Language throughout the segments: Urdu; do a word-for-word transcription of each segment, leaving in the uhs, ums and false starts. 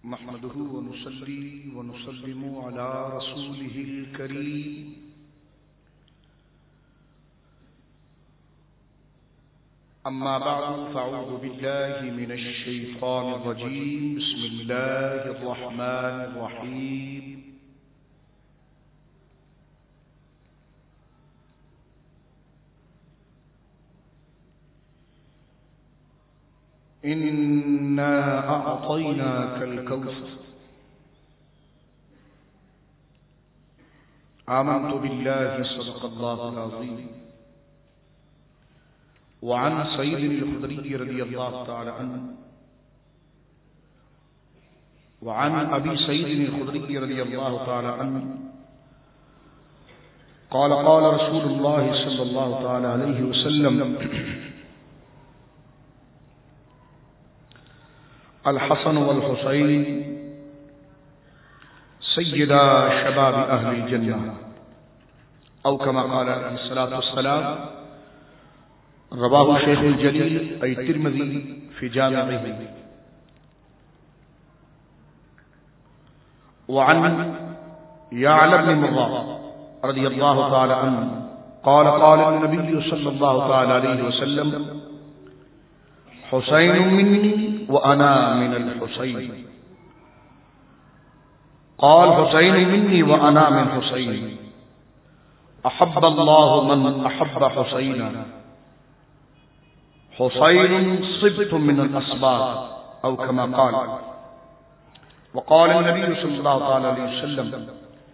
نحمده ونصلي ونسلم على رسوله الكريم أما بعد فأعوذ بالله من الشيطان الرجيم بسم الله الرحمن الرحيم إنا أعطيناك الكوثر آمنت بالله صدق الله العظيم وعن سيد الخدري رضي الله تعالى عنه وعن أبي سيد الخدري رضي الله تعالى عنه قال قال رسول الله صلى الله تعالى عليه وسلم الحسن والحسين سيدا شباب أهل الجنة أو كما قال عليه الصلاة والسلام رواه الشيخ الجليل أي الترمذي في جامعه. وعن يعلى بن مرة رضي الله تعالى عنه قال قال النبي صلى الله تعالى عليه وسلم حسين مني وأنا من الحسين. قال حسين مني وأنا من حسين أحب الله من أحب حسينا. حسين صبت من الأصباط أو كما قال. وقال النبي صلى الله عليه وسلم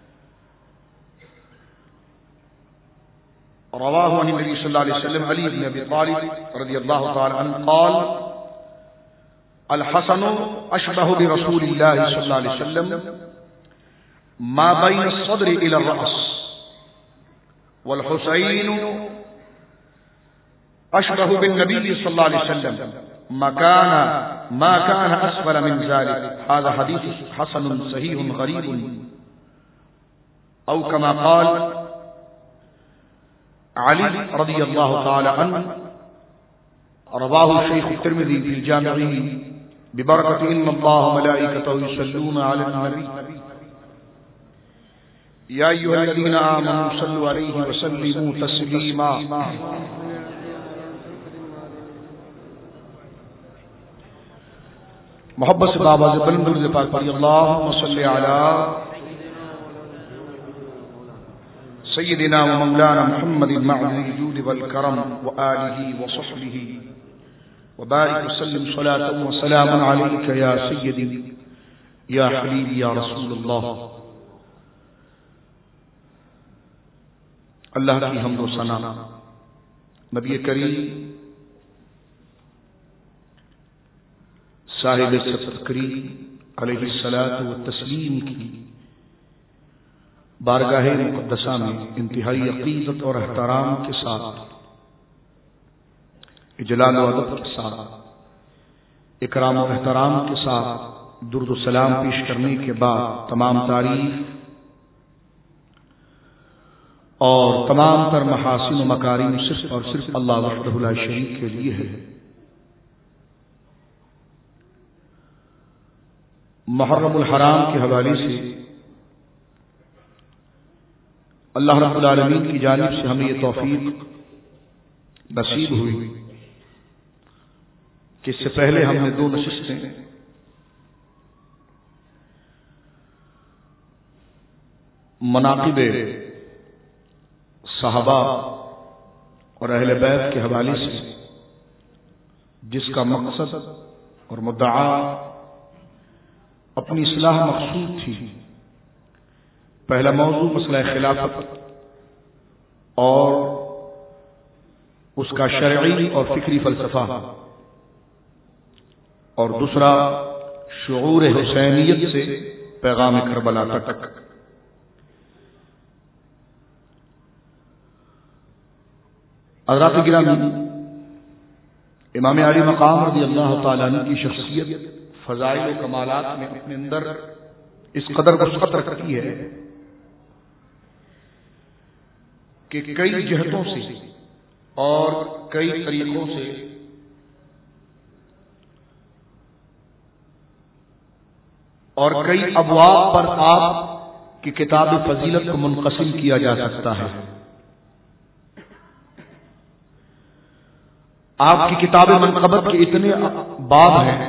رواه عن النبي صلى الله عليه وسلم علي بن أبي طالب رضي الله تعالى عنه قال الحسن أشبه برسول الله صلى الله عليه وسلم ما بين الصدر إلى الرأس، والحسين أشبه بالنبي صلى الله عليه وسلم ما كان ما كان أسفل من ذلك. هذا حديث حسن صحيح غريب أو كما قال علي رضي الله تعالى عنه. رواه الشيخ الترمذي في جامعه ببركة إن الله ملائكته يصلون على النبي يا أيها الذين آمنوا صلوا عليه وسلموا تسليما. محبت سے بابا سے بلند درود پاک پڑھی اللہم صلی علی سیدنا و مولانا محمد المعدن الجود والکرم وآلہ وصحبہ وبارک وسلم صلاة وسلام علیک یا سیدی یا حبیبی یا رسول اللہ. اللہ کی حمد و ثنا نبی کریم صاحب تقریر علیہ الصلاۃ والتسلیم کی بارگاہ مقدسہ میں انتہائی عقیدت اور احترام کے ساتھ اجلال و ادب کے ساتھ اکرام و احترام کے ساتھ درود و سلام پیش کرنے کے بعد تمام تعریف اور تمام تر محاسن و مکارم صرف اور صرف اللہ وحدہ لا شریک کے لیے ہے. محرم الحرام کے حوالے سے اللہ رب العالمین کی جانب سے ہمیں یہ توفیق نصیب ہوئی کہ اس سے پہلے ہم نے دو نشستیں مناقب صحابہ اور اہل بیت کے حوالے سے جس کا مقصد اور مدعا اپنی اصلاح مقصود تھی. پہلا موضوع مسئلہ خلافت اور اس کا شرعی اور فکری فلسفہ، اور دوسرا شعور حسینیت سے پیغام کربلا تک. حضرات گرامی، امام علی مقام رضی اللہ تعالیٰ عنہ کی شخصیت فضائل و کمالات میں اپنے اندر اس قدر وسعت رکھتی ہے کہ کئی جہتوں سے اور کئی طریقوں سے اور کئی ابواب پر آپ کی کتاب فضیلت کو منقسم کیا جا سکتا ہے. آپ کی کتاب منقبت کے اتنے باب ہیں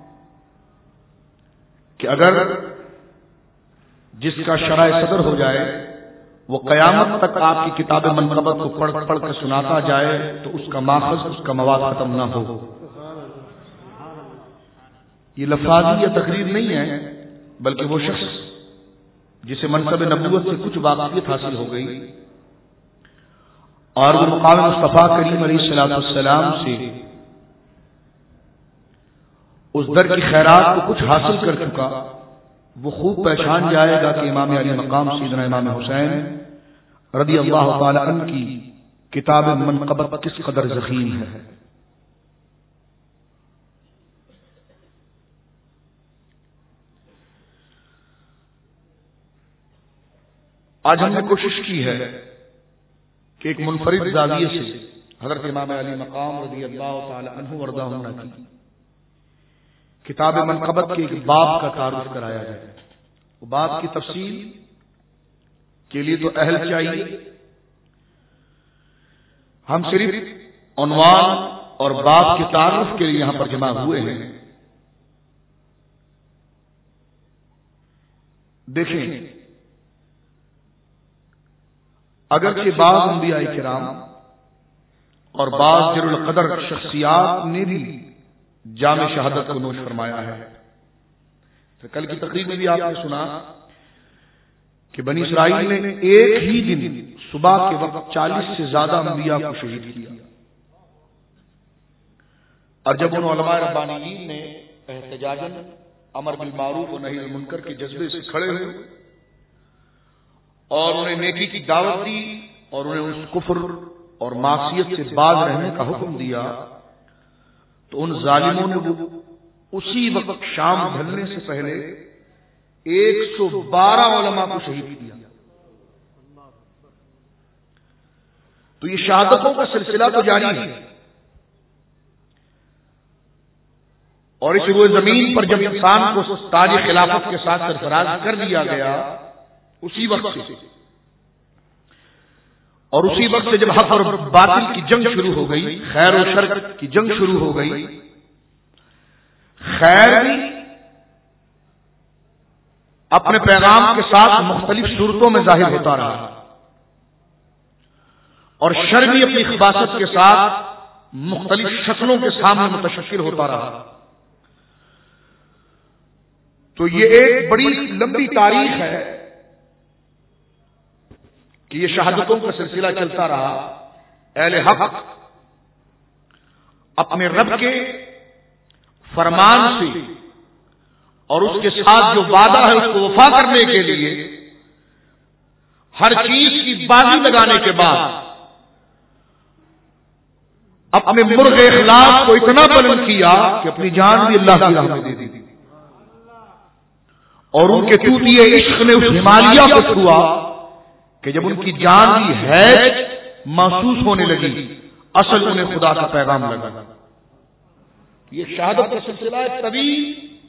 کہ اگر جس کا شرح صدر ہو جائے وہ قیامت تک آپ کی کتاب منقبت کو پڑھ پڑھ کر سناتا جائے تو اس کا ماخذ، اس کا مواد ختم نہ ہو. یہ لفاظی یا تقریر نہیں ہے، بلکہ وہ شخص جسے منصب نبوت سے کچھ واقفیت حاصل ہو گئی اور وہ مقام مصطفیٰ کریم علیہ الصلوۃ والسلام سے اس در کی خیرات کو کچھ حاصل کر چکا، وہ خوب پہچان جائے گا کہ امام علی مقام سیدنا امام حسین رضی اللہ تعالی عنہ کی کتاب منقبت کس قدر ضخیم ہے. آج ہم نے کوشش کی ہے کہ ایک منفرد زاویے سے حضرت امام علی مقام رضی اللہ تعالی عنہ ورداہ کی کتاب منقبت کے ایک باب کا تعارف کرایا جائے. وہ باب کی تفصیل کے لیے تو اہل چاہیے. ہم صرف عنوان اور باب کے تعارف کے لیے یہاں پر جمع ہوئے ہیں. دیکھیں، اگر کہ بعض انبیاء کرام اور بعض جلیل القدر شخصیات نے بھی جام شہادت کو نوش فرمایا ہے. تو کل کی تقریر میں بھی آپ نے سنا کہ بنی اسرائیل نے ایک ہی دن صبح کے وقت چالیس سے زیادہ انبیاء کو شہید کیا، اور جب ان علماء ربانیین نے احتجاجاً امر بالمعروف و نہی عن المنکر کے جذبے سے کھڑے ہوئے اور انہیں نیکی کی دعوت دی اور انہیں اس کفر اور معصیت سے باز رہنے کا حکم دیا، تو ان ظالموں نے وہ اسی وقت شام ڈھلنے سے پہلے ایک سو بارہ علماء کو شہید کیا. تو یہ شہادتوں کا سلسلہ تو جاری ہے، اور اس روئے زمین پر جب انسان کو تاج خلافت کے ساتھ سرفراز کر دیا گیا اسی وقت سے، اور اسی وقت سے جب حق اور باطل کی جنگ شروع ہو گئی، خیر و شر کی جنگ شروع ہو گئی، خیر بھی اپنے پیغام کے ساتھ مختلف صورتوں میں ظاہر ہوتا رہا اور شر بھی اپنی خباثت کے ساتھ مختلف شکلوں کے سامنے متشکل ہوتا رہا. تو یہ ایک بڑی لمبی تاریخ ہے کہ یہ شہادتوں کا سلسلہ چلتا رہا. اہل حق اپنے رب کے فرمان سے اور اس کے ساتھ جو وعدہ ہے اس کو وفا کرنے کے لیے ہر چیز کی بازی لگانے کے بعد اپنے مرغ اخلاق کو اتنا بلند کیا کہ اپنی جان بھی اللہ کی راہ میں دے دی، اور ان کے طوطئے عشق نے اس ہمالیہ کو چھوا کہ جب ان کی جان بھی ہے محسوس ہونے لگی، اصل انہیں خدا کا پیغام لگا. یہ شہادت کا سلسلہ طویل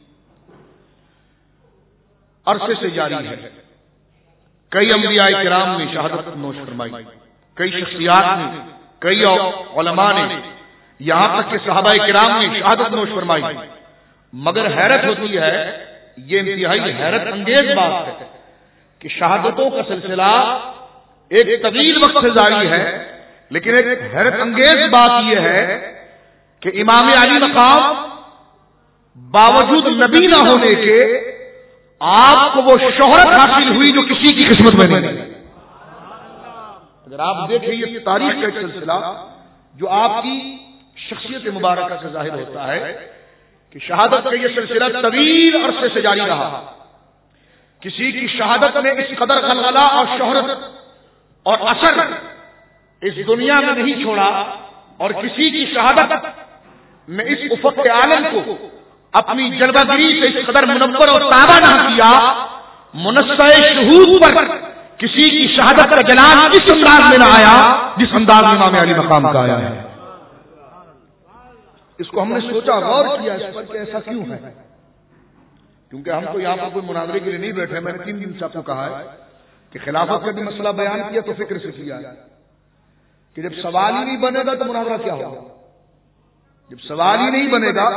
عرصے سے جاری ہے. کئی انبیاء کرام نے شہادت نوش فرمائی، کئی شخصیات نے، کئی علماء نے، یہاں تک کہ صحابہ کرام نے شہادت نوش فرمائی. مگر حیرت ہوتی ہے، یہ انتہائی حیرت انگیز بات ہے کہ شہادتوں کا سلسلہ ایک طویل وقت سے جاری ہے، لیکن ایک حیرت انگیز بات یہ ہے کہ امام علی مقام باوجود نبی نہ ہونے کے آپ کو وہ شہرت حاصل ہوئی جو کسی کی قسمت میں نہیں. اگر آپ دیکھیں یہ تاریخ کا ایک سلسلہ جو آپ کی شخصیت مبارکہ سے ظاہر ہوتا ہے کہ شہادت کا یہ سلسلہ طویل عرصے سے جاری رہا. کسی کی شہادت نے اس قدر غلغلہ اور شہرت اور اثر اس دنیا میں نہیں چھوڑا، اور کسی کی شہادت نے اس افق عالم کو اپنی جلوہ گری سے اس قدر منور اور تابع نہ کیا. منصہ شہود پر کسی کی شہادت کا جلال اس انداز میں نہ آیا جس انداز میں امام علی مقام کا آیا ہے. اس کو ہم نے سوچا، غور کیا اس پر کہ ایسا کیوں ہے. کیونکہ ہم تو یہاں پر کوئی مناظرے کے لیے نہیں بیٹھے. میں نے تین دن سے آپ کو کہا ہے کہ خلافت کا بھی مسئلہ بیان کیا تو فکر سے کیا کہ جب سوال ہی نہیں بنے گا تو مناظرہ کیا ہوگا. جب سوال ہی نہیں بنے گا،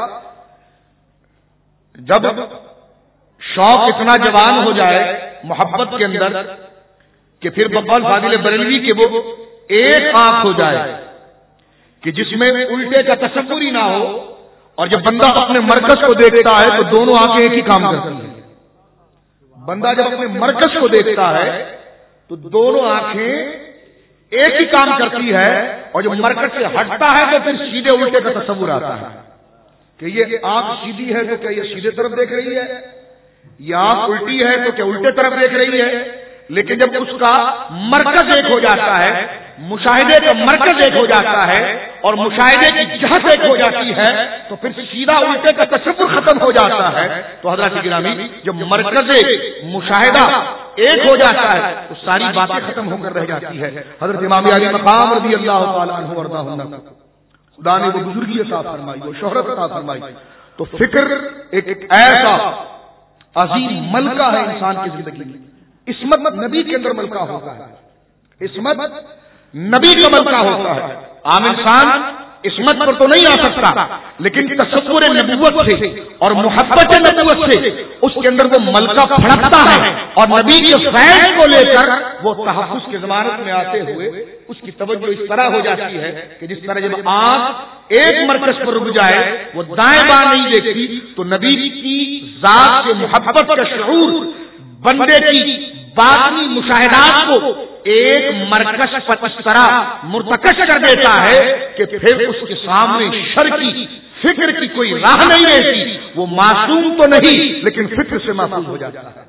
جب شوق اتنا جوان ہو جائے محبت کے اندر کہ پھر بقول فاضل بریلوی کے وہ ایک آنکھ ہو جائے کہ جس میں الٹے کا تصور ہی نہ ہو، اور جب بندہ اپنے مرکز کو دیکھتا ہے تو دونوں آنکھیں ایک ہی کام کرتی ہیں. بندہ جب اپنے مرکز کو دیکھتا ہے تو دونوں آنکھیں ایک ہی کام کرتی ہے، اور جب مرکز سے ہٹتا ہے تو پھر سیدھے الٹے کا تصور آتا ہے کہ یہ آنکھ سیدھی ہے تو کیا یہ سیدھے طرف دیکھ رہی ہے، یہ آنکھ الٹی ہے تو کیا الٹے طرف دیکھ رہی ہے. لیکن جب اس کا مرکز ایک ہو جاتا ہے، مشاہدے کا مرکز ایک ہو جاتا ہے اور مشاہدے کی جہت ایک ہو جاتی ہے تو پھر سیدھا الٹے کا تصور ختم ہو جاتا ہے. تو حضرات گرامی، جب مرکز مشاہدہ ایک ہو جاتا ہے تو ساری باتیں ختم ہو کر رہ جاتی ہے. حضرت امام علی مقام رضی اللہ تعالیٰ عنہ وارضاہ، خدا نے وہ بزرگی عطا فرمائی، وہ شہرت عطا فرمائی. تو فکر ایک ایسا عظیم ملکہ ہے انسان کی زندگی میں. عصمت نبی کے اندر ملکہ ہوتا ہے، عصمت نبی کا ملکہ ہوتا ہے. عام انسان عصمت پر تو نہیں آ سکتا، لیکن تصور نبوت سے اور محبت نبوت سے اس کے اندر وہ ملکہ پھڑکتا ہے، اور نبی کے فیض کو لے کر وہ تحفظ کی ضمانت میں آتے ہوئے اس کی توجہ اس طرح ہو جاتی ہے کہ جس طرح جب آنکھ ایک مرکز پر رک جائے، وہ دائیں بائیں نہیں دیکھتی، تو نبی کی ذات سے محبت کا شعور بندے کی باطنی مشاہدات کو ایک مرکز پر اس طرح مرتکز کر دیتا ہے کہ پھر اس کے سامنے شر کی فکر کی کوئی راہ نہیں رہتی. وہ معصوم تو نہیں لیکن فکر سے محفوظ ہو جاتا ہے.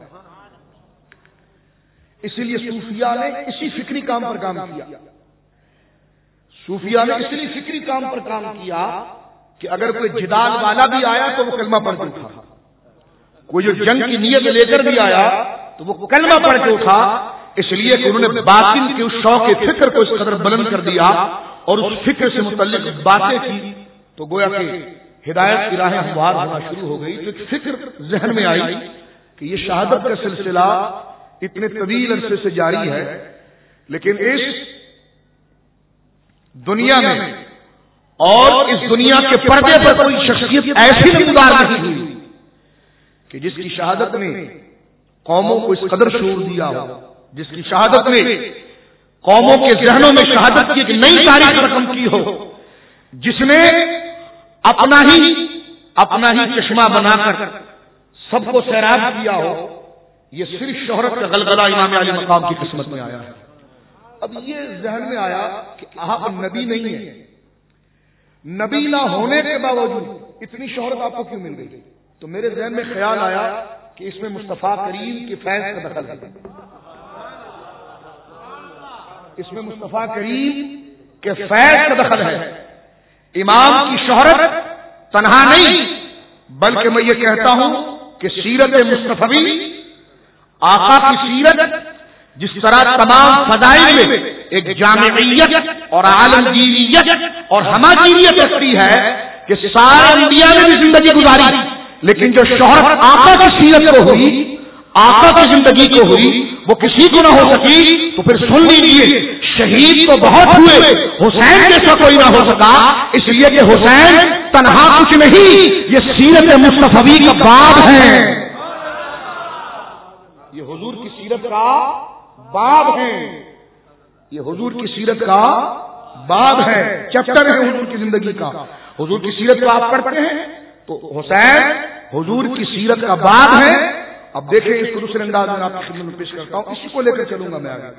اسی لیے صوفیاء نے اسی فکری کام پر کام کیا. صوفیاء نے اس لیے فکری کام پر کام کیا کہ اگر کوئی جدال والا بھی آیا تو وہ کلمہ پڑھ کے اٹھا، کوئی جو جنگ کی نیت لے کر بھی آیا تو وہ کلمہ پڑھ کے اٹھا. اس لیے کہ انہوں نے باطن کے اس شوق فکر کو اس قدر بلند کر دیا اور اس فکر سے متعلق باتیں کی تو گویا کہ ہدایت کی راہیں ہموار ہونا شروع ہو گئی. تو ایک فکر ذہن میں آئی کہ یہ شہادت کا سلسلہ اتنے طویل عرصے سے جاری ہے، لیکن اس دنیا میں اور اس دنیا کے پردے پر کوئی شخصیت ایسی نمودار نہیں ہوئی کہ جس کی شہادت نے قوموں کو اس قدر شعور دیا ہو، جس کی شہادت نے قوموں کے ذہنوں میں شہادت کی ایک نئی تاریخ رقم کی ہو، جس نے اپنا ہی اپنا ہی چشمہ بنا کر سب کو سیراب کیا ہو. یہ صرف شہرت کا غلغلہ امام علی مقام کی قسمت میں آیا ہے. اب یہ ذہن میں آیا کہ آپ نبی نہیں ہیں، نبی نہ ہونے کے باوجود اتنی شہرت آپ کو کیوں مل گئی؟ تو میرے ذہن میں خیال آیا کہ اس میں مصطفیٰ کریم کے فیض کا دخل ہے، اس میں مصطفیٰ کریم کے فیض کا دخل ہے. امام کی شہرت تنہا نہیں، بلکہ میں یہ کہتا ہوں کہ سیرت مصطفی، آقا کی سیرت جس طرح تمام فضائل میں ایک جامعیت اور عالمگیریت اور ہماجیریت رکھتی ہے کہ سارے انبیاء نے بھی زندگی گزاری، لیکن جو شہرت آقا کی سیرت کو ہوئی، آقا کی زندگی کو ہوئی، وہ کسی کو نہ ہو سکی. تو پھر سن لیجیے، شہید تو بہت ہوئے، حسین جیسا کوئی نہ ہو سکا، اس لیے کہ حسین تنہا کچھ نہیں، یہ سیرت مصطفی کا باب ہے، یہ حضور کی سیرت کا باب ہے، یہ حضور کی سیرت کا باب ہے، چیپٹر ہے حضور کی زندگی کا. حضور کی سیرت کو آپ پڑھتے ہیں تو حسین حضور کی سیرت کا باب ہے. اب دیکھیں اس کو دوسرے انداز میں آپ کی خدمت میں پیش کرتا ہوں. اسی کو لے کر چلوں گا میں آگے،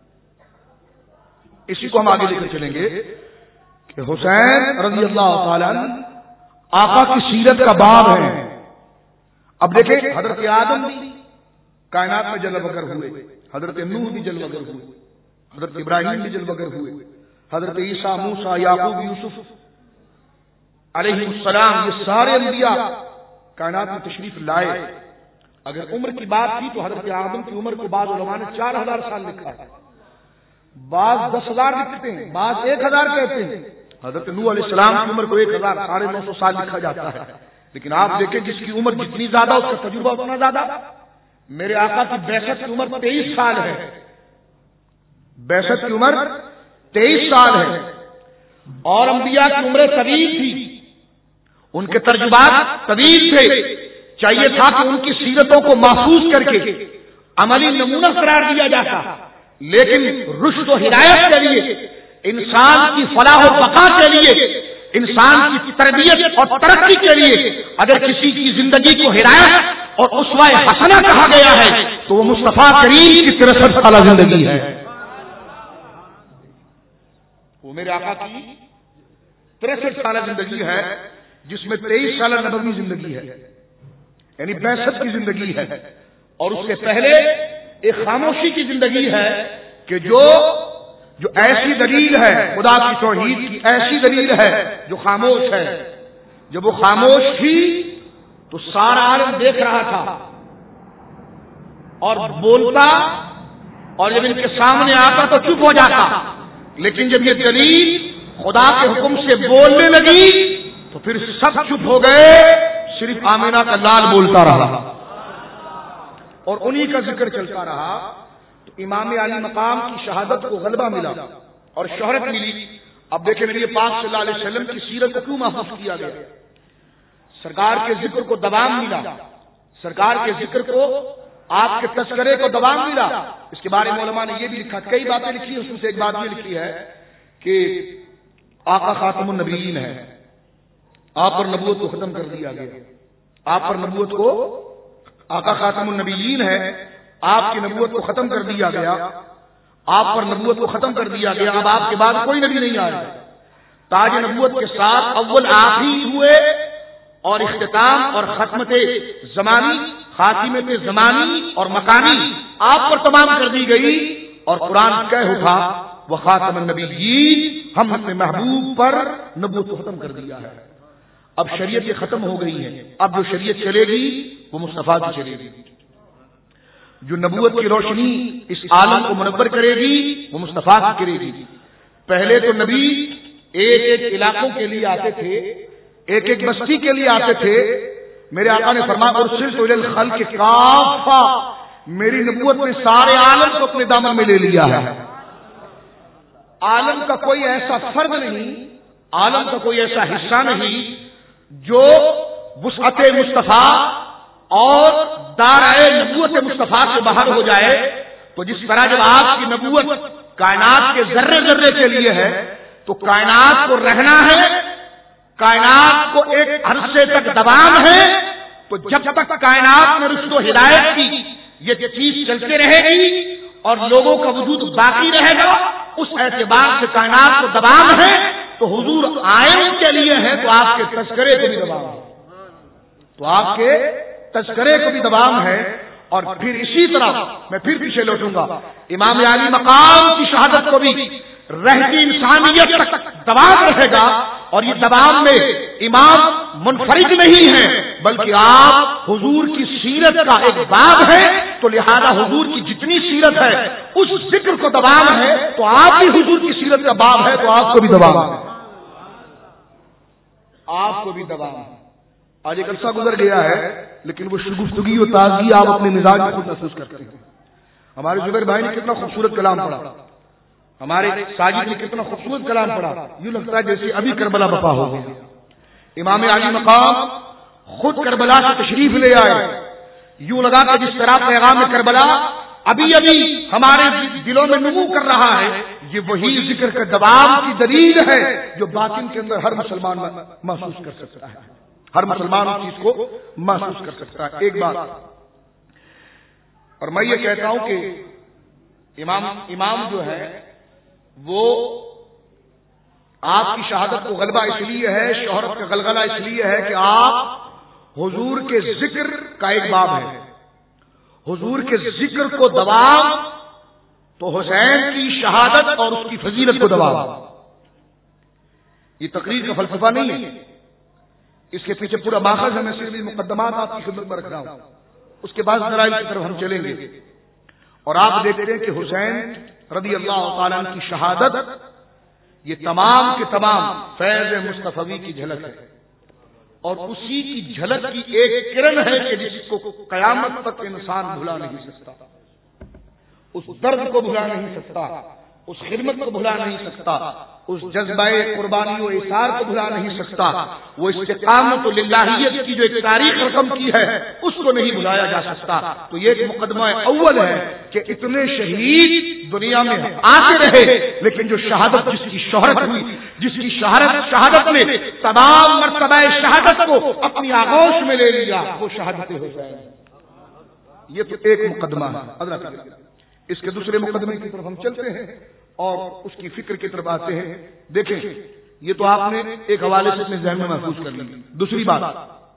اسی کو ہم آگے لے کر چلیں گے کہ حسین رضی اللہ تعالی عنہ آقا کی سیرت کا باب ہے. اب دیکھیں حضرت آدم بھی کائنات میں جلوہ گر ہوئے، حضرت نوح بھی جلوہ گر ہوئے، حضرت ابراہیم بھی جلوہ گر ہوئے، حضرت عیسیٰ، موسیٰ، یعقوب، یوسف علیہ السلام، یہ سارے انبیاء کائنات میں تشریف لائے. اگر عمر کی بات کی تو حضرت آدم کی عمر کو بعض علماء نے چار ہزار سال لکھا ہے، بعض دس ہزار لکھتے ہیں، بعض ایک ہزار کہتے ہیں. حضرت نوح علیہ السلام کی عمر کو ایک ہزار ساڑھے نو سو سال لکھا جاتا ہے. لیکن آپ دیکھیں جس کی عمر جتنی زیادہ اس کا تجربہ اتنا زیادہ. میرے آقا کی بعثت کی عمر تیئیس سال ہے. بعثت کی عمر تیئیس سال ہے اور انبیاء کی عمریں طویل تھی, ان کے ترجمات طویل تھے. چاہیے تھا کہ ان کی سیرتوں کو محفوظ کر کے عملی نمونہ قرار دیا جاتا, لیکن رشد و ہدایت کے لیے, انسان کی فلاح و بقا کے لیے, انسان کی تربیت اور ترقی کے لیے اگر کسی کی زندگی کو ہدایت اور اسوہ حسنہ کہا گیا ہے تو وہ مصطفیٰ کریم کی تریسٹھ سالہ زندگی ہے. وہ میرے آقا کی تریسٹھ سالہ زندگی ہے جس میں تیئیس سالہ نبوی زندگی ہے, یعنی بعثت کی زندگی ہے. اور اس سے پہلے ایک خاموشی کی زندگی ہے کہ جو جو ایسی دلیل ہے خدا کی توحید کی, ایسی دلیل ہے جو خاموش ہے. جب وہ خاموش تھی تو سارا عالم دیکھ رہا تھا اور بولتا, اور جب ان کے سامنے آتا تو چپ ہو جاتا. لیکن جب یہ دلیل خدا کے حکم سے بولنے لگی تو پھر سب چپ ہو گئے, صرف آمینہ کا لال بولتا رہا اور انہی کا ذکر چلتا رہا. تو امام علی مقام کی شہادت کو غلبہ ملا اور شہرت ملی. اب دیکھیں نبی پاک صلی اللہ علیہ وسلم کی سیرت کو کیوں محفوظ کیا گیا؟ سرکار کے ذکر کو دوام ملا, سرکار کے ذکر کو, آپ کے تذکرے کو دوام ملا. اس کے بارے میں علماء نے یہ بھی لکھا, کئی باتیں لکھی, اس میں سے ایک بات یہ لکھی ہے کہ آقا خاتم النبیین ہے, آپ پر نبوت کو ختم کر دیا گیا. آپ پر نبوت کو, آقا خاتم النبیین ہے, آپ کی نبوت کو ختم کر دیا گیا. آپ پر نبوت کو ختم کر دیا گیا. اب آپ کے بعد کوئی نبی نہیں آیا. تاج نبوت کے ساتھ اول آخری ہوئے اور اختتام اور ختمت زمانی, خاتمت زمانی اور مکانی آپ پر تمام کر دی گئی. اور قرآن کہہ اٹھا وہ خاتم النبیین, ہم اپنے محبوب پر نبوت کو ختم کر دیا ہے. اب شریعت یہ ختم ہو گئی ہے. اب جو شریعت چلے گی وہ مصطفیٰ کی چلے گی. جو نبوت کی روشنی اس عالم کو منور کرے گی وہ مصطفیٰ کی کرے گی. پہلے تو نبی ایک ایک علاقوں کے لیے آتے تھے, ایک ایک بستی کے لیے آتے تھے. میرے آقا نے فرمایا ارسلت الی الخلق کافہ, میری نبوت نے سارے عالم کو اپنے دامن میں لے لیا ہے. عالم کا کوئی ایسا فرد نہیں, عالم کا کوئی ایسا حصہ نہیں جو وسعت مصطفیٰ اور دائرۂ نبوت مصطفیٰ سے باہر ہو جائے. تو جس طرح جب آپ کی نبوت کائنات کے ذرے ذرے کے لیے ہے تو کائنات کو رہنا ہے, کائنات کو ایک عرصے تک دوام ہے. تو جب تک کائنات میں رشد و ہدایت کی یہ چیز چلتے رہے گی اور لوگوں کا وجود باقی رہے گا, اس اعتبار سے کائنات کو دوام ہے. تو حضور آئے کے لیے ہے تو آپ کے تذکرے کو بھی دوام ہے, تو آپ کے تذکرے کو بھی دوام ہے. اور پھر اسی طرح میں پھر پیچھے لوٹوں گا, امام علی مقام کی شہادت کو بھی رہتی انسانیت تک دوام رہے گا. اور یہ دوام میں امام منفرد نہیں ہے بلکہ آپ حضور کی سیرت کا ایک باب ہے. تو لہذا حضور کی جتنی سیرت ہے اس ذکر کو دوام ہے, تو آپ بھی حضور کی سیرت کا باب ہے تو آپ کو بھی دوام ہے, آپ کو بھی دوام ہے. آج ایک عرصہ گزر گیا ہے لیکن وہ شگفتگی و تازگی آپ اپنے مزاج میں خود محسوس کرتے ہیں. ہمارے زبیر بھائی نے کتنا خوبصورت کلام پڑھا, ہمارے ساجد نے کتنا خوبصورت کلام پڑھا, یوں لگتا ہے جیسے ابھی کربلا بپا ہو گیا. امام علی مقام خود کربلا سے تشریف لے آئے, یوں لگا کہ جس طرح پیغام کربلا ابھی ابھی ہمارے دلوں میں نمو کر رہا ہے, یہ وہی ذکر کا دوام کی دلیل ہے جو باطن کے اندر ہر مسلمان محسوس کر سکتا ہے, ہر مسلمان اس چیز کو محسوس کر سکتا ہے. ایک بات اور میں یہ کہتا ہوں کہ امام امام جو ہے وہ آپ کی شہادت کو غلبہ اس لیے ہے, شہرت کا غلغلہ اس لیے ہے کہ آپ حضور کے ذکر کا ایک باب ہے. حضور کے ذکر کو دوام تو حسین کی شہادت اور اس کی فضیلت کو دوام. یہ تقریر کا فلسفہ نہیں ہے, اس کے پیچھے پورا ماخذ ہے. میں صرف مقدمات آپ کی خدمت میں رکھ رہا ہوں, اس کے بعد دلائل کی طرف ہم چلیں گے. اور آپ دیکھتے ہیں کہ حسین رضی اللہ تعالیٰ عنہ کی شہادت یہ تمام کے تمام فیض مصطفی کی جھلک ہے. اور اسی کی جھلک کی ایک کرن ہے کہ جس کو قیامت تک انسان بھلا نہیں سکتا، اس درد کو بھلا نہیں سکتا، اس خدمت کو بھلا نہیں سکتا، اس جذبہ قربانی و ایثار کو بھلا نہیں سکتا، وہ استقامت للہیت کی جو ایک تاریخ رقم کی ہے اس کو نہیں بھلایا جا سکتا۔ تو یہ ایک مقدمہ اول ہے کہ اتنے شہید دنیا میں آتے رہے، لیکن جو شہادت جس کی شہرت ہوئی، جس کی شہادت شہادت نے تمام مرتبہ شہادت کو اپنی آغوش میں لے لیا، وہ شہادت حسین۔ یہ تو ایک مقدمہ ہے۔ حضرت اس کے دوسرے مقدمے کی طرف ہم چلتے ہیں اور اس کی فکر کی طرف آتے ہیں۔ دیکھیں، یہ تو آپ نے ایک حوالے سے اپنے ذہن میں محفوظ کر لی۔ دوسری بات،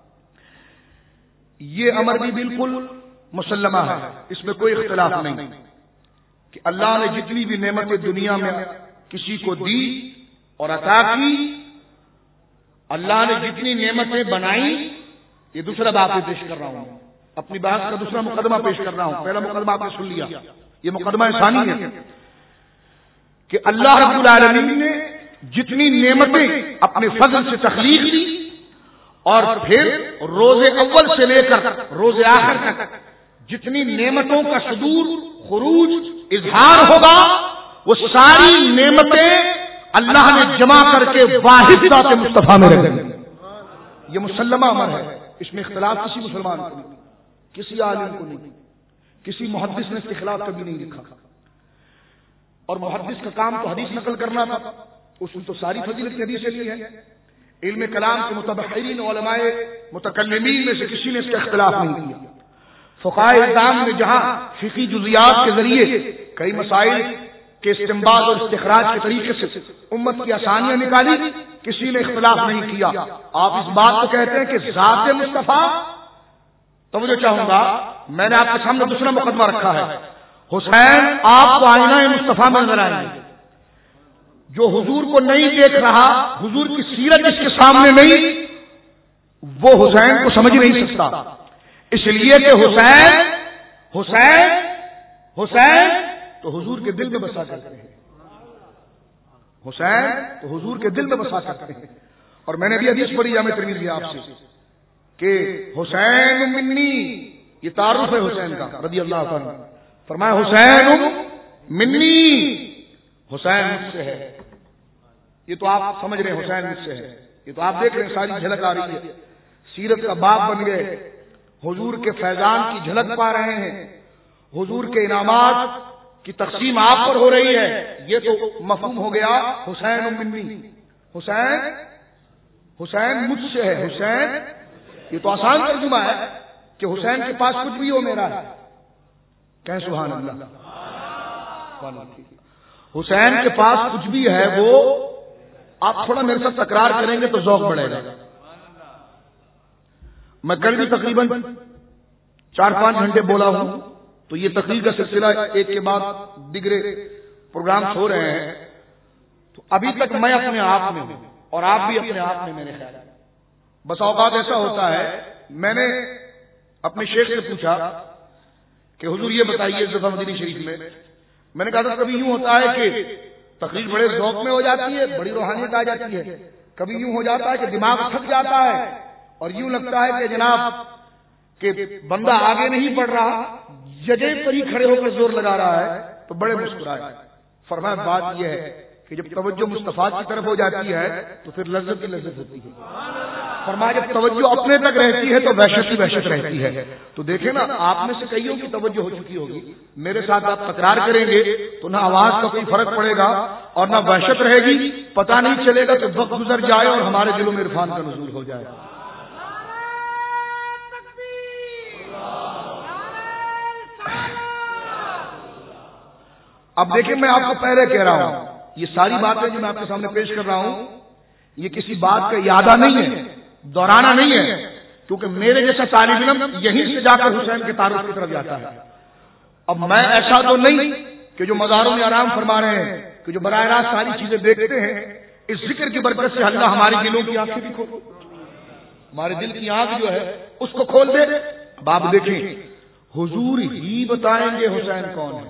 یہ امر بھی بالکل مسلمہ ہے، اس میں کوئی اختلاف نہیں کہ اللہ نے جتنی بھی نعمتیں دنیا میں کسی کو دی اور عطا کی، اللہ نے جتنی نعمتیں بنائی، یہ دوسرا بات میں پیش کر رہا ہوں، اپنی بات کا دوسرا مقدمہ پیش کر رہا ہوں۔ پہلا مقدمہ آپ نے سن لیا، یہ مقدمہ ثانی ہے کہ اللہ رب العالمین نے جتنی نعمتیں اپنے فضل سے تخلیق کی اور پھر روز اول سے لے کر روز آخر تک جتنی نعمتوں کا صدور، خروج، اظہار ہوگا، وہ ساری نعمتیں اللہ نے جمع کر کے واحد ذات مصطفیٰ میں رکھ دی۔ یہ مسلمہ امر ہے، اس میں اختلاف کسی مسلمان کو نہیں، کسی عالم کو نہیں، کسی محدث نے اس کے خلاف کبھی نہیں لکھا، اور محدث کا کام تو حدیث نقل کرنا تھا، اس نے تو ساری فضیلت کی حدیث لی ہے۔ علم کلام کے متبحرین علماء متکلمین میں سے کسی نے اس کا اختلاف نہیں کیا۔ فقہائے اعظام نے جہاں فقہی جزیات کے ذریعے کئی مسائل کے استنباط اور استخراج کے طریقے سے امت کی آسانیاں نکالی، کسی نے اختلاف نہیں کیا۔ آپ اس بات کو کہتے ہیں کہ ذات مصطفیٰ، توجہ چاہوں گا، میں نے آپ کے سامنے دوسرا مقدمہ رکھا ہے، حسین آپ کو آئینہ مصطفیٰ میں نظر آئیں گے۔ جو حضور کو نہیں دیکھ رہا، حضور کی سیرت جس کے سامنے نہیں، وہ حسین کو سمجھ نہیں سکتا، اس لیے کہ حسین حسین حسین تو حضور کے دل میں بسا کرتے ہیں، حسین تو حضور کے دل میں بسا کرتے ہیں۔ اور میں نے بھی حدیث پڑھی جامع ترمذی آپ سے کہ حسین منی، یہ تعارف ہے حسین کا رضی اللہ عنہ، فرمایا حسین منی، حسین مجھ سے ہے۔ یہ تو آپ سمجھ رہے ہیں حسین مجھ سے ہے، یہ تو آپ دیکھ رہے ہیں ساری جھلک آ رہی ہے، سیرت کا باب بن گئے، حضور کے فیضان کی جھلک پا رہے ہیں، حضور کے انعامات کی تقسیم آپ پر ہو رہی ہے، یہ تو مفہوم ہو گیا حسین منی، حسین حسین مجھ سے ہے۔ حسین یہ تو آسان ترجمہ ہے کہ حسین کے پاس کچھ بھی ہو میرا ہے، کہیں سبحان اللہ۔ حسین کے پاس کچھ بھی ہے، وہ آپ تھوڑا میرے ساتھ تکرار کریں گے تو ذوق بڑھے گا۔ میں کل بھی تقریباً چار پانچ گھنٹے بولا ہوں، تو یہ تقریر کا سلسلہ ایک کے بعد دیگرے پروگرامز ہو رہے ہیں، تو ابھی تک میں اپنے آپ میں ہوں اور آپ بھی اپنے آپ میں، میرے خیال ہے بس اوقات ایسا ہوتا ہے، میں نے اپنے شیخ سے پوچھا کہ حضور یہ بتائیے اس دفعہ مدینہ شریف میں، میں نے کہا تھا کبھی یوں ہوتا ہے کہ تقریر بڑے ذوق میں ہو جاتی ہے، بڑی روحانیت آ جاتی ہے، کبھی یوں ہو جاتا ہے کہ دماغ تھک جاتا ہے اور یوں لگتا ہے کہ جناب کہ بندہ آگے نہیں بڑھ رہا، جگہ پر ہی کھڑے ہو کر زور لگا رہا ہے، تو بڑے مسکرائے۔ فرمایا بات یہ ہے کہ جب توجہ مصطفیٰ کی طرف ہو جاتی ہے تو پھر لذت کی لذت ہوتی ہے۔ فرمایا جب توجہ اپنے تک رہتی ہے تو وحشت کی وحشت رہتی ہے۔ تو دیکھیں نا، آپ میں سے کئیوں کی توجہ ہو چکی ہوگی، میرے ساتھ آپ تکرار کریں گے تو نہ آواز کا کوئی فرق پڑے گا اور نہ وحشت رہے گی، پتہ نہیں چلے گا کہ وقت گزر جائے اور ہمارے دلوں میں عرفان کا نزول ہو جائے۔ اب دیکھیں، میں آپ کو پہلے کہہ رہا ہوں، یہ ساری باتیں جو میں آپ کے سامنے پیش کر رہا ہوں، یہ کسی بات کا یادہ نہیں ہے، دوہرانا نہیں ہے، کیونکہ میرے جیسا طالب علم یہیں سے جا کر حسین کے تعارف کی طرف جاتا ہے۔ اب میں ایسا تو نہیں کہ جو مزاروں میں آرام فرما رہے ہیں، کہ جو براہ راست ساری چیزیں دیکھتے ہیں، اس ذکر کی برکت سے اللہ ہمارے دلوں کی آنکھیں بھی کھول، ہمارے دل کی آنکھ جو ہے اس کو کھول دے۔ اب آپ دیکھیں، حضور ہی بتائیں گے حسین کون ہے،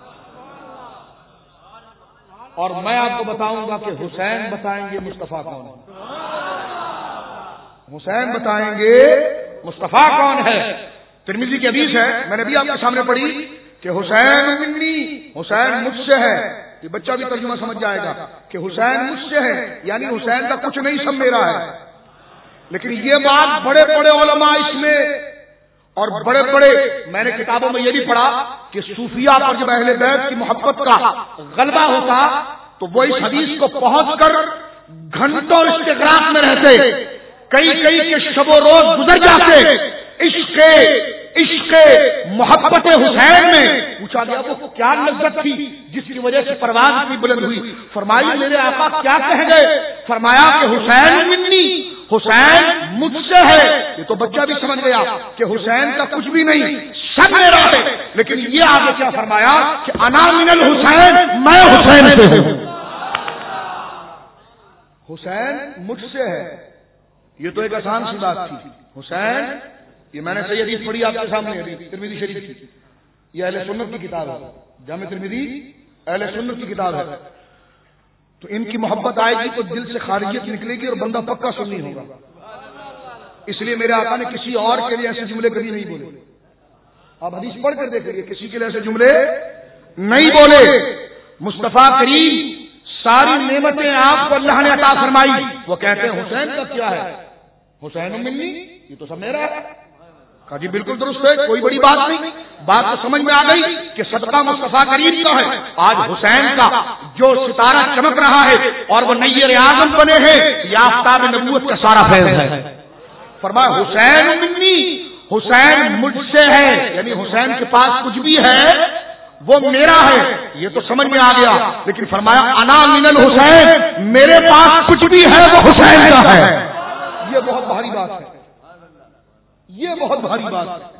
اور میں آپ کو بتاؤں گا کہ حسین بتائیں گے مصطفیٰ کون ہے۔ حسین بتائیں گے مصطفیٰ کون ہے. ترمذی کی حدیث ہے، میں نے بھی آپ کے سامنے پڑھی کہ حسین منی، حسین مجھ سے ہے. یہ بچہ بھی ترجمہ سمجھ جائے گا کہ حسین مجھ سے ہے، یعنی حسین کا کچھ نہیں سب میرا ہے. لیکن یہ بات بڑے بڑے علماء اس میں اور بڑے بڑے، میں نے کتابوں میں یہ بھی پڑھا کہ صوفیہ پر جب اہل بیت کی محبت کا غلبہ ہوتا تو وہ اس حدیث کو پہنچ کر گھنٹوں استغراق میں رہتے، کئی کئی کے شب و روز گزر جاتے. عشق عشق محبت حسین میں پوچھا گیا وہ کیا لذت تھی جس کی وجہ سے پرواز اتنی بلند ہوئی. فرمائی میرے آقا کیا کہہ گئے؟ فرمایا کہ حسین منی، حسین مجھ سے ہے. یہ تو بچہ بھی سمجھ گیا کہ حسین کا کچھ بھی نہیں سب میرا ہے. لیکن یہ آگے کیا فرمایا کہ انا من الحسین، میں حسین سے ہوں. حسین مجھ سے ہے، یہ تو ایک آسان سی بات تھی. حسین، یہ میں نے صحیح حدیث پڑھی آپ کے سامنے، ترمذی شریف کی، یہ اہل سنت کی کتاب ہے، جامع ترمذی اہل سنت کی کتاب ہے. تو ان کی محبت آئے گی تو دل سے خارجیت نکلے گی اور بندہ پکا سنی ہوگا. اس لیے میرے آقا نے کسی اور کے لیے ایسے جملے کبھی نہیں بولے. آپ حدیث پڑھ کر دیکھیں، کسی کے لیے ایسے جملے نہیں بولے. مصطفیٰ کریم ساری نعمتیں آپ کو اللہ نے عطا فرمائی، وہ کہتے ہیں حسین کا کیا ہے؟ حسین منی، یہ تو سب میرا ہے. کہا جی بالکل درست ہے، کوئی بڑی بات نہیں. بات تو سمجھ میں آ گئی کہ صدقہ مصطفیٰ کریم کا ہے. آج حسین کا جو ستارہ چمک رہا ہے اور وہ نیر اعظم بنے ہیں، یہ آفتاب نبوت کا سارا فیض ہے. فرمایا حسین منی، حسین مجھ سے ہے، یعنی حسین کے پاس کچھ بھی ہے وہ میرا ہے. یہ تو سمجھ میں آ گیا. لیکن فرمایا انا من الحسین، میرے پاس کچھ بھی ہے وہ حسین کا ہے. یہ بہت بھاری بات ہے، یہ بہت بھاری بات ہے.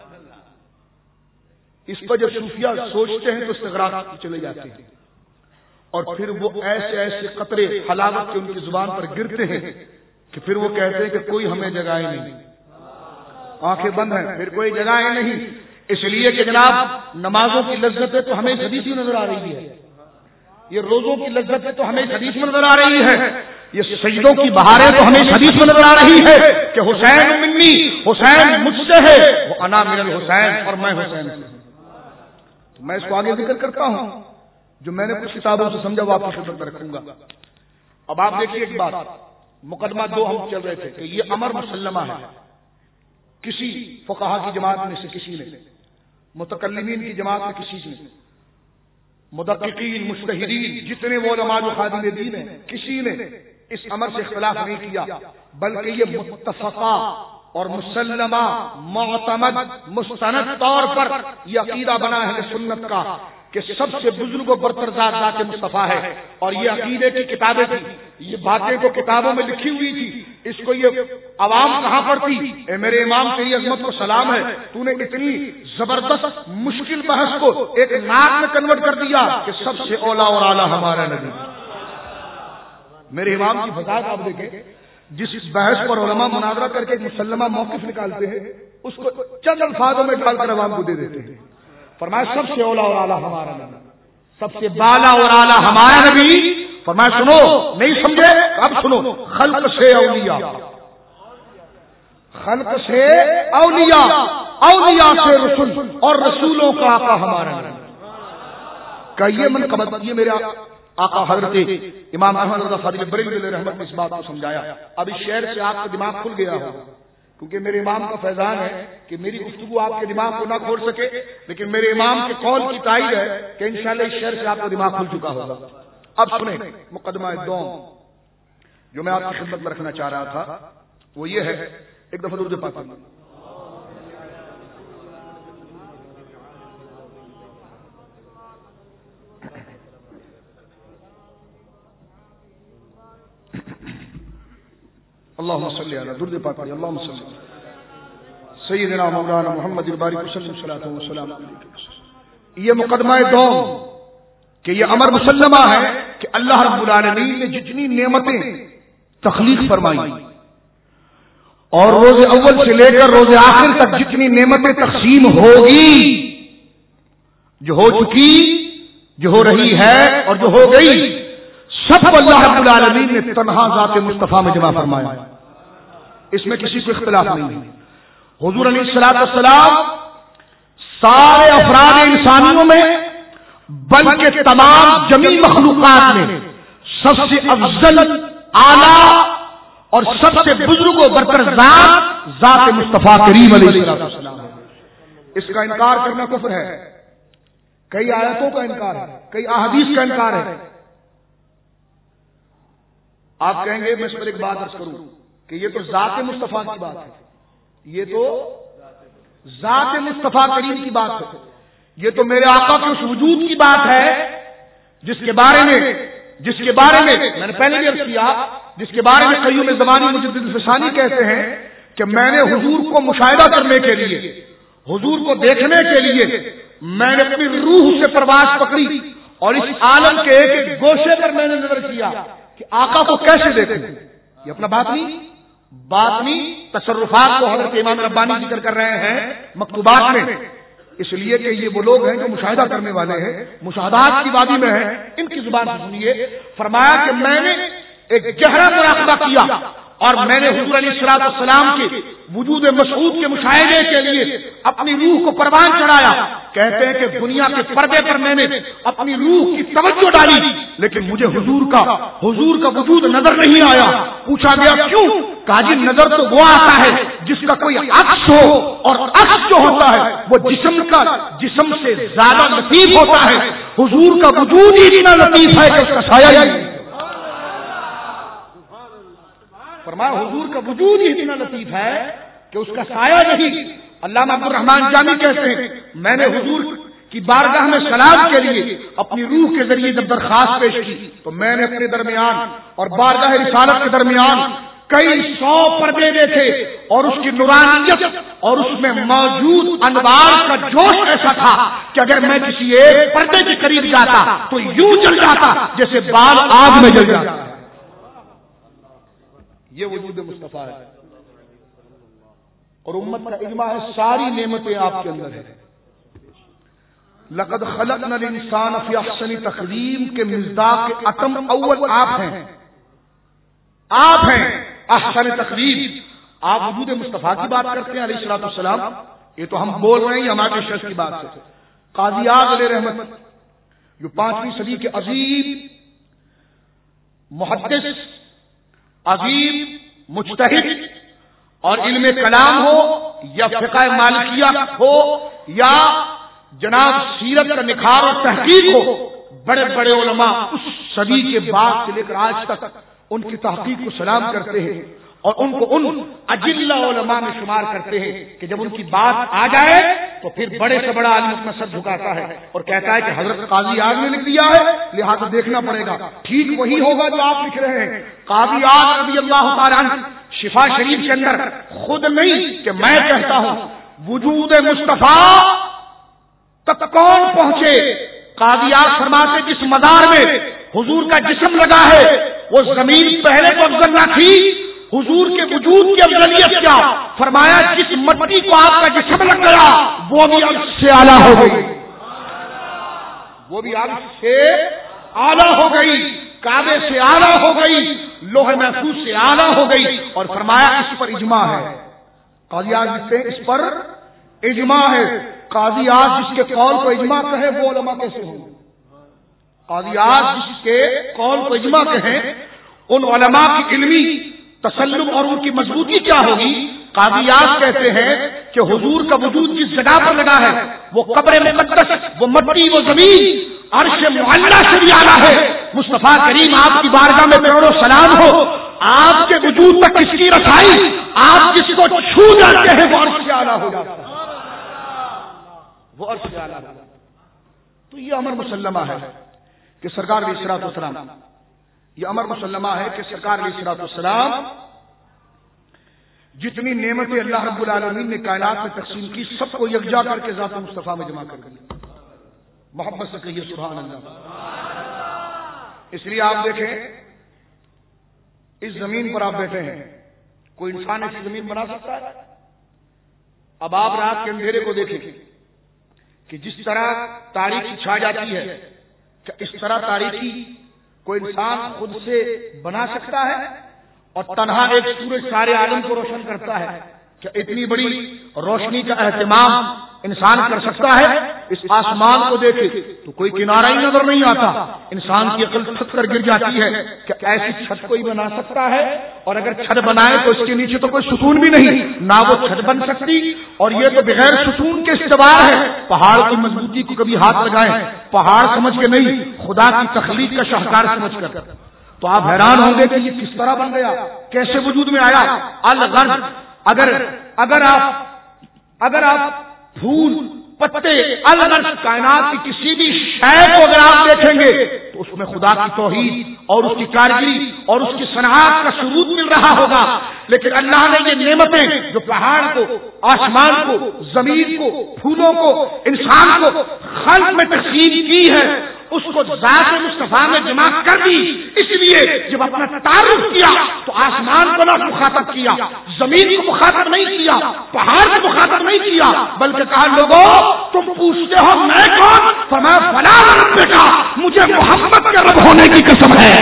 اس پر جب صوفیہ سوچتے ہیں تو استغراق چلے جاتے ہیں، اور پھر وہ ایسے ایسے قطرے حلاوت کے ان کی زبان پر گرتے ہیں کہ پھر وہ کہتے ہیں کہ کوئی ہمیں جگائے نہیں، آنکھیں بند ہیں، پھر کوئی جگائے نہیں. اس لیے کہ جناب نمازوں کی لذت تو ہمیں حدیث میں نظر آ رہی ہے، یہ روزوں کی لذت تو ہمیں حدیث میں نظر آ رہی ہے، یہ سجدوں کی بہاریں تو ہمیں حدیث میں نظر آ رہی ہے کہ حسین منی، حسین مجھ سے ہے، وہ انا من الحسین، اور میں حسین سے ہوں. تو میں اس کو آگے ذکر کرتا ہوں، جو میں نے کچھ کتابوں سے سمجھا وہ آپ کی خدمت میں رکھوں گا. اب آپ دیکھیے ایک بات، مقدمہ دو ہم چل رہے تھے کہ یہ امر مسلمہ ہے. کسی فقہا کی جماعت میں سے کسی نے، متکلمین کی جماعت میں کسی نے، مدققین مجتہدین جتنے وہ علماء جو خادم دین ہیں، کسی نے اس امر سے اختلاف نہیں کیا، بلکہ یہ متفقہ اور مسلمہ معتمد مستند طور پر یہ عقیدہ بنا ہے سنت کا کہ سب سے بزرگ و برتر ذات ذات مصطفیٰ ہے. اور یہ عقیدے کی کتابیں تھی، یہ باتیں کو کتابوں میں لکھی ہوئی تھی. اس کو یہ عوام کہاں پڑتی؟ اے میرے امام تیری عظمت کو سلام ہے، تو نے اتنی زبردست مشکل بحث کو ایک نعت میں کنورٹ کر دیا کہ سب سے اولا اور اعلیٰ ہمارا نبی. میرے امام کی فضائل آپ دیکھیں، جس بحث پر علماء مناظرہ کر کے ایک مسلمہ موقف نکالتے ہیں، اس کو چند الفاظوں میں ڈال کر عوام کو دے دیتے ہیں. فرمایا سب سے اولا اور اعلیٰ ہمارا نبی، سب سے بالا اور اعلیٰ ہمارا نبی. فرمایا سنو، نہیں سمجھے اب سنو، خلق سے اولیاء، خلق سے اولیاء، اولیاء سے رسول، اور رسولوں کا آقا ہمارا نبی. کہیے منقبت، یہ میرے آقا حضرت امام احمد رضا فاضل بریلوی علیہ رحمت نے اس بات کو سمجھایا. اب اس شعر سے آپ کا دماغ کھل گیا ہو، کیونکہ میرے امام کا فیضان ہے کہ میری گفتگو آپ کے دماغ کو نہ کھول سکے، لیکن میرے امام کے قول کی تائید ہے کہ انشاءاللہ اس شعر سے آپ کا دماغ کھل چکا ہوگا. اب سنیں مقدمہ دوم جو میں آپ کی خدمت میں رکھنا چاہ رہا تھا وہ یہ ہے، ایک دفعہ درود پاک پڑھنا. اللہم صلی علی درود پاک پڑھیں. اللہم صلی سیدنا مولانا محمد الباری وسلم صلاۃ و سلام علیہ. یہ مقدمہ دوم کہ یہ امر مسلمہ ہے کہ اللہ رب العالمین نے جتنی نعمتیں تخلیق فرمائی اور روز اول سے لے کر روز آخر تک جتنی نعمتیں تقسیم ہوگی، جو ہو چکی، جو ہو رہی ہے اور جو ہو گئی، سب اللہ رب العالمین نے تنہا ذات مصطفیٰ میں جمع فرمایا. اس میں کسی کو اختلاف نہیں ہے. حضور علیہ الصلوۃ والسلام سارے افراد انسانیوں میں بلکہ تمام جمیع مخلوقات میں سب سے افضل، اعلیٰ اور سب سے بزرگ و برتر ذات ذات مصطفیٰ کریم علیہ الصلوۃ والسلام ہے. اس کا انکار کرنا کفر ہے. کئی آیتوں کا انکار ہے، کئی احادیث کا انکار ہے. آپ کہیں گے میں اس پر ایک بات عرض کروں کہ یہ تو ذات مصطفیٰ کی بات ہے، یہ تو ذات مصطفیٰ کریم کی بات ہے، یہ تو میرے آقا کے اس وجود کی بات ہے جس کے بارے میں جس کے بارے میں میں نے پہلے بھی عرض کیا، جس کے بارے میں قیوم زمانی مجدد الفسانی کہتے ہیں کہ میں نے حضور کو مشاہدہ کرنے کے لیے، حضور کو دیکھنے کے لیے میں نے اپنی روح سے پرواز پکڑی اور اس عالم کے ایک ایک گوشے پر میں نے نظر کیا کہ آقا کو کیسے دیکھیں. یہ اپنا باطنی باطنی تصرفات کو حضرت امام ربانی ذکر کر رہے ہیں مکتوبات میں، اس لیے کہ یہ وہ لوگ ہیں جو مشاہدہ کرنے والے ہیں، مشاہدات کی وادی میں ہیں. ان کی زبان سے سنیے. فرمایا کہ میں نے ایک گہرا مراقبہ کیا اور میں نے حضور علیہ الصلوۃ والسلام کے وجود مسعود کے مشاہدے کے لیے اپنی روح کو پروان چڑھایا. کہتے ہیں کہ دنیا کے پردے پر میں نے اپنی روح کی توجہ ڈالی لیکن مجھے حضور کا حضور کا وجود نظر نہیں آیا. پوچھا گیا کیوں؟ کہا جی نظر تو وہ آتا ہے جس کا کوئی عکس ہو، اور عکس جو ہوتا ہے وہ جسم کا جسم سے زیادہ لطیف ہوتا ہے. حضور کا وجود ہی اتنا لطیف ہے کہ اس کا سایہ ہی نہیں. فرمایا حضور کا وجود ہی اتنا لطیف ہے کہ اس کا سایہ نہیں. علامہ عبد الرحمن جامی کہتے ہیں میں نے حضور کی بارگاہ میں سلام کے لیے اپنی روح کے ذریعے جب درخواست پیش کی تو میں نے اپنے درمیان اور بارگاہ رسالت کے درمیان کئی سو پردے دیکھے اور اس کی نورانیت اور اس میں موجود انوار کا جوش ایسا تھا کہ اگر میں کسی ایک پردے کے قریب جاتا تو یوں جل جاتا جیسے بال آگ میں جل جاتا. یہ وجود مصطفیٰ ہے اور امت کا اجماع ہے ساری نعمتیں آپ کے اندر ہیں. لقد خلقنا الانسان فی احسن تقویم کے مصداق اتم اول آپ ہیں، آپ ہیں احسن تقویم. آپ وجود مصطفیٰ کی بات کرتے ہیں علیہ الصلوۃ والسلام. یہ تو ہم بول رہے ہیں ہمارے شخص کی بات سے. قاضی اعظم علیہ رحمت جو پانچویں صدی کے عظیم محدث، عظیم مجتہد اور علم کلام ہو یا فقہ مالکیہ ہو یا جناب سیرت کا نکھار اور تحقیق ہو، بڑے بڑے علماء اس صدی کے بعد سے لے کر آج تک ان کی تحقیق کو سلام کرتے ہیں اور ان کو ان اجلہ علماء میں شمار کرتے ہیں کہ جب ان کی بات آ جائے تو پھر بڑے سے بڑا عالم اپنا سر جھکاتا ہے اور کہتا ہے کہ حضرت قاضی اعظم نے لکھ دیا ہے لہذا دیکھنا پڑے گا. ٹھیک وہی ہوگا جو آپ لکھ رہے ہیں. قاضی اعظم رضی اللہ تعالی عنہ شفا شریف کے اندر خود نہیں کہ میں کہتا ہوں وجود مصطفیٰ تک کون پہنچے. قاضی اعظم فرماتے جس مدار میں حضور کا جسم لگا ہے وہ زمین پہلے تو افضل نہ تھی، حضور کے وجود کی افضلیت کیا؟ فرمایا جس مٹی کو آپ کا جسم لگ گیا وہ بھی عرش سے اعلیٰ ہو گئی، وہ بھی عرش سے اعلیٰ ہو گئی، کعبے سے اعلیٰ ہو گئی، لوح محفوظ سے اعلیٰ ہو گئی. اور فرمایا اس پر اجماع ہے. قاضی اعظم کہتے ہیں اس پر اجماع ہے. قاضی اعظم جس کے قول کو اجماع کہے وہ علماء کیسے ہوں؟ قاضی اعظم جس کے قول کو اجماع کہیں ان علماء کی علمی تسلم اور ان کی مضبوطی کیا ہوگی؟ قاضی اعظم کہتے ہیں کہ حضور کا وجود جس جگہ پر لگا ہے وہ قبر مقدس، وہ مٹی، وہ زمین عرش معلیٰ سے بھی اعلیٰ ہے. مصطفیٰ کریم آپ کی بارگاہ میں کروڑوں سلام ہو، آپ کے وجود تک کس کی رسائی؟ آپ جس کو چھو جاتے ہیں وہ عرش سے اعلیٰ ہو جاتا ہے، وہ عرش سے اعلیٰ. تو یہ امر مسلمہ ہے کہ سرکار علیہ الصلوۃ والسلام یہ امر مسلمہ ہے کہ سرکار علیہ الصلوۃ والسلام جتنی نعمتیں اللہ رب العالمین نے کائنات میں تقسیم کی سب کو یکجا کر کے ذات مصطفیٰ میں جمع کر دیا. محبت سے کہیے سبحان اللہ. اس لیے آپ دیکھیں اس زمین پر آپ بیٹھے ہیں، کوئی انسان ایسی زمین بنا سکتا ہے؟ اب آپ رات کے اندھیرے کو دیکھیں کہ جس طرح تاریکی چھا جاتی ہے، کیا اس طرح تاریکی کوئی انسان خود سے بنا سکتا ہے؟ اور تنہا ایک سورج سارے عالم کو روشن کرتا ہے، کیا اتنی بڑی روشنی کا اہتمام انسان کر سکتا ہے؟ اس آسمان کو دیکھے تو کوئی کنارہ ہی نظر نہیں آتا، انسان کی عقل تھک کر گر جاتی ہے کہ ایسی چھت کوئی بنا سکتا ہے، اور اگر چھت بنائے تو اس کے نیچے تو کوئی ستون بھی نہیں، نہ وہ چھت بن سکتی، اور یہ تو بغیر ستون کے استوار ہے۔ پہاڑ کی مضبوطی کو کبھی ہاتھ لگائیں، پہاڑ سمجھ کے نہیں، خدا کی تخلیق کا شاہکار سمجھ کر، تو آپ حیران ہوں گے کہ یہ کس طرح بن گیا، کیسے وجود میں آیا۔ الغرض اگر اگر آپ اگر آپ پھول پتے الغرض کائنات کی کسی بھی شے کو اگر آپ دیکھیں گے تو اس میں خدا کی توحید اور اس کی کارگری اور اس کی صنعت کا ثبوت مل رہا ہوگا، لیکن اللہ نے یہ نعمتیں جو پہاڑ کو، آسمان کو، زمین کو، پھولوں کو، انسان کو خلق میں تقسیم کی ہے، اس کو ذات مصطفیٰ میں جمع کر دی۔ اس لیے جب اپنا تعارف کیا تو آسمان کو نہ مخاطب کیا، زمین کو مخاطب نہیں کیا، پہاڑ کو مخاطب نہیں کیا، بلکہ کہا لوگوں تم پوچھتے ہو میں کون؟ فرمایا فلا وربک، مجھے محمد کے رب ہونے کی قسم ہے۔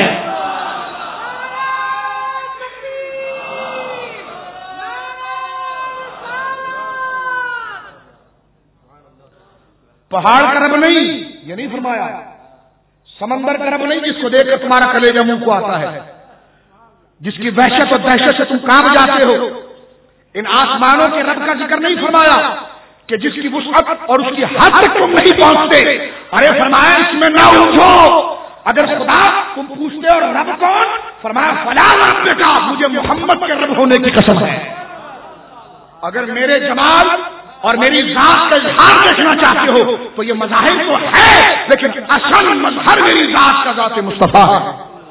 پہاڑ کا رب نہیں، یہ نہیں فرمایا، سمندر کا رب نہیں جس کو دیکھ کر تمہارا کلیجہ منہ کو آتا ہے، جس کی وحشت اور دہشت سے تم کانپ جاتے ہو، ان آسمانوں کے رب کا ذکر نہیں فرمایا کہ جس کی وسعت اور اس کی حد تک تم نہیں پہنچتے، ارے فرمایا اس میں نہ الجھو۔ اگر خدا تم پوچھتے اور رب کون؟ فرمایا فلا وربک، مجھے محمد کے رب ہونے کی قسم ہے۔ اگر میرے جمال اور میری ذات کا اظہار دیکھنا چاہتے ہو تو یہ مظاہر تو ہے، لیکن اصل مظہر میری ذات کا ذات مصطفیٰ ہے۔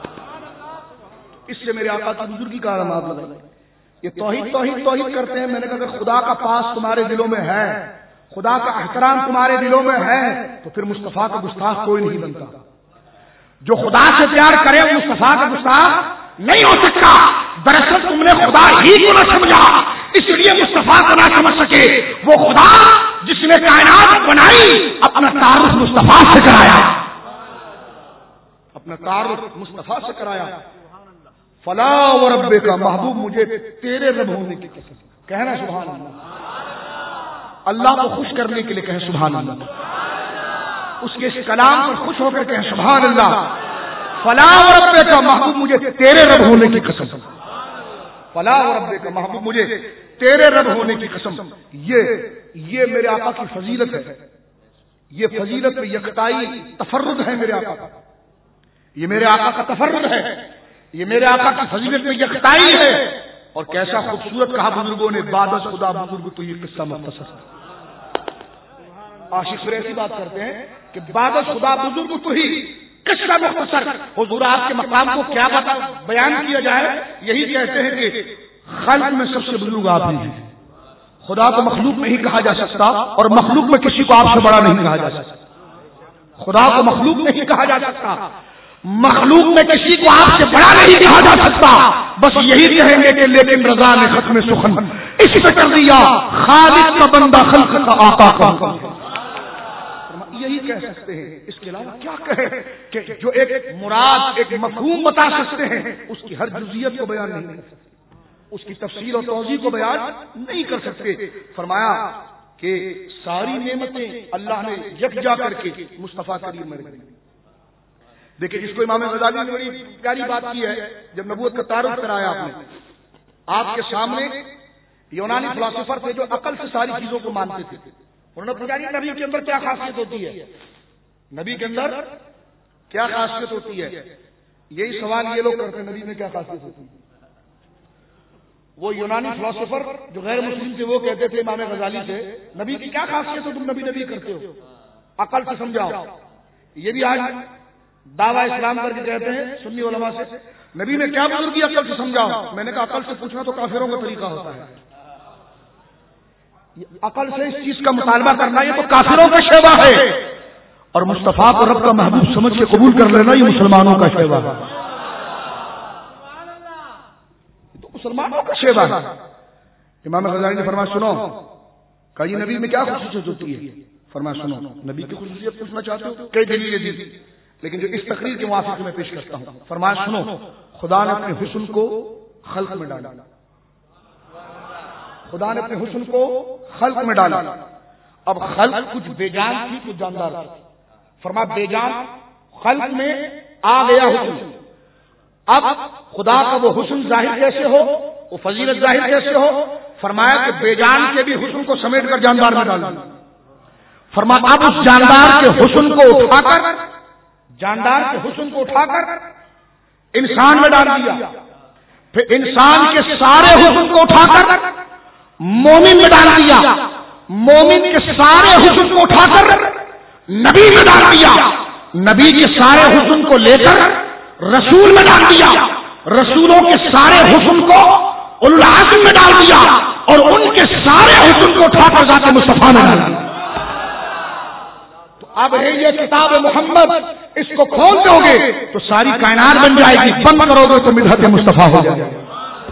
اس سے میرے آقا کی بزرگی کا علامات لگائیں۔ یہ توحید توحید توحید کرتے ہیں، میں نے کہا اگر خدا کا پاس تمہارے دلوں میں ہے، خدا کا احترام تمہارے دلوں میں ہے، تو پھر مصطفیٰ کا گستاخ کوئی نہیں بنتا۔ جو خدا سے پیار کرے وہ مصطفیٰ کا گستاخ نہیں ہو سکتا۔ دراصل تم نے خدا ہی کو نہ سمجھا، اس لیے مصطفیٰ کو نہ سمجھ سکے۔ وہ خدا جس نے کائنات بنائی اپنا تعارف مصطفیٰ سے کرایا، اپنا تعارف مصطفیٰ سے کرایا۔ فلا وربک، محبوب مجھے تیرے رب ہونے کی قسم، کہنا سبحان اللہ، اللہ کو خوش کرنے کے لیے کہیں سبحان اللہ، اس کے اس کلام پر خوش ہو کر کہیں سبحان اللہ۔ فلا وربک، محبوب مجھے تیرے رب ہونے کی قسم، فلا وربک، محبوب مجھے تیرے رب ہونے کی قسم۔ یہ یہ میرے آقا کی فضیلت ہے، یہ فضیلت یکتائی تفرد ہے میرے آقا کا، یہ میرے آقا کا تفرد ہے، یہ میرے آقا کی فضیلت میں یکتائی ہے۔ اور کیسا خوبصورت کہا بزرگوں نے، بعد از خدا بزرگ تو یہ قصہ مختصر ہے۔ عاشق پھر ایسی بات کرتے ہیں کہ بعد از خدا بزرگ تو ہی قصہ مختصر۔ حضور آپ کے مقام کو کیا بتا بیان کیا جائے، یہی کہتے ہیں کہ خلق میں سب سے بزرگ آپ ہی ہیں۔ خدا کو مخلوق نہیں کہا جا سکتا، اور مخلوق میں کسی کو آپ سے بڑا نہیں کہا جا سکتا۔ خدا کو مخلوق نہیں کہا جا سکتا، مخلوق میں کسی کو آپ سے بڑا نہیں کہا جا سکتا۔ بس یہی کہیں گے کہ لیکن رضا نے ختم سخن اس پہ کر دیا، خالق کا بندہ خلق کا آقا کا، یہی کہہ سکتے ہیں۔ اس کے علاوہ کیا کہیں کہ جو ایک مراد ایک مفہوم بتا سکتے ہیں، اس کی ہر جزئیت کو بیان نہیں کر سکتے، اس کی تفصیل اور توضیح کو بیان نہیں کر سکتے۔ فرمایا کہ ساری نعمتیں اللہ نے یکجا کر کے مصطفیٰ کریم میں رکھی۔ دیکھیں جس کو امام غزالی نے بڑی پیاری بات کی ہے، جب نبوت کا تعارف کرایا آپ نے، آپ کے سامنے یونانی فلاسفر تھے جو عقل سے ساری چیزوں کو مانتے تھے، انہوں نے پوچھا نبی کے اندر کیا خاصیت ہوتی ہے، نبی کے اندر کیا خاصیت ہوتی ہے، یہی سوال یہ لوگ کرتے ہیں، نبی میں کیا خاصیت ہوتی ہے۔ وہ یونانی فلاسفر جو غیر مسلم تھے وہ کہتے تھے امام غزالی سے، نبی کی کیا خاصیت ہے، تم نبی نبی کرتے ہو، عقل سے سمجھاؤ۔ یہ بھی آج دعویٰ اسلام کر کے کہتے ہیں سنی علماء سے، نبی نے کیا بزرگی عقل سے سمجھاؤ۔ میں نے کہا عقل سے پوچھنا تو کافروں کا طریقہ ہوتا ہے، عقل سے اس چیز کا مطالبہ کرنا یہ تو کافروں کا شیوا ہے، اور مصطفیٰ کو رب کا محبوب سمجھ کے قبول کر لینا یہ مسلمانوں کا شیوا ہے، تو مسلمانوں کا شیوا ہے۔ امام غزالی نے فرمایا سنو، کہا یہ نبی میں کیا خصوصیت ہوتی ہے، فرمایا سنو، نبی کی خصوصیت پوچھنا چاہتے ہو، کئی دلیلیں دی، لیکن جو اس تقریر کے موافق میں پیش کرتا ہوں۔ فرمایا سنو، خدا نے اپنے حسن کو خلق میں ڈالا. خدا نے اپنے حسن کو خلق میں ڈالا. اب خلق کچھ بے جان تھی کچھ جاندار تھی. فرما بے جان خلق میں آ گیا حسن. اب خدا کا وہ حسن ظاہر کیسے ہو, وہ فضیلت ظاہر کیسے ہو؟ فرمایا کہ بے جان کے بھی حسن کو سمیٹ کر جاندار میں ڈال دیا. فرما اب اس جاندار کے حسن کو اٹھا کر جاندار کے حسن کو اٹھا کر انسان میں ڈال دیا. پھر انسان کے سارے حسن کو اٹھا کر مومن میں ڈال دیا. مومن کے سارے حسن کو اٹھا کر نبی میں ڈال دیا. نبی کے سارے حسن کو لے کر رسول میں ڈال دیا. رسولوں کے سارے حسن کو اولو العزم میں ڈال دیا اور ان کے سارے حسن کو اٹھا کر ذات مصطفیٰ میں ڈال دیا. تو اب ہے یہ کتاب محمد, اس کو کھول دو گے تو ساری کائنات بن جائے گی, بند کرو گے تو مدحت مصطفیٰ ہو جائے گی.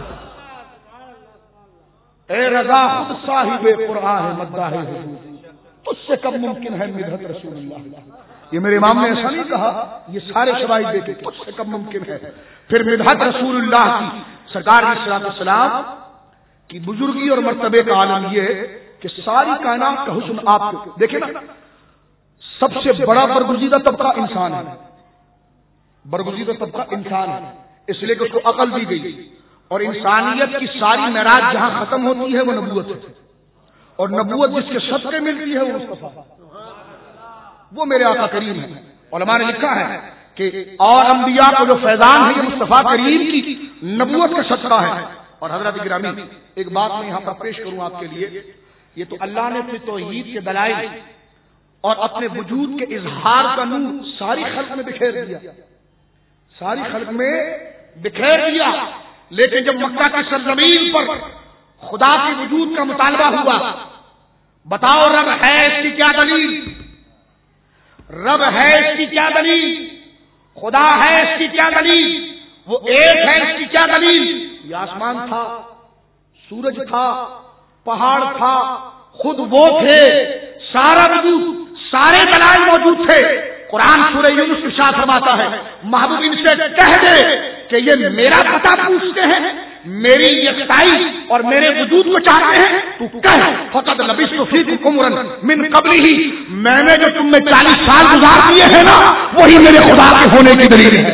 اے رضا خود صاحب قرآن ہے مداح حضور, تجھ سے کب ممکن ہے مدحت رسول اللہ. یہ میرے امام نے ایسا نہیں کہا, یہ سارے شواہد دیکھے تجھ سے کب ممکن ہے. پھر مدحت رسول اللہ کی سرکار علیہ الصلوۃ والسلام کی بزرگی اور مرتبے کا عالم یہ ہے کہ ساری کائنات کا حسن آپ کو دیکھیں نا. سب سے بڑا برگزیدہ طبقہ انسان ہے, برگزیدہ طبقہ انسان ہے, اس لیے کہ اس کو عقل دی گئی. اور انسانیت کی ساری معراج جہاں ختم ہوتی ہے وہ نبوت ہے, اور نبوت جس کے صدقے ملتی ہے وہ مصطفیٰ, وہ میرے آقا کریم ہے. علماء نے لکھا ہے کہ اور انبیاء کو جو فیضان ہے یہ مصطفیٰ کریم کی نبوت کا صدقہ ہے. اور حضرت گرامی ایک بات میں یہاں پر پیش کروں آپ کے لیے, یہ تو اللہ نے اپنی توحید کے دلائل اور اپنے وجود کے اظہار کا نور ساری خلق میں بکھیر دیا, ساری خلق میں بکھیر دیا. لیکن جب مکہ کی سرزمین پر خدا کے وجود کا مطالبہ ہوا, بتاؤ رب ہے اس کی کیا دلیل, رب ہے اس کی کیا دلیل, خدا ہے اس کی کیا دلیل, وہ ایک ہے اس کی کیا دلیل. یہ آسمان تھا, سورج تھا, پہاڑ تھا, خود وہ تھے, سارا وجود, سارے دلائل موجود تھے. قرآن سورہ یونس میں ارشاد فرماتا ہے محبوب ان سے کہہ دے کہ یہ میرا پتہ پوچھتے ہیں, میری یکتائی اور میرے وجود کو چاہتے ہیں, تو کہہ فقط لبثت فیکم عمرا من قبلہ, میں نے جو تم میں چالیس سال گزار دیے ہیں نا وہی میرے خدا کے ہونے کی دلیل ہے.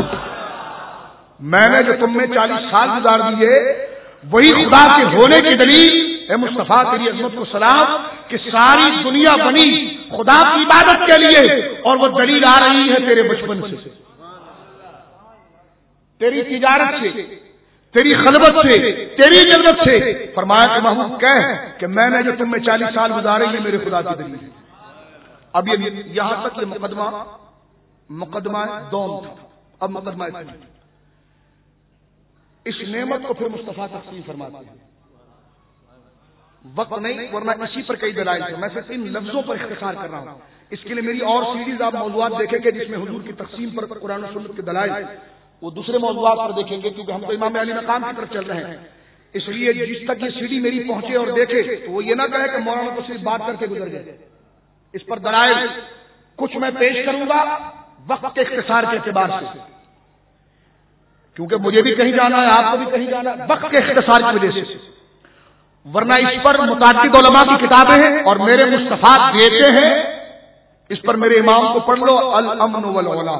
میں نے جو تم میں چالیس سال گزار دیے وہی خدا کے ہونے کی دلیل. اے مصطفیٰ تیری عظمت کو سلام کہ ساری دنیا بنی خدا کی عبادت کے لیے, اور وہ دلیل آ رہی ہے تیرے بچپن سے, تیری تجارت سے, تیری خلوت سے, تیری جلوت سے. فرمایا کہ محبوب کہہ کہ میں نے جو تم میں چالیس سال گزارے یہ میرے خدا کی دلیل ہے. اب یہ یہاں تک یہ مقدمہ مقدمہ دوم تھا, اب مقدمہ اس نعمت کو پھر مصطفیٰ تقسیم فرماتے ہیں. وقت نہیں ورنہ اسی پر کئی دلائل ہیں, میں صرف ان لفظوں پر اختصار کر رہا ہوں. اس کے لیے میری اور سیریز آپ موضوعات دیکھیں گے جس میں حضور کی تقسیم پر قرآن و سنت کے دلائل, وہ دوسرے موضوعات پر دیکھیں گے کیونکہ ہم تو امام علی مقام کی طرف چل رہے ہیں. اس لیے جس تک یہ سیڑھی میری پہنچے اور دیکھے تو وہ یہ نہ کہے کہ مولانا کو صرف بات کر کے گزر گئے. اس پر دلائل کچھ میں پیش کروں گا وقت کے اختصار کے اعتبار سے, کیونکہ مجھے بھی کہیں جانا ہے, آپ کو بھی کہیں جانا ہے, وقت کے اختصار کی وجہ سے. ورنہ اس پر متعدد علماء کی کتابیں ہیں اور میرے مصطفیٰ دیتے ہیں. اس پر میرے امام کو پڑھ لو, الامن والعلا,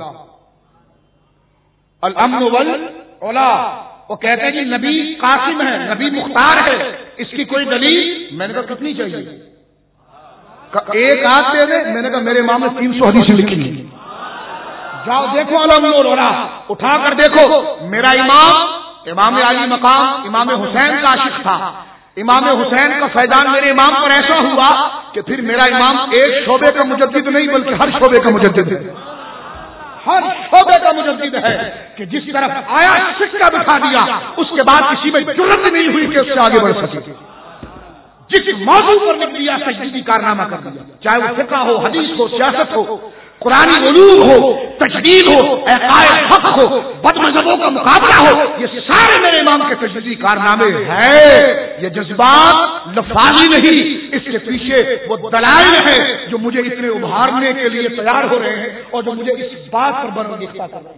الامن والعلا. وہ کہتے ہیں کہ نبی قاسم ہے, نبی مختار ہے, اس کی کوئی دلیل. میں نے کہا کتنی چاہیے, ایک آدھ دے دے. میں نے کہا میرے امام نے تین سو حدیثیں لکھی ہیں, جاؤ دیکھو الامن والعلا, اٹھا کر دیکھو. میرا امام امام علی مقام امام حسین کا عاشق تھا. امام حسین کا فیضان میرے امام پر ایسا ہوا کہ پھر میرا امام ایک شعبے کا مجدد نہیں بلکہ ہر شعبے کا مجدد ہے, ہر شعبے کا مجدد ہے کہ جس طرف آیا سکہ دکھا دیا, اس کے بعد کسی میں جرأت نہیں ہوئی کہ اس سے آگے بڑھ سکے. جس موضوع پر لکھ دیا تجدیدی کارنامہ کر دیا, چاہے وہ فقہ ہو, حدیث ہو, سیاست ہو, قرآن علوم ہو, تجدید ہو, عقائد حق ہو, بد مذہبوں کا مقابلہ ہو, یہ سارے میرے امام کے تجدیدی کارنامے ہیں. یہ جذبات لفاظی نہیں, اس کے پیچھے وہ دلائل ہیں جو مجھے اتنے ابھارنے کے لیے تیار ہو رہے ہیں اور جو مجھے اس بات پر برانگیختہ کر رہے ہیں.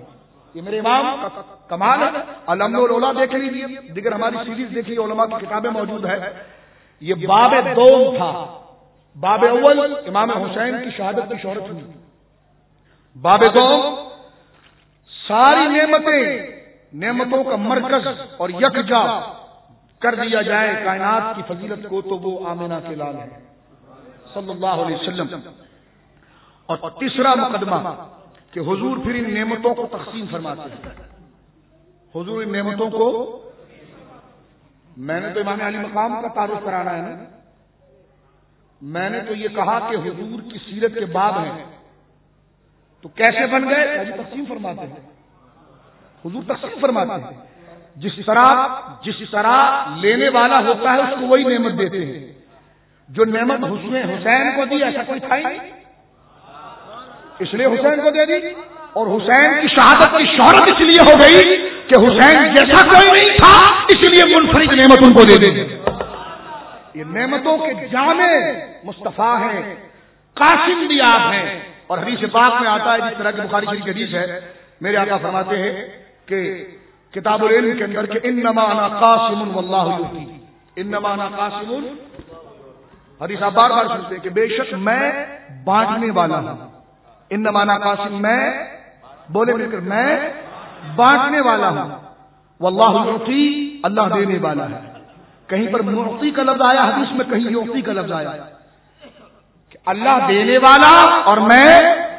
یہ میرے امام کا کمال ہے. الامن والاولا دیکھ لیجیے, دیگر ہماری سیریز دیکھیے, علماء کی کتابیں موجود ہے. یہ باب دوم تھا. باب اول امام حسین کی شہادت کی شہرت ہوئی. باب دوم ساری نعمتیں, نعمتوں کا مرکز اور یکجا کر دیا جائے کائنات کی فضیلت کو, تو وہ آمنہ کے لال ہے صلی اللہ علیہ وسلم. اور تیسرا مقدمہ کہ حضور پھر ان نعمتوں کو تقسیم فرماتے ہیں. حضور ان نعمتوں کو, میں نے تو امام علی مقام کا تعارف کرانا ہے نا, میں نے تو یہ کہا کہ حضور کی سیرت کے باب ہیں, تو کیسے بن گئے؟ تقسیم فرماتے ہیں. حضور تقسیم فرماتے ہیں. جس طرح جس طرح لینے والا ہوتا ہے اس کو وہی نعمت دیتے ہیں. جو نعمت حسین حسین کو دی ایسا کوئی تھا ہی نہیں, اس لیے حسین کو دے دی. اور حسین کی شہادت کی شہرت اس لیے ہو گئی کہ حسین جیسا کوئی نہیں تھا, اس لیے منفرد نعمت ان کو دے دے. یہ نعمتوں کے جامع مصطفیٰ ہیں, قاسم بھی آپ ہیں. اور حدیث پاک میں آتا ہے, جس طرح کی بخاری شریف کی حدیث ہے, میرے آقا فرماتے ہیں کہ کتاب العلم کے اندر کہ انما انا قاسم واللہ یؤتی, انما انا قاسم, حدیث آپ بار بار سنتے ہیں کہ بے شک میں بانٹنے والا ہوں. انما انا قاسم, میں بولے مل کر, میں بانٹنے والا ہوں. واللہ یؤتی, اللہ دینے والا ہے. کہیں پر معطی کا لفظ آیا حدیث میں, کہیں یؤتی کا لفظ آیا. کہ اللہ دینے والا اور میں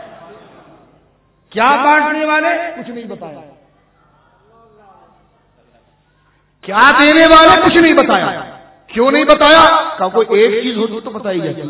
کیا بانٹنے والے, کچھ نہیں بتایا. کیا دینے والے کچھ نہیں بتایا. کیوں نہیں بتایا؟ کہ کوئی ایک چیز ہوتی تو بتائی جاتی.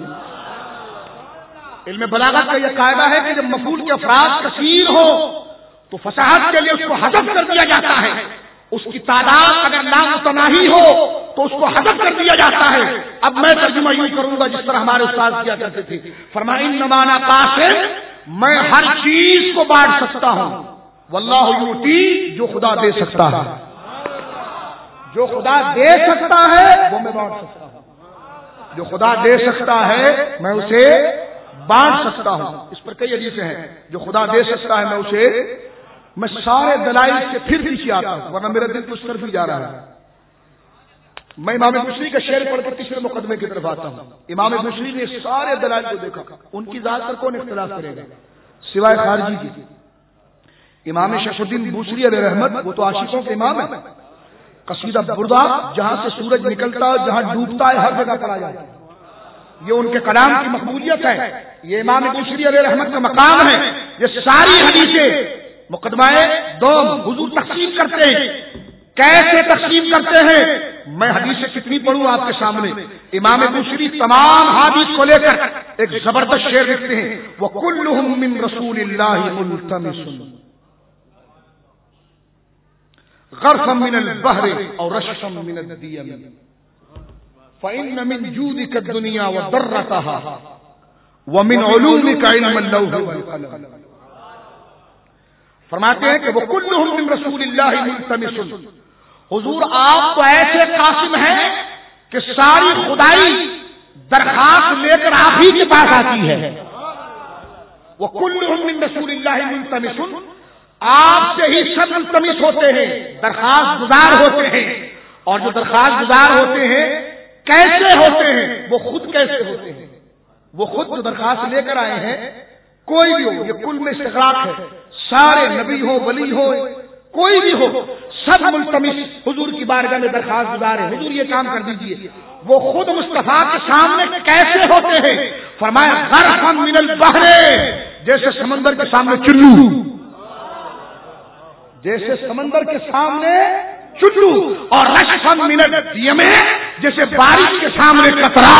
علم بلاغت کا یہ قاعدہ ہے کہ جب مفعول کے افراد کثیر ہو تو فصاحت کے لیے اس کو حذف کر دیا جاتا ہے. اس کی تعداد اگر نامتناہی ہو تو اس کو حذف کر دیا جاتا ہے. اب میں ترجمہ یوں کروں گا جس طرح ہمارے استاد کیا کرتے تھے. فرمایا انما انا قاسم, میں ہر چیز کو بانٹ سکتا ہوں. واللہ یؤتی, جو خدا دے سکتا ہے, جو خدا دے سکتا ہے وہ میں بانٹ سکتا ہوں. جو خدا دے سکتا ہے میں اسے بانٹ سکتا ہوں. اس پر کئی حدیثیں ہیں. جو خدا دے سکتا ہے میں اسے, میں سارے دلائل سے پھر پیچھے آتا ہوں, ورنہ میرا دل کچھ طرف ہی جا رہا ہے. میں امام بصری کا شعر پڑھ کر تیسرے مقدمے کی طرف آتا ہوں. امام بصری نے سارے دلائل کو دیکھا. ان کی ذات پر کون اختلاف کرے گا سوائے خارجی کی. امام شیخ الدین بوصیری علیہ رحمت, وہ تو عاشقوں کے امام ہیں. قصیدہ بردہ جہاں سے سورج نکلتا ہے, جہاں ڈوبتا ہے, ہر جگہ پڑھا جاتا ہے. یہ ان کے کلام کی مقبولیت ہے. یہ امام بصری علیہ رحمت کا مقام ہے. یہ ساری حدیثیں مقدمہ دوم حضور تقسیم کرتے ہیں. کیسے تقسیم کرتے ہیں؟ میں حدیثیں کتنی پڑھوں آپ کے سامنے. امام بصری تمام حدیث کو لے کر ایک زبردست شعر لکھتے ہیں, وَكُلُّهُم مِّن رَّسُولِ اللَّهِ مُلْتَمِسٌ غرفا من البحر او رشفا من الدیم فإن من جودك الدنيا وضرتها ومن علومك علم اللوح والقلم. فرماتے ہیں کہ وہ کلہم من رسول اللہ ملتمس, حضور آپ تو ایسے قاسم ہیں کہ ساری خدائی درخواست لے کر آپ ہی کے پاس آتی ہے. وہ کلہم من رسول اللہ ملتمس, آپ سے ہی سب ملتمس ہوتے ہیں, درخواست گزار ہوتے ہیں. اور جو درخواست گزار ہوتے ہیں کیسے ہوتے ہیں؟ وہ خود کیسے ہوتے ہیں؟ وہ خود جو درخواست لے کر آئے ہیں, کوئی بھی ہو, یہ کل میں استغراق ہے, سارے نبی ہو, ولی ہو, کوئی بھی ہو, سب ملتمس حضور کی بارگاہ میں درخواست گزار ہیں. حضور یہ کام کر دیجئے. وہ خود مصطفیٰ کے سامنے کیسے ہوتے ہیں؟ فرمایا غرفا من البحر, جیسے سمندر کے سامنے چلو, جیسے سمندر کے سامنے چلو, اور رشفا من الدیم, جیسے بارش کے سامنے قطرہ.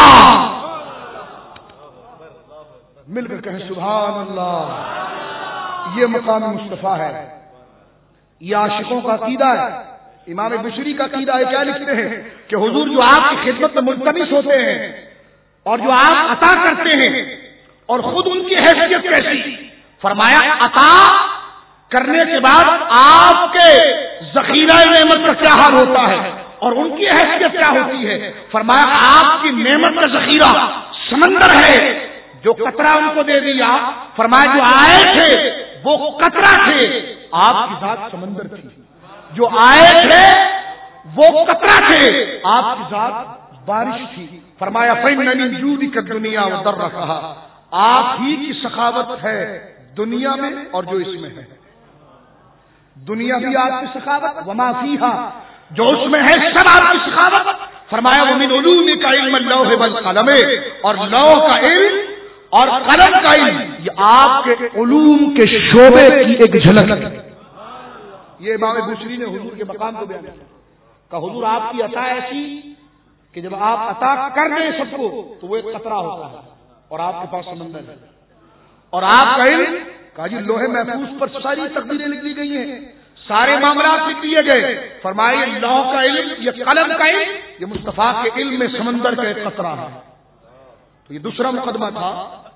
مل کر کہیں سبحان اللہ. یہ مقام مصطفیٰ ہے, یہ عاشقوں کا عقیدہ ہے. امام بصری کا عقیدہ ہے, کیا لکھتے ہیں کہ حضور جو آپ کی خدمت میں ملتمس ہوتے ہیں اور جو آپ عطا کرتے ہیں, اور خود ان کی حیثیت کیسی. فرمایا عطا کرنے کے بعد آپ کے ذخیرہ نعمت کا کیا حال ہوتا ہے اور ان کی حیثیت کیا ہوتی ہے. فرمایا آپ کی نعمت کا ذخیرہ سمندر ہے, جو قطرہ ان کو دے دیا. فرمایا جو آئے تھے وہ قطرہ تھے, آپ کی ذات سمندر تھی، جو آئے تھے وہ قطرہ تھے، آپ کی ذات بارش تھی. فرمایا فَإِنَّ مِن جُودِكَ الدُّنْيَا وَضَرَّتَهَا، آپ ہی کی سخاوت ہے دنیا میں اور جو اس میں ہے. دنیا بھی آپ کی سخاوت، وما فیہا، جو اس میں ہے سب آپ کی سخاوت. فرمایا وَمِنْ عُلُومِكَ عِلْمَ اللَّوْحِ وَالْقَلَمِ، اور لوح کا علم اور قلم کا علم یہ آپ کے علوم کے شعبے کی ایک جھلک ہے. یہ امام بصری نے حضور کے مقام کو بیان کیا کہ حضور آپ کی عطا ایسی کہ جب آپ عطا کر دیں سب کو تو وہ ایک قطرہ ہوتا ہے اور آپ کے پاس سمندر ہے. اور آپ کا علم کہا جی لوہے محفوظ پر ساری تقدیریں لکھ دی گئی ہیں، سارے معاملات لکھ دیے گئے. فرمائے لوح کا علم، یہ قلم کا علم، یہ مصطفیٰ کے علم میں سمندر کا ایک قطرہ ہے. تو یہ دوسرا مقدمہ تھا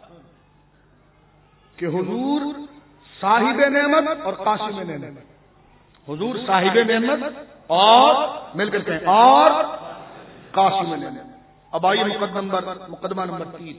کہ حضور صاحب نعمت اور قاسم نعمت. حضور صاحب نعمت اور مل کر کہیں اور قاسم نعمت. اب آئیے مقدمہ نمبر مقدمہ نمبر تین.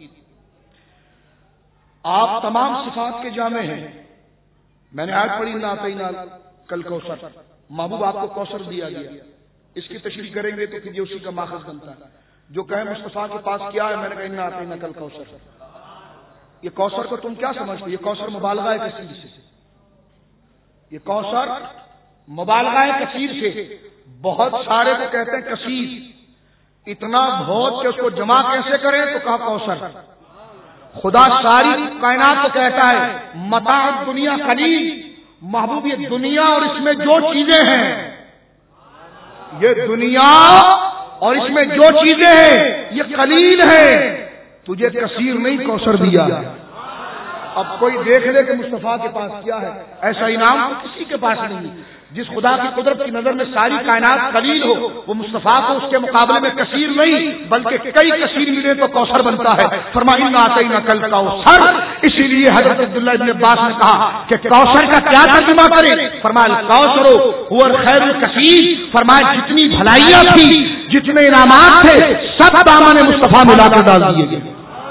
آپ تمام صفات کے جامع ہیں. میں نے آج پڑھی نا اعطیناک کل کوثر، محبوب آپ کو کوثر دیا گیا. اس کی تشریح کریں گے تو پھر یہ اسی کا ماخذ بنتا ہے. جو کہیں مصطفیٰ کے پاس کیا ہے، میں نے کہا نا اعطیناک کل کوثر. یہ کوثر کو تم کیا سمجھتے؟ یہ کوثر مبالغہ ہے کثیر سے. یہ کوثر مبالغہ ہے کثیر سے. بہت سارے کو کہتے ہیں کثیر، اتنا بہت کہ اس کو جمع کیسے کریں تو کہا کوثر. خدا ساری کائنات کو کہتا ہے متاع دنیا قلیل، محبوب یہ دنیا اور اس میں جو چیزیں ہیں، یہ دنیا اور اس میں جو چیزیں ہیں یہ قلیل ہے، تجھے کثیر نہیں کوثر دیا. اب کوئی دیکھ لے کہ مصطفیٰ کے پاس کیا ہے، ایسا انعام کسی کے پاس نہیں. جس خدا کی قدرت کی نظر میں ساری کائنات قلیل ہو، وہ مصطفیٰ کو اس کے مقابلے میں کثیر نہیں بلکہ کئی کثیر ملے تو کوثر بنتا ہے. فرمایا انا اعطیناک الکوثر. اسی لیے حضرت عبداللہ ابن عباس نے کہا کہ کوثر کا کیا ترجمہ کریں؟ فرمایا الکوثر هو الخیر الکثیر. فرمایا جتنی بھلائیاں تھی، جتنے انعامات تھے، سب دامن مصطفیٰ میں لا کر ڈال دیے گئے.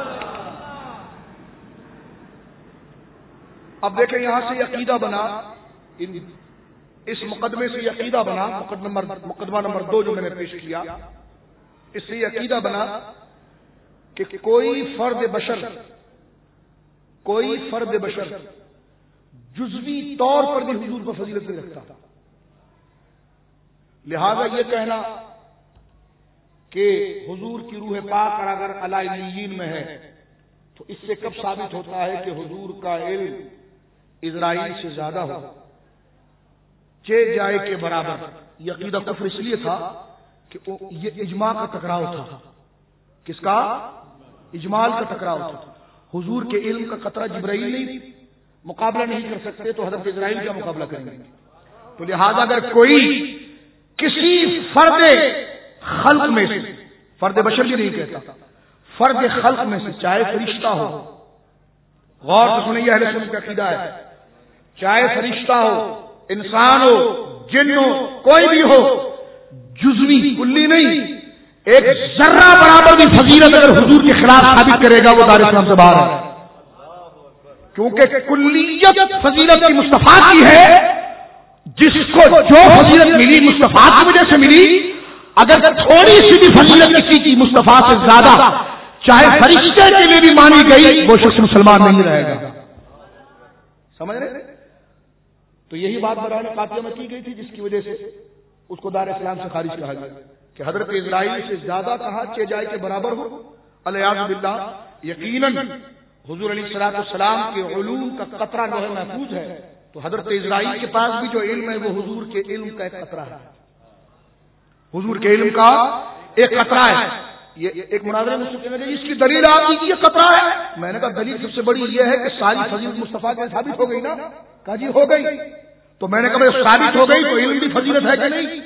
اب دیکھیں یہاں سے عقیدہ بنا، اس مقدمے سے یہ عقیدہ بنا، مقدمہ مقدمہ نمبر دو جو میں نے پیش کیا، اس سے یہ عقیدہ بنا کہ کوئی فرد بشر کوئی فرد بشر جزوی طور پر بھی حضور کو فضیلت نہیں رکھتا. لہذا یہ کہنا کہ حضور کی روح پاک اگر اعلی علیین میں ہے تو اس سے کب ثابت ہوتا ہے کہ حضور کا علم اسرائیل سے زیادہ ہو، چے جائے کے برابر. یہ عقیدہ کفر اس لیے تھا کہ یہ اجماع کا ٹکراؤ تھا. کس کا؟ اجمال کا ٹکراؤ تھا. حضور کے علم کا قطرہ جبرائیل نہیں مقابلہ نہیں کر سکتے تو حضرت اسرائیل کا مقابلہ کریں گے. تو لہذا اگر کوئی کسی فرد خلق میں سے، فرد بشر بھی نہیں کہتا، فرد خلق میں سے، چاہے فرشتہ ہو، غور سے سنیے اہل سنت کا عقیدہ ہے، چاہے فرشتہ ہو، انسان ہو، جن ہو، کوئی بھی ہو، جزوی کلی نہیں، ایک ذرہ برابر بھی فضیلت اگر حضور کے خلاف ثابت کرے گا وہ دار اسلام سے باہر ہے. کیونکہ کلیت فضیلت کی مصطفیٰ کی ہے. جس کو جو فضیلت ملی مصطفیٰ کی وجہ سے ملی، اگر تھوڑی سی بھی فضیلت کسی کی مصطفیٰ سے زیادہ چاہے فرشتے کے لیے بھی مانی گئی، وہ شخص مسلمان نہیں رہے گا. سمجھ رہے؟ تو یہی بات برائے قاطعہ میں کی گئی تھی جس کی وجہ سے اس کو دار اسلام سے خارج کہا گیا کہ حضرت اسرائیل سے زیادہ کہا چے جائے کے برابر ہو. الیاذ باللہ. یقیناً حضور علیہ الصلوۃ والسلام کے علوم کا قطرہ لوح محفوظ ہے، تو حضرت اسرائیل کے پاس بھی جو علم ہے وہ حضور کے علم کا ایک قطرہ ہے. حضور کے علم کا ایک قطرہ ہے. یہ ایک مناظرے میں کہنے اس کی دلیل آپ کی یہ قطرہ ہے. میں نے کہا دلیل سب سے بڑی یہ ہے کہ ساری فضیلت مصطفیٰ کے ثابت ہو گئی نا. کہا جی ہو گئی. تو میں نے کہا ثابت ہو گئی تو علم بھی فضیلت ہے کہ نہیں؟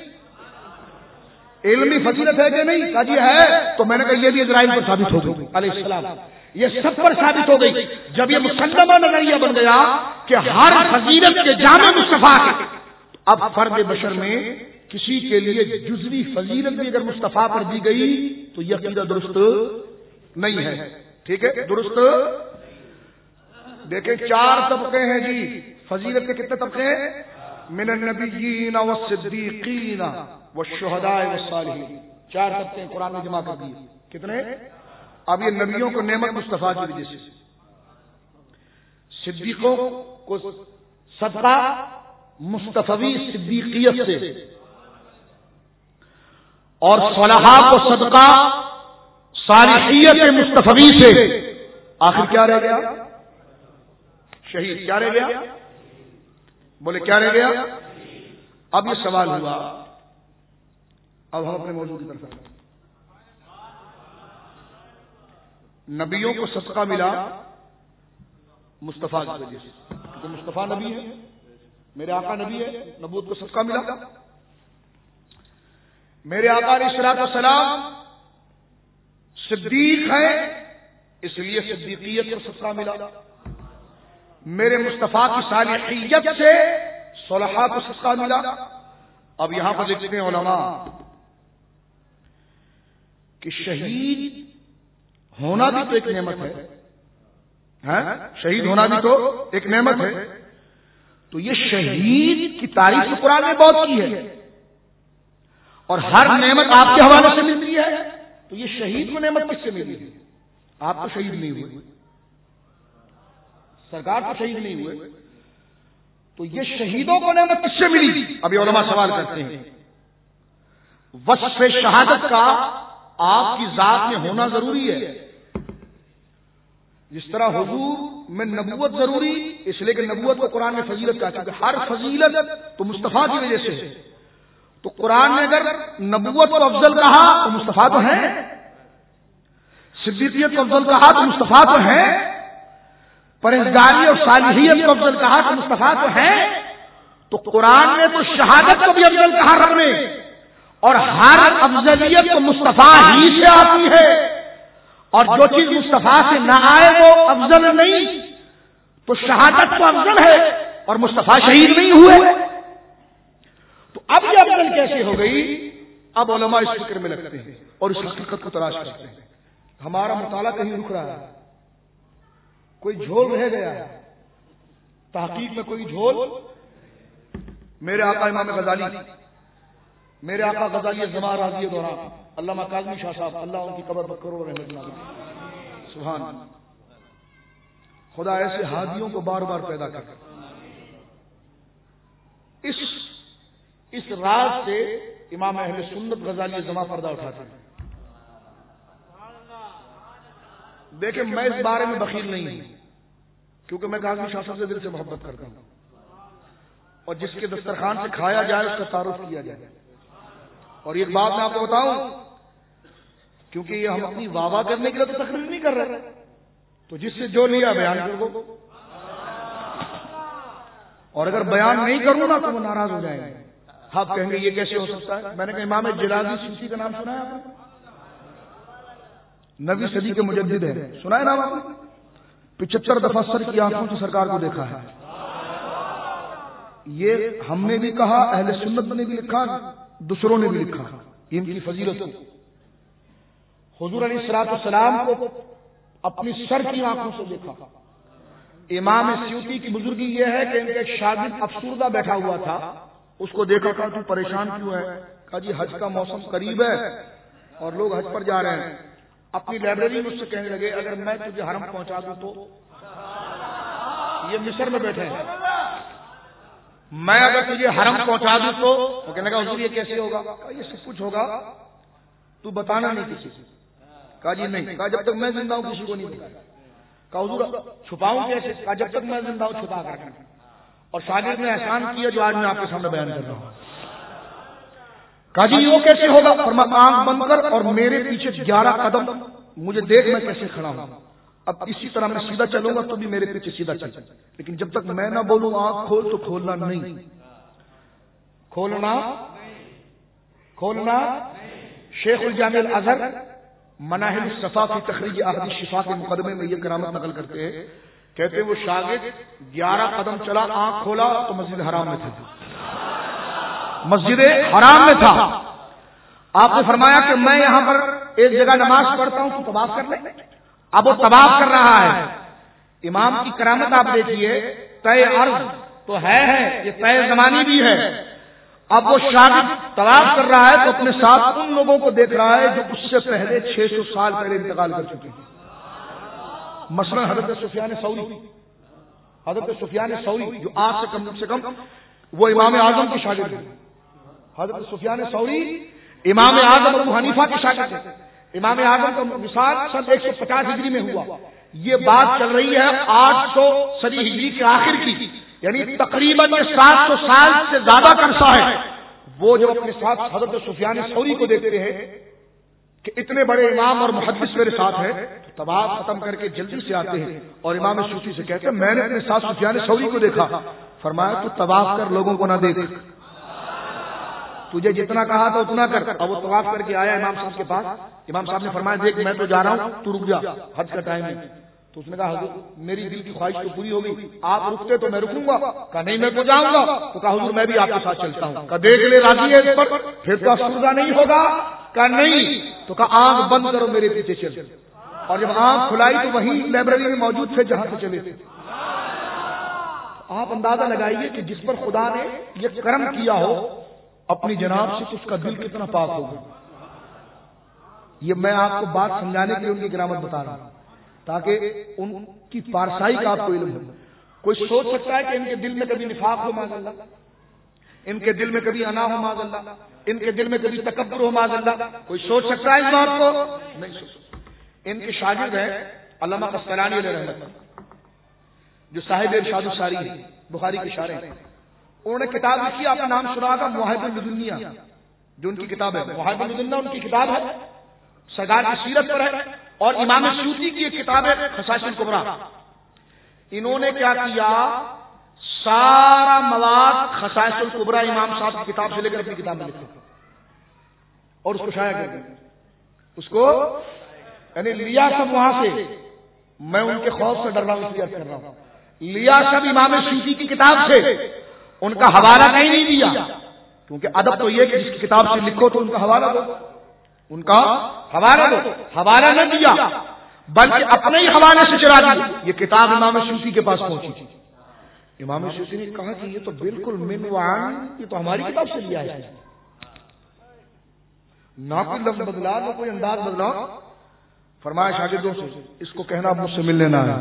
علم بھی فضیلت ہے کہ نہیں؟ کہا جی ہے. تو میں نے کہا یہ بھی اسرائیل پر ثابت ہو گئی علیہ السلام، یہ سب پر ثابت ہو گئی. جب یہ مسلمہ نظریہ بن گیا کہ ہر فضیلت کے جامع مصطفیٰ کے، اب فرد بشر میں کسی کے لیے جزوی فضیلت بھی اگر مصطفیٰ پر دی گئی تو یہ عقیدہ درست نہیں ہے. ٹھیک ہے، درست. دیکھیں چار طبقے ہیں جی فضیلت کے کتنے طبقے ہیں؟ من النبیین والصدیقین والشہداء والصالحین، چار طبقے قرآن میں جمع کر دیے. کتنے؟ اب یہ نبیوں کو نعمت مصطفیٰ کی وجہ سے، صدیقوں کو صدقہ مصطفی صدیقیت سے، اور صالحاء کو صدقہ صالحیت مصطفی سے. آخر کیا رہ گیا؟ شہید. کیا رہ گیا؟ بولے کیا رہ گیا؟ اب یہ سوال ہوا، اب ہم اپنے موضوع کی طرف آئیں. نبیوں کو صدقہ ملا مصطفیٰ کی وجہ سے، کیونکہ مصطفیٰ نبی ہے، میرے آقا نبی ہے، نبوت کو صدقہ ملا. میرے آقا علیہ الصلوۃ والسلام صدیق ہیں، اس لیے صدیقیت کو صدقہ ملا. میرے مصطفیٰ کی صالحیت سے صلحاء کو صدقہ ملا. اب یہاں پر لکھتے ہیں علماء کہ شہید ہونا بھی تو ایک نعمت ہے، شہید ہونا بھی تو ایک نعمت ہے. تو یہ شہید کی تعریف قرآن نے بہت کی ہے، اور ہر نعمت آپ کے حوالے سے ملتی ہے. تو یہ شہید کو نعمت کس سے ملی؟ آپ تو شہید نہیں ہوئے، سرکار تو شہید نہیں ہوئے، تو یہ شہیدوں کو نعمت کس سے ملی؟ ابھی علماء سوال کرتے ہیں. وصف شہادت کا آپ کی ذات میں ہونا ضروری ہے، جس طرح حضور میں نبوت ضروری، اس لیے کہ نبوت کو قرآن میں فضیلت کہا، کیونکہ ہر فضیلت تو مصطفیٰ کی وجہ سے ہے. تو قرآن نے اگر نبوت کو افضل کہا تو مصطفیٰ تو ہے، صدیقیت کو افضل کہا تو مصطفیٰ تو ہے، پرہیزگاری اور صالحیت کو افضل کہا تو مصطفیٰ تو ہے. تو قرآن نے تو شہادت کو بھی افضل کہا رب نے، اور ہر افضلیت تو مصطفیٰ ہی سے آتی ہے، اور جو چیز مصطفیٰ سے نہ آئے وہ افضل نہیں. تو شہادت تو افضل ہے اور مصطفیٰ شہید نہیں ہوئے. تو اب یہ افضل کیسے ہو گئی؟ اب علماء اس فکر میں لگتے ہیں اور اس حقیقت کو تلاش کرتے ہیں. ہمارا مطالعہ کہیں رک رہا ہے، کوئی جھول رہ گیا ہے، تحقیق میں کوئی جھول. میرے آقا امام غزالی، میرے آقا غزالی زمان راضی دوران، علامہ کاظمی شاہ صاحب، اللہ ان کی قبر پر کروڑوں رحمت اللہ. سبحان خدا ایسے ہادیوں کو بار بار پیدا کر. اس اس راز سے امام اہل سنت غزالی زمان پردہ اٹھاتے ہیں. دیکھیں میں اس بارے میں بخیل نہیں ہوں، کیونکہ میں کاظمی شاہ صاحب سے دل سے محبت کرتا ہوں، اور جس کے دسترخوان سے کھایا جائے اس کا تعارف کیا جائے. اور ایک بات میں آپ کو بتاؤں، کیونکہ یہ ہم اپنی واہ واہ کرنے کے لیے تو تقریر نہیں کر رہے، تو جس سے جو لیا بیان کر دو، اور اگر بیان نہیں کروں نا تو وہ ناراض ہو جائیں گے. آپ کہیں گے یہ کیسے ہو سکتا ہے؟ میں نے کہا امام جلازی سوسی کا نام سنا ہے آپ نے؟ نویں صدی کے مجدد ہے، سنا ہے نام آپ نے؟ پچہتر دفعہ سر کی آنکھوں سے سرکار کو دیکھا ہے. یہ ہم نے بھی کہا، اہل سنت نے بھی لکھا، دوسروں نے بھی لکھا. یہ ان کی فضیلت. حضور علیہ الصلوۃ والسلام کو اپنی سر کی آنکھوں سے دیکھا. امام سیوطی کی بزرگی یہ ہے کہ ان کا ایک شاگرد افسردہ بیٹھا ہوا تھا، اس کو دیکھا کہا تو پریشان کیوں ہے؟ کہا جی حج کا موسم قریب ہے اور لوگ حج پر جا رہے ہیں. اپنی لائبریری میں اس سے کہنے لگے اگر میں تجھے حرم پہنچا دوں تو، یہ مصر میں بیٹھے ہیں، میں اگر تجھے حرم پہنچا دوں تو، وہ کہنے لگا حضور یہ کیسے ہوگا؟ کہا یہ سب کچھ ہوگا، تو بتانا نہیں کسی سے. کہا جی نہیں. کہا جب تک میں زندہ ہوں کسی کو نہیں بتایا. کہا حضور چھپاؤں کیسے؟ کہا جب تک میں زندہ ہوں چھپا کر. اور شاگرد نے احسان کیا جو آج میں آپ کے سامنے بیان کر رہا ہوں. کہا جی وہ کیسے ہوگا؟ فرمایا آنکھ بند کر اور میرے پیچھے گیارہ قدم مجھے دیکھ میں کیسے کھڑا ہوں. اب اسی طرح میں سیدھا چلوں گا تو بھی میرے پیچھے سیدھا چل، لیکن جب تک میں نہ بولوں آنکھ کھول تو کھولنا نہیں، کھولنا کھولنا شیخ الجامع الازہر مناہل الصفا کی تخریج احادیث شفا کے مقدمے میں یہ کرامت نقل کرتے ہیں، کہتے وہ شاگرد گیارہ قدم چلا، آنکھ کھولا تو مسجد حرام میں تھا، مسجد حرام میں تھا. آپ نے فرمایا کہ میں یہاں پر ایک جگہ نماز پڑھتا ہوں تو طواف کر لیں. اب وہ طواف کر رہا ہے. امام کی کرامت آپ دیکھیے، طے عرض تو ہے ہے یہ طے زمانی بھی ہے. اب وہ شاگرد طواف کر رہا ہے تو اپنے ساتھ ان لوگوں کو دیکھ رہا ہے جو اس سے پہلے چھ سو سال پہلے انتقال کر چکے ہیں. مثلا حضرت سفیان ثوری حضرت سفیان ثوری جو آج سے کم سے کم وہ امام اعظم کے شاگرد ہیں. حضرت سفیان ثوری امام اعظم ابو حنیفہ کے شاگرد ہیں. امام اعظم کا وصال سن ایک سو پچاس ہجری میں ہوا. یہ بات چل رہی ہے آٹھ سو صدی ہجری کے آخر کی، یعنی تقریباً سات سو سال سے زیادہ کا عرصہ ہے. وہ جب اپنے ساتھ حضرت سفیان ثوری کو دیکھتے ہیں کہ اتنے بڑے امام اور محدث میرے ساتھ ہے، تو طواف ختم کر کے جلدی سے آتے ہیں اور امام صوفی سے کہتے ہیں میں نے اپنے ساتھ سفیان ثوری کو دیکھا. فرمایا تو طواف کر لوگوں کو نہ دیکھ، تجھے جتنا کہا تھا اتنا کر. اب وہ طواف کر کے آیا امام صاحب کے پاس. امام صاحب نے فرمایا دیکھ میں تو جا رہا ہوں، تو رک جا، حج کا ٹائم ہے. تو اس نے کہا حضور میری دل کی خواہش تو پوری ہو گئی، آپ رکتے تو میں رکوں گا. کہا نہیں میں تو جاؤں گا. تو کہا حضور میں بھی آپ کے ساتھ چلتا ہوں. کہا دیکھ لے راضی ہے اس پر، پھر تو افسردہ نہیں ہوگا. کہا نہیں. تو کہا آنکھ بند کرو میرے پیچھے چل. اور جب آنکھ کھلائی تو وہیں لائبریری میں موجود تھے جہاں سے چلے تھے. آپ اندازہ لگائیے کہ جس پر خدا نے یہ کرم کیا ہو اپنی جناب سے، اس کا دل کتنا پاک ہوگا. یہ میں آپ کو بات سمجھانے کے لیے ان کی گرامر بتا رہا ہوں تاکہ ان کی پارسائی کا آپ کو علم ہو. کوئی سوچ سکتا ہے کہ ان کے دل میں کبھی نفاق ہو معاذ اللہ، ان کے دل میں کبھی انا ہو معاذ اللہ، ان کے دل میں کبھی تکبر ہو معاذ اللہ؟ کوئی سوچ سکتا ہے اس بات کو؟ نہیں سوچ سکتا. ان کے شاگرد ہیں علامہ قسطلانی علیہ رحمۃ، جو صاحب ارشاد الساری ہیں، بخاری کے شارح ہیں. انہوں نے کتاب لکھی، آپ کا نام سنا ہوگا، مواہب اللدنیہ، جو ان کی کتاب ہے. مواہب اللدنیہ ان کی کتاب ہے، سرکار کی سیرت پر ہے. اور امام سیوطی کی ایک کتاب ہے خصائص الکبریٰ. انہوں نے کیا کیا، سارا مواد خصائص الکبریٰ امام صاحب کی کتاب سے لے کر اپنی کتاب میں لکھا اور اس کو شائع کر دیا. اس کو یعنی لیا سب وہاں سے، میں ان کے خوف سے ڈر رہا ہوں، کر رہا ہوں. لیا سب امام سیوطی کی کتاب سے، ان کا حوالہ کہیں نہیں دیا، کیونکہ ادب تو یہ کہ جس کی کتاب سے لکھو تو ان کا حوالہ دو، ان کا حوالہ دو. حوالہ نہ دیا بلکہ اپنے ہی حوالے سے چلا دیا. یہ کتاب امام سیوطی کے پاس پہنچی تھی. امام سیوطی نے کہا کہ یہ تو بالکل من وعن، یہ تو ہماری کتاب سے لیا ہے، نہ کوئی لفظ بدلا نہ کوئی انداز بدلا. فرمایا شاگردوں سے اس کو کہنا مجھ سے مل لینا ہے.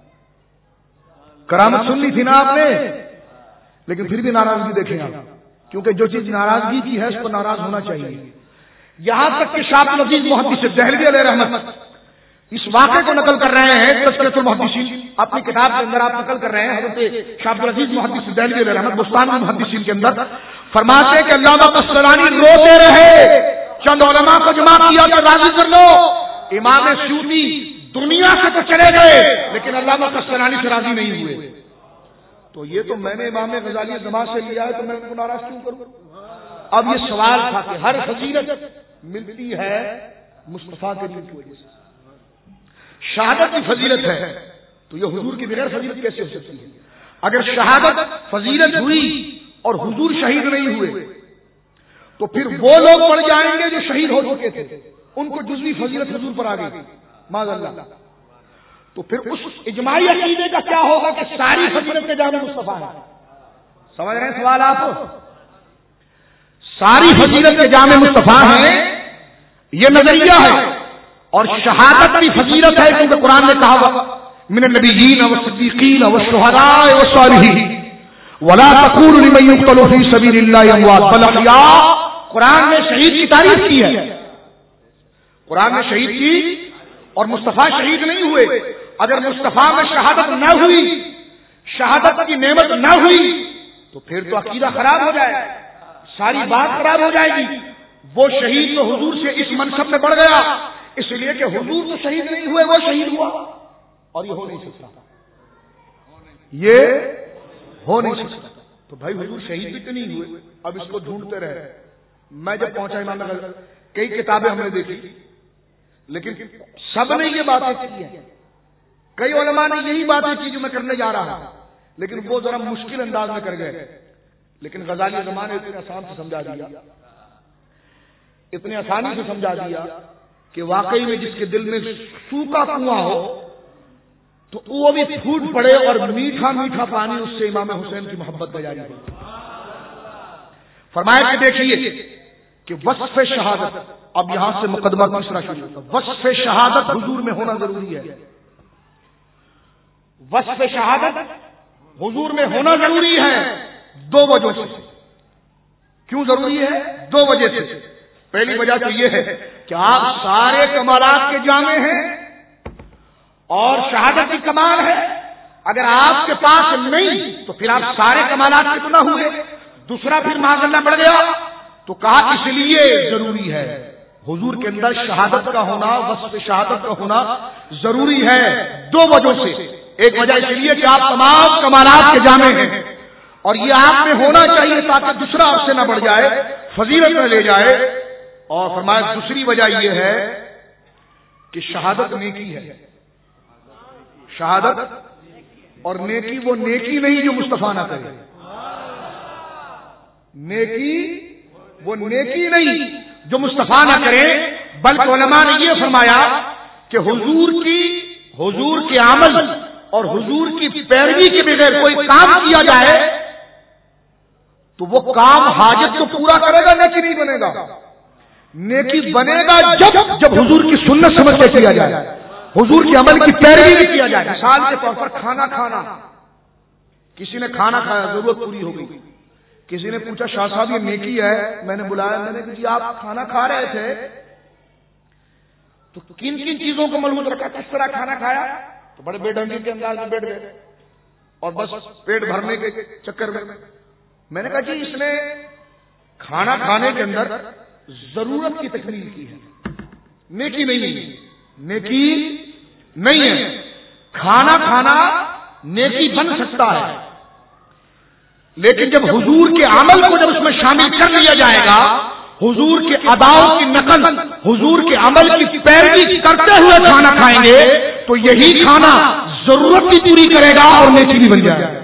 کرامت سن لی تھی نا آپ نے، لیکن پھر بھی ناراضگی دیکھیں آپ، کیونکہ جو چیز ناراضگی کی ہے اس پر ناراض ہونا چاہیے. یہاں تک کہ شاہ العزیز محدث دہلوی علیہ رحمت اس واقعے کو نقل کر رہے ہیں. تذکرۃ المحدثین اپنی کتاب کے اندر آپ نقل کر رہے ہیں. حضرت شاہ العزیز محدث دہلوی علیہ رحمت بستان المحدثین کے اندر فرماتے ہیں کہ علامہ قسطلانی روتے رہے، چند علماء کو جمع کیا کہ راضی کر لو. امام سیوطی دنیا سے تو چلے گئے لیکن علامہ قسطلانی سے راضی نہیں ہوئے. تو یہ تو میں نے امام غزالی زمان سے لیا ہے تو میں ان کو ناراض کیوں کروں؟ اب یہ سوال تھا کہ ہر فضیلت ملتی ہے مصطفیٰ کریم کی وجہ سے. شہادت کی فضیلت ہے تو یہ حضور کی بغیر فضیلت کیسے ہو سکتی ہے؟ اگر شہادت فضیلت ہوئی اور حضور شہید نہیں ہوئے تو پھر وہ لوگ پڑ جائیں گے جو شہید ہو چکے تھے، ان کو جزوی فضیلت حضور پر آ گئی معاذ اللہ. تو پھر اس اجماعی عقیدے کا کیا ہوگا کہ ساری فضیلت کے جامع مصطفیٰ ہے. سمجھ رہے ہیں سوال آپ؟ ساری فضیلت کے جامع مصطفیٰ ہیں، یہ نظریہ ہے. اور شہادت کی فضیلت ہے کیونکہ قرآن نے کہا من النبیین والصدیقین والشہداء والصالحین ولا تقولوا لمن يقتل في سبيل الله اموات بل احیاء. قرآن نے شہید کی تعریف کی ہے، قرآن نے شہید کی، اور مصطفیٰ شہید نہیں ہوئے. اگر مصطفیٰ میں شہادت نہ ہوئی، شہادت کی نعمت نہ ہوئی تو پھر تو عقیدہ خراب ہو جائے، ساری بات خراب ہو جائے گی. وہ شہید تو حضور سے اس منصب میں بڑھ گیا، اس لیے کہ حضور تو شہید نہیں ہوئے، وہ شہید ہوا، اور یہ ہو نہیں سکتا، یہ ہو نہیں سکتا. تو بھائی حضور شہید بھی تو نہیں ہوئے، اب اس کو ڈھونڈتے رہے. میں جب پہنچا امام غزالی، کئی کتابیں ہم نے دیکھی لیکن سب نے یہ باتیں کی ہیں. کئی علماء نے یہی باتیں کی جو میں کرنے جا رہا ہوں، لیکن وہ ذرا مشکل انداز میں کر گئے. لیکن غزالی زمان نے اتنے آسان سے سمجھا دیا، اتنے آسانی سے سمجھا دیا کہ واقعی میں جس کے دل میں سوکھا کنواں ہو تو وہ بھی پھوٹ پڑے اور میٹھا میٹھا پانی اس سے امام حسین کی محبت جاری ہو. فرمایا کہ دیکھیے کہ وصف شہادت، اب یہاں سے مقدمہ تیسرا شروع ہوتا ہے. وصف شہادت حضور میں ہونا ضروری ہے. وصف شہادت حضور میں ہونا ضروری ہے دو وجہ سے. کیوں ضروری ہے؟ دو وجہ سے. پہلی وجہ تو یہ ہے کہ آپ سارے کمالات کے جامع ہیں اور شہادت کی کمال ہے. اگر آپ کے پاس نہیں تو پھر آپ سارے کمالات کتنا ہوئے. دوسرا پھر معاذ اللہ بڑھ گیا تو کہا اس لیے ضروری ہے حضور کے اندر شہادت کا ہونا، وصف شہادت کا ہونا ضروری ہے دو وجہ سے. ایک وجہ اس لیے کہ آپ تمام کمالات کے جامع ہیں اور یہ آپ میں ہونا چاہیے تاکہ دوسرا آپ سے نہ بڑھ جائے، فضیلت نہ لے جائے. اور فرمایا دوسری وجہ یہ ہے کہ شہادت نیکی ہے. شہادت اور نیکی وہ نیکی نہیں جو مصطفیٰ نہ کرے. نیکی وہ نیکی نہیں جو مصطفیٰ نہ کرے، بلکہ علماء نے یہ فرمایا کہ حضور کی حضور کے عمل اور حضور کی پیروی کے بغیر کوئی کام کیا جائے تو وہ کام حاجت تو پورا کرے گا، نیکی نہیں بنے گا. نیکی بنے گا جب جب حضور کی سنت سمجھ کے کیا جائے، حضور کے عمل کی پیروی بھی کیا جائے. مثال کے طور پر کھانا کھانا، کسی نے کھانا کھایا، ضرورت پوری ہو گئی. کسی نے پوچھا شاہ صاحب یہ نیکی ہے، میں نے بلایا، میں نے کہا جی آپ کھانا کھا رہے تھے تو کن کن چیزوں کو ملحوظ رکھا، کس طرح کھانا کھایا؟ تو بڑے بے ڈھنگی کے انداز میں بیٹھ گئے اور بس پیٹ بھرنے کے چکر میں. میں نے کہا جی اس نے کھانا کھانے کے اندر ضرورت کی تکمیل کی ہے، نیکی نہیں ہے. نیکی نہیں ہے. کھانا کھانا نیکی بن سکتا ہے لیکن جب حضور کے عمل کو جب اس میں شامل کر لیا جائے گا، حضور کے اداؤں کی نقل، حضور کے عمل کی پیروی کرتے ہوئے کھانا کھائیں گے تو یہی کھانا ضرورت بھی پوری کرے گا اور نیکی بھی بن جائے گا.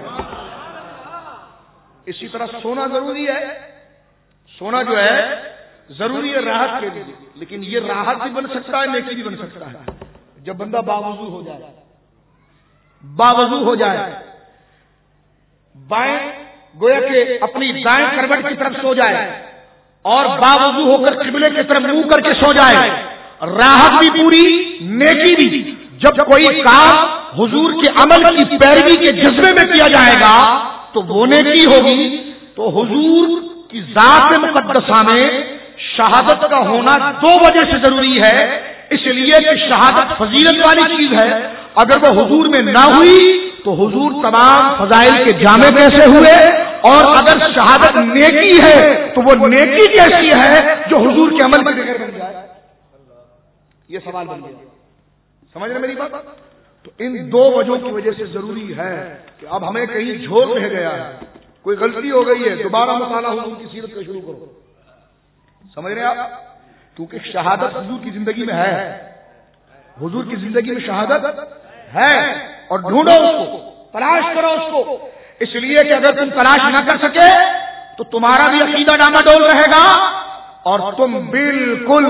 اسی طرح سونا ضروری ہے. سونا جو ہے ضروری ہے راحت کے لیے، لیکن یہ راحت بھی بن سکتا ہے، نیکی بھی بن سکتا ہے جب بندہ باوضو ہو جائے. باوضو ہو جائے، بائیں گویا کہ اپنی دائیں کروٹ کی طرف سو جائے اور باوضو ہو کر قبلے کی طرف منہ کر کے سو جائے، راحت بھی پوری، نیکی بھی. جب کوئی کام حضور کے عمل کی پیروی کے جذبے میں کیا جائے گا تو وہ نیکی ہوگی. تو حضور کی ذات مقدسہ میں شہادت کا ہونا دو وجہ سے ضروری ہے. اس لیے کہ شہادت فضیلت والی چیز ہے، اگر وہ حضور میں نہ ہوئی تو حضور تمام فضائل کے جامع کیسے ہوئے، اور اگر شہادت نیکی ہے تو وہ نیکی کیسی ہے جو حضور کے عمل کے بغیر بن جائے. یہ سوال بن گیا. سمجھ رہے میری بات؟ تو ان دو وجہوں کی وجہ سے ضروری ہے کہ اب ہمیں کہیں جھوک رہ گیا ہے، کوئی غلطی ہو گئی ہے، دوبارہ مطالعہ حضور کی سیرت کا شروع کرو. سمجھ رہے آپ؟ کیونکہ شہادت حضور کی زندگی میں ہے، حضور کی زندگی میں شہادت ہے اور ڈھونڈو اس کو، تلاش کرو اس کو. اس لیے کہ اگر تم تلاش نہ کر سکے تو تمہارا بھی عقیدہ ڈاماڈول رہے گا اور تم بالکل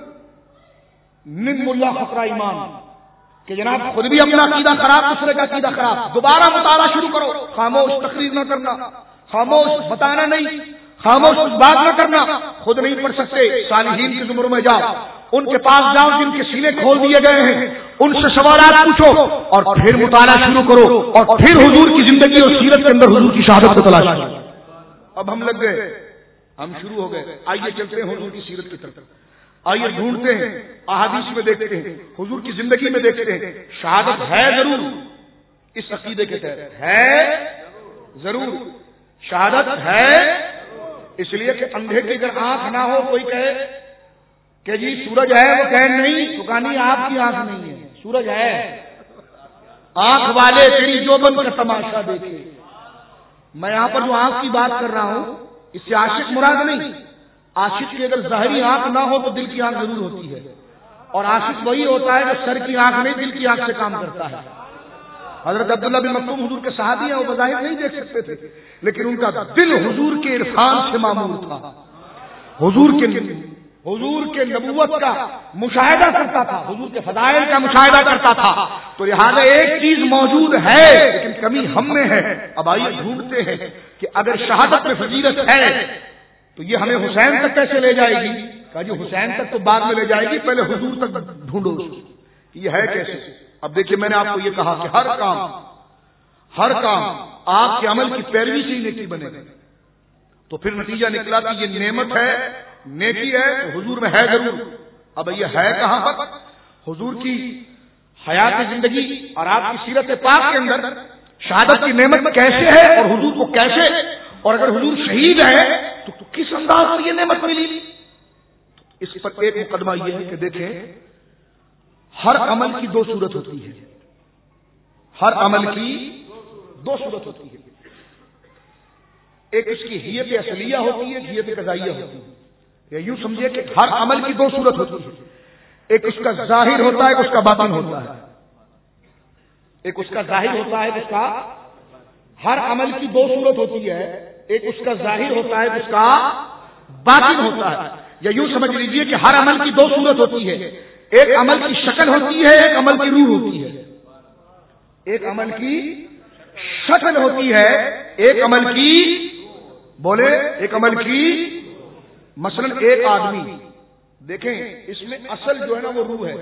نم اللہ فقرہ ایمان کہ جناب خود بھی اپنا عقیدہ خراب، دوسرے کا عقیدہ خراب. دوبارہ مطالعہ شروع کرو. خاموش تقریر نہ کرنا، خاموش بتانا نہیں، خاموش بات نہ کرنا. خود نہیں پڑھ سکتے، صالحین کے زمروں میں جاؤ، ان کے پاس جاؤ جن کے سینے کھول دیے گئے ہیں، ان سے سوالات پوچھو اور پھر مطالعہ شروع کرو اور پھر حضور کی زندگی اور سیرت کے اندر حضور کی شہادت کو تلاش کرو. اب ہم لگ گئے، ہم شروع ہو گئے. آئیے چلتے ہیں حضور کی سیرت کی طرف. آئیے ڈھونڈتے ہیں، احادیث میں دیکھتے ہیں، حضور کی زندگی میں دیکھتے ہیں. شہادت ہے ضرور، اس عقیدے کے تحت ہے ضرور. شہادت ہے اس لیے کہ اندھے کی اگر آنکھ نہ ہو، کوئی کہے کہ جی سورج ہے، وہ کہے نہیں، تو کہا نہیں آپ کی آنکھ نہیں ہے، سورج ہے. آنکھ والے تیری جو بن کا تماشا دیکھے. میں یہاں پر جو آنکھ کی بات کر رہا ہوں اس سے عاشق مراد نہیں. عاشق کی اگر ظاہری آنکھ نہ ہو تو دل کی آنکھ ضرور ہوتی ہے، اور عاشق وہی ہوتا ہے جو سر کی آنکھ نہیں دل کی آنکھ سے کام کرتا ہے. حضرت عبداللہ بن مکتوم حضور کے صحابی ہیں، وہ بظاہر نہیں دیکھ سکتے تھے لیکن ان کا دل حضور کے عرفان سے معمور تھا، حضور کے حضور کے نبوت کا مشاہدہ کرتا تھا، حضور کے فضائل کا مشاہدہ کرتا تھا، تو لہٰذا ایک چیز موجود ہے لیکن کمی ہم میں ہے۔ اب آئیے ڈھونڈتے ہیں کہ اگر شہادت میں فضیلت ہے تو یہ ہمیں حسین تک کیسے لے جائے گی؟ کہا جی حسین تک تو بعد میں لے جائے گی، پہلے حضور تک ڈھونڈو یہ ہے کیسے۔ اب دیکھیے میں نے آپ کو یہ کہا کہ ہر کام ہر کام آپ کے عمل کی پیروی سے ہی نیکی بنے گا، تو پھر نتیجہ نکلا کہ یہ نعمت ہے، نیکی ہے، تو حضور میں ہے ضرور۔ اب یہ ہے کہاں پر؟ حضور کی حیات زندگی اور آپ کی سیرت پاک کے اندر شہادت کی نعمت کیسے ہے اور حضور کو کیسے، اور اگر حضور شہید ہے تو کس انداز پر یہ نعمت ملی۔ اس پر ایک مقدمہ یہ ہے کہ دیکھیں ہر عمل کی دو صورت ہوتی ہے، ہر عمل کی دو صورت ہوتی ہے، ایک اس کی حیت اصلیہ ہوتی ہے، حیت قضائیہ ہوتی ہے، یا یوں سمجھے کہ ہر عمل کی دو صورت ہوتی ہے، ایک اس کا ظاہر ہوتا ہے، ایک اس کا باطن ہوتا ہے، ایک اس کا ظاہر ہوتا ہے، ایک اس کا ہر عمل کی دو صورت ہوتی ہے، ایک اس کا ظاہر ہوتا ہے، ایک اس کا باطن ہوتا ہے، یا یوں سمجھ لیجئے کہ ہر عمل کی دو صورت ہوتی ہے، ایک عمل کی شکل ہوتی ہے، ایک عمل کی روح ہوتی ہے، ایک عمل کی شکل ہوتی ہے، ایک عمل کی بولے ایک عمل کی مثلا ایک آدمی دیکھیں اس میں اصل جو ہے نا وہ روح ہے،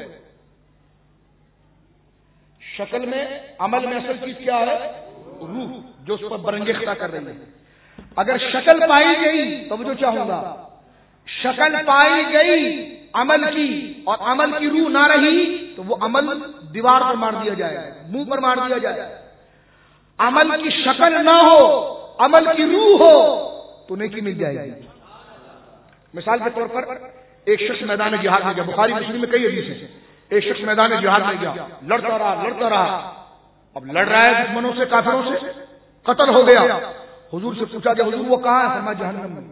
شکل میں عمل میں اصل چیز کیا ہے؟ روح، جو اس پر برنگیختہ کر رہی ہے۔ اگر شکل پائی گئی تو جو چاہوں گا شکل پائی گئی عمل کی اور عمل کی روح نہ رہی تو وہ عمل دیوار پر مار دیا جائے، منہ پر مار دیا جائے۔ عمل کی شکل نہ ہو، عمل کی روح ہو تو نیکی مل جائے گی۔ مثال کے طور پر ایک شخص میدان جہاد میں گیا، بخاری مسلم میں کئی حدیث ہیں، ایک شخص میدان جہاد میں گیا، لڑتا رہا لڑتا رہا اب لڑ رہا ہے دشمنوں سے، کافروں سے، قتل ہو گیا۔ حضور سے پوچھا کہ حضور وہ کہاں ہے؟ فرمایا جہنم میں،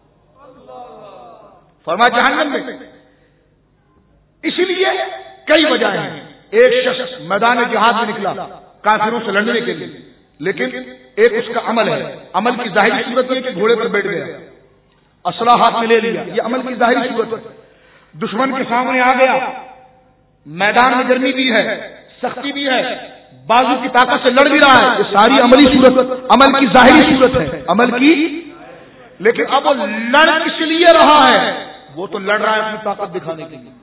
فرمایا جہنم میں۔ اسی لیے کئی وجہ ہیں، ایک شخص میدان جہاد میں نکلا کافروں سے لڑنے کے لیے، لیکن ایک اس کا عمل ہے، عمل کی ظاہری صورت یہ کہ گھوڑے پر بیٹھ گیا، اسلحہ ہاتھ میں لے لیا، یہ عمل کی ظاہری صورت ہے۔ دشمن کے سامنے آ گیا، میدان میں گرمی بھی ہے، سختی بھی ہے، بازو کی طاقت سے لڑ بھی رہا ہے، یہ ساری عملی صورت عمل کی ظاہری صورت ہے، عمل کی۔ لیکن اب وہ لڑ کس لیے رہا ہے؟ وہ تو لڑ رہا ہے اپنی طاقت دکھانے کے لیے،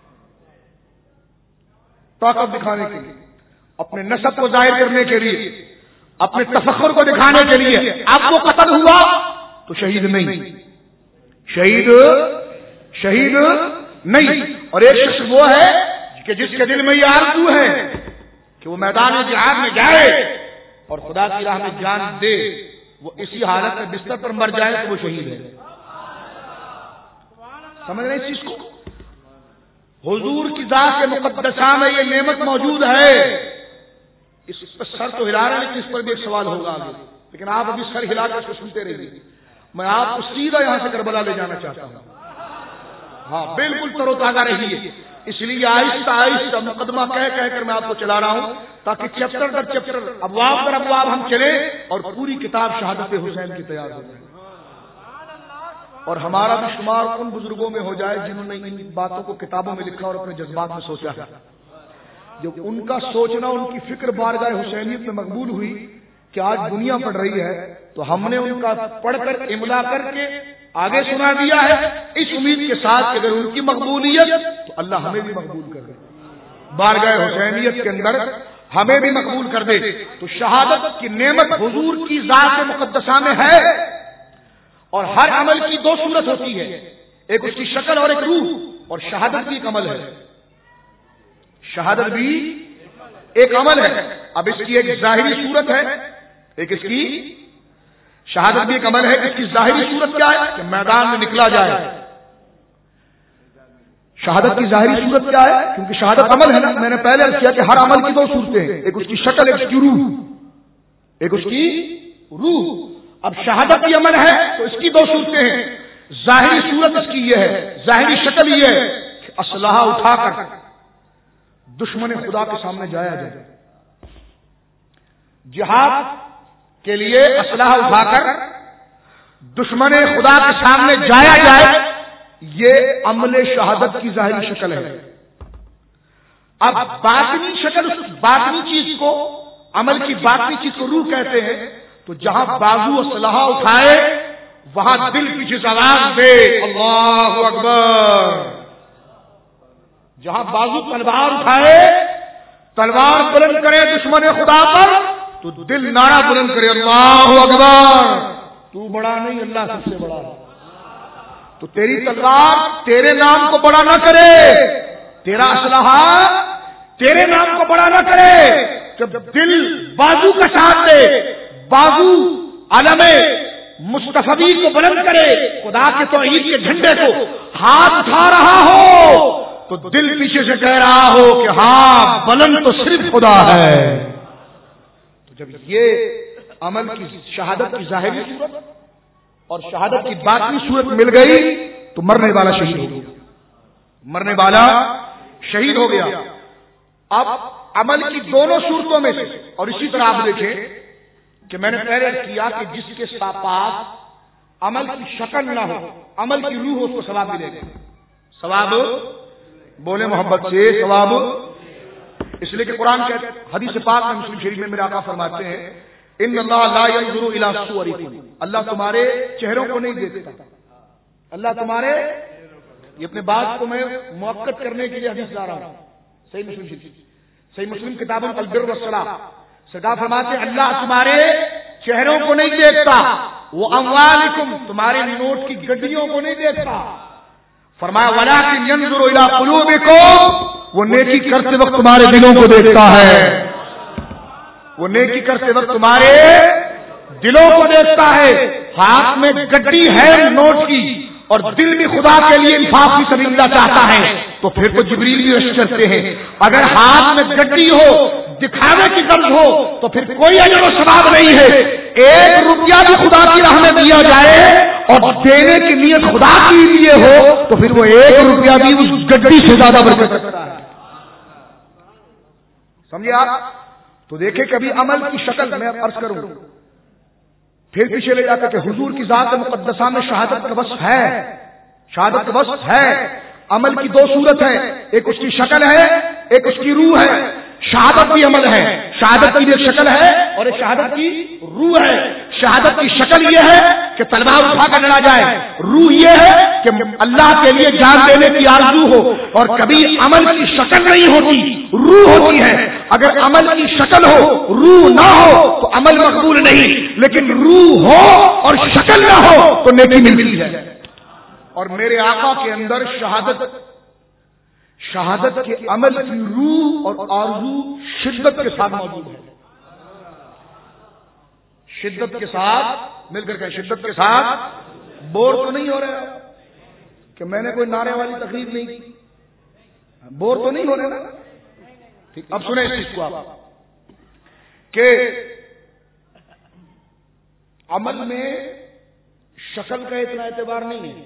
طاقت دکھانے کے لیے، اپنے نسب کو ظاہر کرنے کے لیے، اپنے تفخر کو دکھانے کے لیے۔ اب وہ قتل ہوا تو شہید نہیں، شہید شہید نہیں۔ اور ایک شخص وہ ہے کہ جس کے دل میں یہ آرزو ہے کہ وہ میدان جہاد میں جائے اور خدا کی راہ میں جان دے، وہ اسی حالت میں بستر پر مر جائے تو وہ شہید ہے۔ سمجھ رہے اس چیز کو؟ حضور کی ذات کے مقدسہ میں یہ نعمت موجود ہے، اس پر سر تو ہلا رہے ہیں لیکن اس پر بھی ایک سوال ہوگا آگے، لیکن آپ ابھی سر ہلا کر اس کو سنتے رہیے۔ میں آپ کو سیدھا یہاں سے کربلا لے جانا چاہتا ہوں، ہاں بالکل تر و تازہ رہیے۔ اس لیے آہستہ آہستہ مقدمہ کہہ کہہ کر میں آپ کو چلا رہا ہوں تاکہ چیپٹر در چیپٹر، ابواب در ابواب ہم چلیں اور پوری کتاب شہادت حسین کی تیار ہو جائے، اور ہمارا بھی شمار ان بزرگوں میں ہو جائے جنہوں نے ان باتوں کو کتابوں میں لکھا اور اپنے جذبات میں سوچا ہے۔ جو ان کا سوچنا، ان کی فکر بارگاہ حسینیت میں مقبول ہوئی کہ آج دنیا پڑھ رہی ہے، تو ہم نے ان کا پڑھ کر املا کر کے آگے سنا دیا ہے، اس امید کے ساتھ کہ اگر ان کی مقبولیت تو اللہ ہمیں بھی مقبول کر دے، بارگاہ حسینیت کے اندر ہمیں بھی مقبول کر دے۔ تو شہادت کی نعمت حضور کی ذات مقدسہ میں ہے، اور ہر عمل کی دو صورت ہوتی ہے، ایک اس کی شکل اور ایک روح، اور شہادت بھی ایک عمل ہے، شہادت بھی ایک عمل ہے۔ اب اس کی ایک ظاہری صورت ہے، ایک اس کی شہادت بھی ایک عمل ہے۔ اس کی ظاہری صورت کیا ہے کہ میدان میں نکلا جائے، شہادت کی ظاہری صورت کیا ہے؟ کیونکہ شہادت عمل ہے نا، میں نے پہلے کیا کہ ہر عمل کی دو صورتیں ہیں، ایک اس کی شکل، ایک اس کی روح، ایک اس کی روح۔ اب شہادت کی عمل ہے تو اس کی دو صورتیں ہیں، ظاہری صورت اس کی یہ ہے، ظاہری شکل یہ ہے کہ اسلحہ اٹھا کر دشمن خدا کے سامنے جایا جائے، جہاد کے لیے اسلحہ اٹھا کر دشمن خدا کے سامنے جایا جائے، یہ عمل شہادت کی ظاہری شکل ہے. اب باطنی شکل، اس باطنی چیز کو، عمل کی باطنی چیز کو روح کہتے ہیں. تو جہاں بازو اسلحہ اٹھائے وہاں دل پیچھے سے آواز دے اللہ اکبر. جہاں بازو تلوار اٹھائے، تلوار بلند کرے دشمن خدا پر، تو دل نعرہ بلند کرے اللہ اکبر. تو بڑا نہیں، اللہ سب سے بڑا ہے. تو تیری تلوار تیرے نام کو بڑا نہ کرے، تیرا اسلحہ تیرے نام کو بڑا نہ کرے. جب دل بازو کا ساتھ دے، بازو علم مصطفی کو بلند کرے، خدا کے توحید کے جھنڈے کو ہاتھ اٹھا رہا ہو، تو دل پیچھے سے کہہ رہا ہو کہ ہاں بلند تو صرف خدا ہے. تو جب یہ عمل کی شہادت کی ظاہری صورت اور شہادت کی باطنی صورت مل گئی تو مرنے والا شہید ہو گیا، مرنے والا شہید ہو گیا. اب عمل کی دونوں صورتوں میں سے، اور اسی طرح آپ دیکھیں کہ میں نے پہلے کیا کہ جس کے پاس عمل کی شکل نہ ہو، عمل کی روح ہو، اس کو ثواب ملے گا. ثواب بولے محبت سے، ثواب. اس لیے کہ قرآن کے حدیث پاک میں مسلم شریف میں میرے آقا فرماتے ہیں ان اللہ لا ينظر الى صورکم، اللہ تمہارے چہروں کو نہیں دیکھتا. اللہ تمہارے، یہ اپنے بات کو میں موقت کرنے کے لیے حدیث لا رہا ہوں. صحیح مسلم شریف، صحیح مسلم کتاب البر والصلاح، سرکار فرماتے ہیں اللہ تمہارے چہروں کو نہیں دیکھتا، وہ اموالکم، تمہارے نوٹ کی گڈیوں کو نہیں دیکھتا. فرمایا ولکن ينظر الى قلوبکم، وہ نیکی کرتے وقت تمہارے دلوں کو دیکھتا ہے. وہ نیکی کرتے وقت تمہارے دلوں کو دیکھتا ہے. ہاتھ میں گڈی ہے نوٹ کی اور دل بھی خدا کے لیے انفاق کی سبیل اللہ چاہتا ہے، تو پھر تو جبریل بھی رش کرتے ہیں. اگر ہاتھ میں گڈی ہو، دکھانے کی غرض ہو، تو پھر کوئی اجر و ثواب نہیں ہے. ایک روپیہ بھی خدا کی راہ میں دیا جائے اور دینے کی نیت خدا کے لیے ہو تو پھر وہ ایک روپیہ بھی اس گڈی سے زیادہ برکت رکھتا ہے. سمجھے آپ؟ تو دیکھیں کہ ابھی عمل کی شکل میں عرض کروں، پھر پیچھے لے جاتا کہ حضور کی ذات مقدسہ میں شہادت کا وصف ہے، شہادت کا وصف ہے. عمل کی دو صورت ہے، ایک اس کی شکل ہے، ایک اس کی روح ہے. شہادت بھی عمل ہے، شہادت کی ایک شکل ہے اور ایک شہادت کی روح ہے. شہادت کی شکل یہ ہے کہ تلوار اٹھا کر لڑا جائے، روح یہ ہے کہ اللہ کے لیے جان دینے کی آرزو ہو. اور کبھی عمل کی شکل نہیں ہوتی، روح ہوتی ہے. اگر عمل کی شکل ہو، روح نہ ہو تو عمل مقبول نہیں، لیکن روح ہو اور شکل نہ ہو تو نیکی ملتی ہے. اور میرے آقا کے اندر شہادت شہادت کے عمل کی روح اور آرزو شدت کے ساتھ موجود ہے. شدت کے ساتھ مل کر کے، شدت کے ساتھ. بور تو نہیں ہو رہا کہ میں نے کوئی نعرے والی تقریر نہیں کی؟ بور تو نہیں ہو رہا نا؟ ٹھیک، اب سنیں اس چیز کو آپ کہ عمل میں شکل کا اتنا اعتبار نہیں ہے.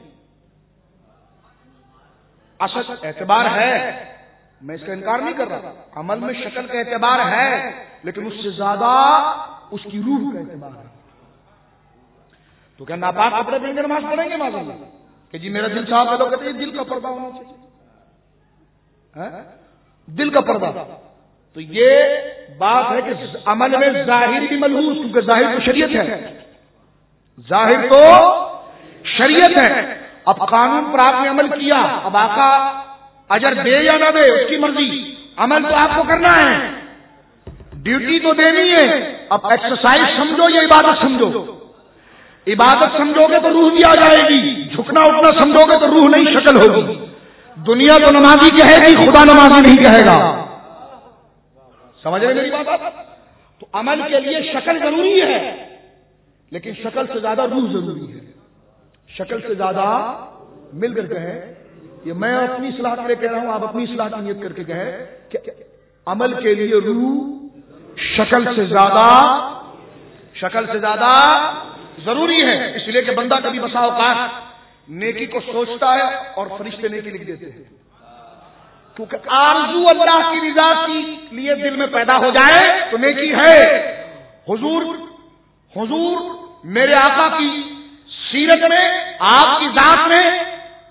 اصل اعتبار ہے، میں اس کا انکار نہیں کر رہا. عمل میں شکل کا اعتبار ہے لیکن اس سے زیادہ اس کی روح کا اعتبار ہے. تو کیا ناپاک کپڑے پہن کر نماز پڑھیں گے معذ اللہ کہ جی میرا دل صاف ہے؟ لوگ کہتے ہیں دل کا پردہ ہونا چاہیے، دل کا پردہ. تو یہ بات ہے کہ عمل میں ظاہر بھی ملحوظ، کیونکہ ظاہر تو شریعت ہے، ظاہر تو شریعت ہے. اب قانون پر آپ نے عمل کیا، اب آقا اجر دے یا نہ دے اس کی مرضی، عمل تو آپ کو کرنا ہے، ڈیوٹی تو دینی ہے. اب ایکسرسائز سمجھو یا عبادت سمجھو؟ عبادت سمجھو گے تو روح بھی آ جائے گی، جھکنا اٹھنا سمجھو گے تو روح نہیں شکل ہوگی. دنیا تو نمازی کہے گی، خدا نمازی نہیں کہے گا. سمجھ رہے میری بات؟ تو عمل کے لیے شکل ضروری ہے لیکن شکل سے زیادہ روح ضروری ہے. شکل سے زیادہ مل کر کہے، یہ میں اپنی اصلاح کے لیے کہہ رہا ہوں، آپ اپنی اصلاح کی نیت کر کے کہے کہ عمل کے لیے روح شکل سے زیادہ شکل سے زیادہ ضروری ہے. اس لیے کہ بندہ کبھی بسا اوقات نیکی کو سوچتا ہے اور فرشتے نیکی لکھ دیتے ہیں، کیونکہ آرزو اللہ کی رضا کے لیے دل میں پیدا ہو جائے تو نیکی ہے. حضور حضور میرے آقا کی سیرت میں، آپ کی ذات میں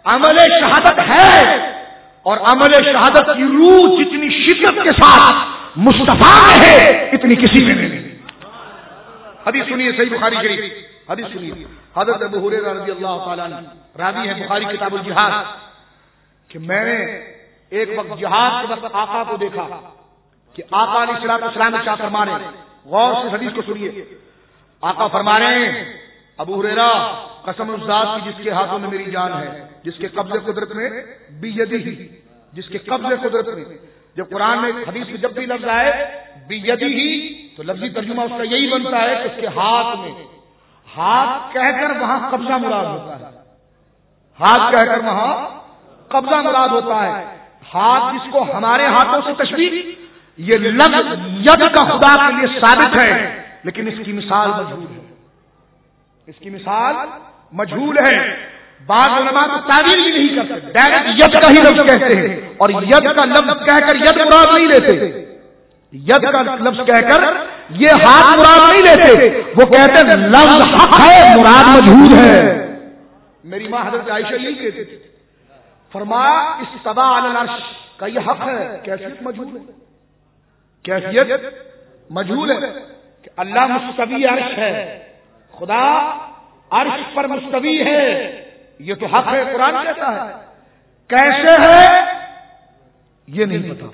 عمل شہادت ہے، اور عمل شہادت کی روح جتنی شدت کے ساتھ مصطفیٰ میں ہے اتنی کسی میں نہیں۔ حدیث سنیے صحیح بخاری شریف، حدیث سنیے، حضرت ابو ہریرہ رضی اللہ تعالیٰ عنہ راوی ہے بخاری کتاب الجہاد، کہ میں نے ایک وقت جہاد کے وقت آقا کو دیکھا کہ آقا علیہ الصلوۃ والسلام کیا فرما رہے ہیں، غور سے حدیث کو سنیے۔ آقا فرما رہے ہیں ابو ہریرہ قسم اس ذات کی جس کے ہاتھوں میں میری جان ہے، جس کے قبضے قدرت میں بیدی، جس کے قبضے قدرت میں۔ جب قرآن میں حدیث میں جب بھی لفظ آئے بیدی تو لفظی ترجمہ اس کا یہی بنتا ہے کہ اس کے ہاتھ میں، ہاتھ کہہ کر وہاں قبضہ مراد ہوتا ہے، ہاتھ کہہ کر وہاں قبضہ مراد ہوتا ہے۔ ہاتھ جس کو ہمارے ہاتھوں سے تشبیہ، یہ لفظ ید کا خدا کے لیے ثابت ہے، لیکن اس کی مثال مجہول ہے، اس کی مثال مجہول ہے۔ بعض علماء کو تعبیر بھی نہیں کرتے، ڈائریکٹ ید کا ہی لفظ کہتے ہیں، اور ید کا لفظ کہہ کر ید مراد نہیں لیتے، ید کا لفظ کہہ کر یہ ہاتھ مراد نہیں لیتے، وہ کہتے ہیں لفظ حق ہے مراد مجہول ہے۔ میری ماں حضرت عائشہ یہی کہتی تھی، فرمایا استوى علی العرش کا یہ حق ہے، کیفیت مجہول ہے، کیفیت مجہول ہے کہ اللہ مستوی عرش ہے، خدا عرش پر مستوی ہے، یہ تو حق ہے، قرآن کہتا ہے، کیسے ہے یہ نہیں پتا،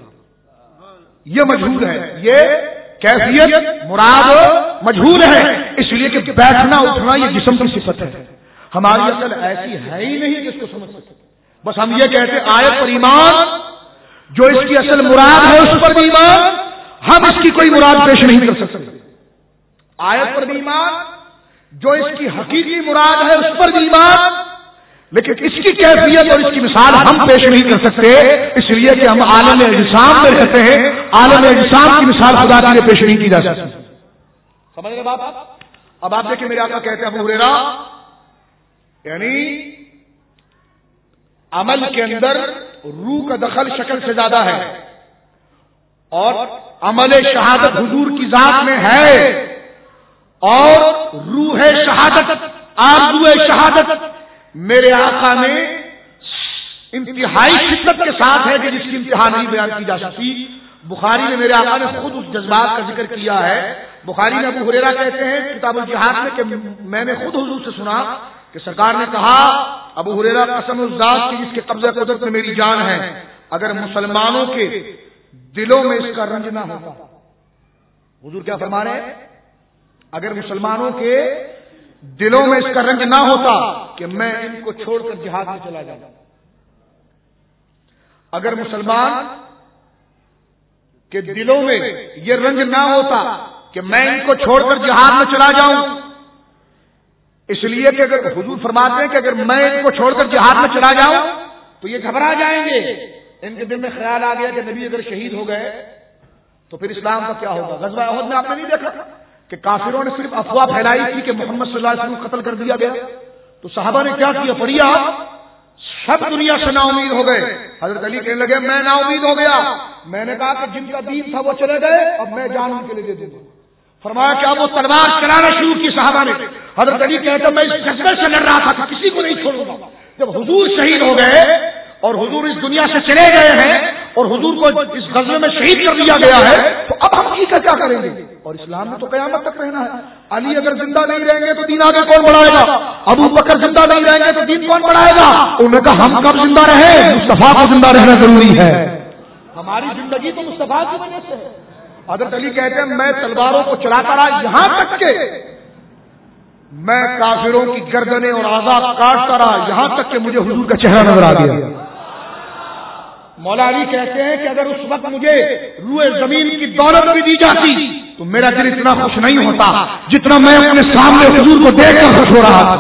یہ مجہول ہے، یہ کیفیت مراد مجہول ہے، اس لیے کہ بیٹھنا اٹھنا یہ جسم کی صفت ہے، ہماری عقل ایسی ہے ہی نہیں کہ اس کو سمجھ سکتے، بس ہم یہ کہتے ہیں آیت پر ایمان، جو اس کی اصل مراد ہے اس پر بھی ایمان، ہم اس کی کوئی مراد پیش نہیں کر سکتے، آیت پر بھی ایمان، جو اس کی حقیقی مراد ہے اس پر بھی ایمان، لیکن اس کی کیفیت اور اس کی مثال ہم پیش نہیں کر سکتے، اس لیے کہ ہم عالم اجسام میں رہتے ہیں، عالم اجسام کی مثال خدا کے لیے پیش نہیں کی جا سکتی۔ سمجھ رہے بات؟ اب آپ دیکھیں میرے آقا کہتے ہیں ابو ہریرہ، یعنی عمل کے اندر روح کا دخل شکل سے زیادہ ہے، اور عمل شہادت حضور کی ذات میں ہے، اور روح شہادت، آرزو شہادت میرے آقا میں انتہائی شدت کے ساتھ ہے کہ جس کی انتہا نہیں بیان کی جا سکتی۔ بخاری میں میرے آقا نے خود اس جذبات کا ذکر کیا ہے، بخاری میں ابو ہریرہ کہتے ہیں کتاب الجہاد میں کہ میں نے خود حضور سے سنا کہ سرکار نے کہا ابو ہریرہ قسم اس ذات کی جس کے قبضہ قدرت میں میری جان ہے، اگر مسلمانوں کے دلوں میں اس کا رنج نہ ہوتا، حضور کیا فرما رہے ہیں، اگر مسلمانوں کے دلوں میں اس کا رنج نہ ہوتا کہ میں ان کو چھوڑ کر جہاد میں چلا جاؤں، اگر مسلمان کے دلوں میں یہ رنج نہ ہوتا کہ میں ان کو چھوڑ کر جہاد میں چلا جاؤں، اس لیے کہ اگر حضور فرماتے ہیں کہ اگر میں ان کو چھوڑ کر جہاد میں چلا جاؤں تو یہ گھبرا جائیں گے، ان کے دل میں خیال آ گیا کہ نبی اگر شہید ہو گئے تو پھر اسلام کا کیا ہوگا۔ غزوہ احد میں آپ نے نہیں دیکھا کہ کافروں نے صرف افواہ پھیلائی تھی کہ محمد صلی اللہ علیہ وسلم قتل کر دیا گیا، تو صحابہ نے کیا کیا، پڑھیا سب دنیا سے نا امید ہو گئے، حضرت علی کہنے لگے میں نا امید ہو گیا، میں نے کہا کہ جن کا دین تھا وہ چلے گئے، اب میں جان ان کے لیے دے دوں، فرمایا کہ اب وہ تلوار چلانا شروع کی صحابہ نے، حضرت علی کہتے میں اس جذبے سے لڑ رہا تھا کسی کو نہیں چھوڑوں گا، جب حضور شہید ہو گئے اور حضور اس دنیا سے چلے گئے ہیں اور حضور کو اس غزوے میں شہید کر دیا گیا ہے، تو اب ہم کی کیا کریں گے، اور اسلام میں تو قیامت تک رہنا ہے، علی اگر زندہ نہیں رہیں گے تو دین آگے کون بڑھائے گا، ابو بکر زندہ نہیں رہیں گے تو دین کون بڑھائے گا، انہوں نے کہا ہم کب زندہ رہے، مصطفیٰ کو زندہ رہنا ضروری ہے، ہماری زندگی تو مصطفیٰ کی وجہ سے ہے۔ حضرت علی کہتے ہیں میں تلواروں کو چلاتا رہا یہاں تک کہ میں کافروں کی گردنیں اور اعضاء کاٹتا رہا یہاں تک کہ مجھے حضور کا چہرہ نظر آ گیا۔ مولا علی کہتے ہیں کہ اگر اس وقت مجھے روئے زمین کی دولت بھی دی جاتی تو میرا دل اتنا خوش نہیں ہوتا جتنا میں اپنے سامنے حضور کو دیکھ کر خوش ہو رہا تھا۔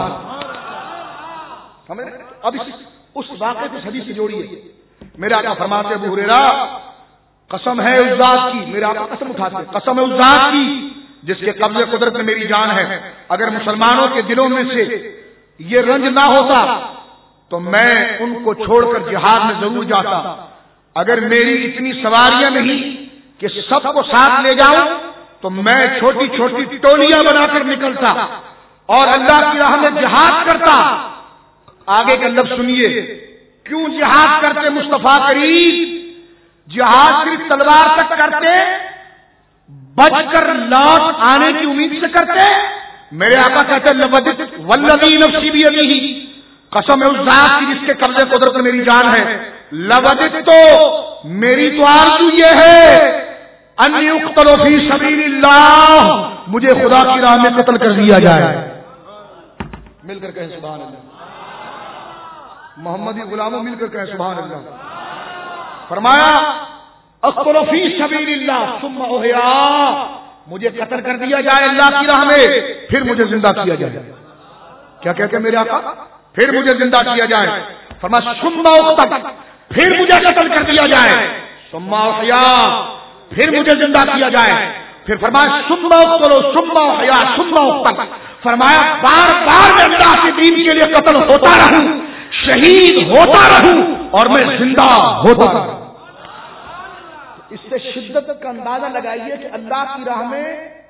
اب اس واقعے کو حدیث سے جوڑیے، میرے آقا فرماتے ابو ہریرہ قسم ہے اس ذات کی، میرے آقا قسم اٹھاتے قسم ہے اس ذات کی جس کے قبضے قدرت میں میری جان ہے، اگر مسلمانوں کے دلوں میں سے یہ رنج نہ ہوتا تو میں ان کو چھوڑ کر جہاد میں ضرور جاتا، اگر میری اتنی سواریاں نہیں کہ سب کو ساتھ لے جاؤں تو میں چھوٹی چھوٹی ٹولیاں بنا کر نکلتا اور اللہ کی راہ میں جہاد کرتا، آگے کا لفظ سنیے، کیوں جہاد کرتے مصطفیٰ کریم؟ جہاد صرف تلوار تک کرتے، بچ کر لوٹ آنے کی امید سے کرتے؟ میرے آقا کہتے لودت والذی نفسی بیدہ، قسم ہے اس ذات کی جس کے قبضے قدرت میں میری جان ہے، لودت تو میری تو آرزو یہ ہے ان یقتل فی سبیل اللہ، مجھے خدا کی راہ میں قتل کر دیا جائے۔ مل کر کہیں سبحان اللہ، محمدی غلاموں مل کر کہیں سبحان اللہ۔ فرمایا اقتل فی سبیل اللہ ثم احیا، مجھے قتل کر دیا جائے اللہ کی راہ میں، پھر مجھے زندہ کیا جائے۔ کیا کہتے ہیں میرے آقا؟ پھر مجھے زندہ کیا جائے۔ فرمایا ثم اقتل، پھر مجھے قتل کر دیا جائے، ثم احیا، پھر مجھے زندہ کیا جائے۔ پھر فرمایا ثم اقتل ثم احیا ثم اقتل، فرمایا بار بار میں اللہ کے دین کے لیے قتل ہوتا رہوں، شہید ہوتا رہوں، اور میں زندہ ہوتا رہوں۔ اس سے شدت کا اندازہ لگائیے کہ اللہ کی راہ میں،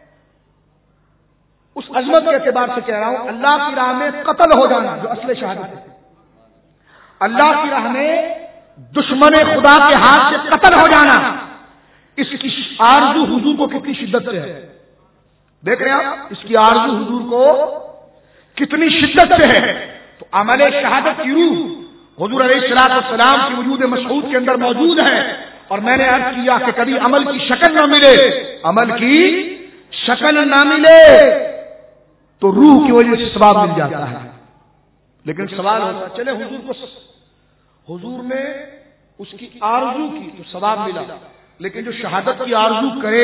اس عظمت کے اعتبار سے کہہ رہا ہوں، اللہ کی راہ میں قتل ہو جانا جو اصل شہادت ہے، اللہ کی راہ میں دشمن خدا کے ہاتھ سے قتل ہو جانا، اس کی آرزو حضور کو کتنی شدت سے ہے۔ دیکھ رہے ہیں آپ اس کی آرزو حضور کو کتنی شدت سے ہے۔ تو عمل شہادت کی روح حضور علیہ الصلوۃ والسلام کی وجود مشہود کے اندر موجود ہے، اور میں نے عرض کیا کہ کبھی عمل کی شکل نہ ملے، عمل کی شکل نہ ملے تو روح کی وجہ سے ثواب مل جاتا ہے۔ لیکن سوال ہوتا ہے چلے حضور کو حضور نے اس کی آرزو کی تو ثواب ملا، لیکن جو شہادت کی آرزو کرے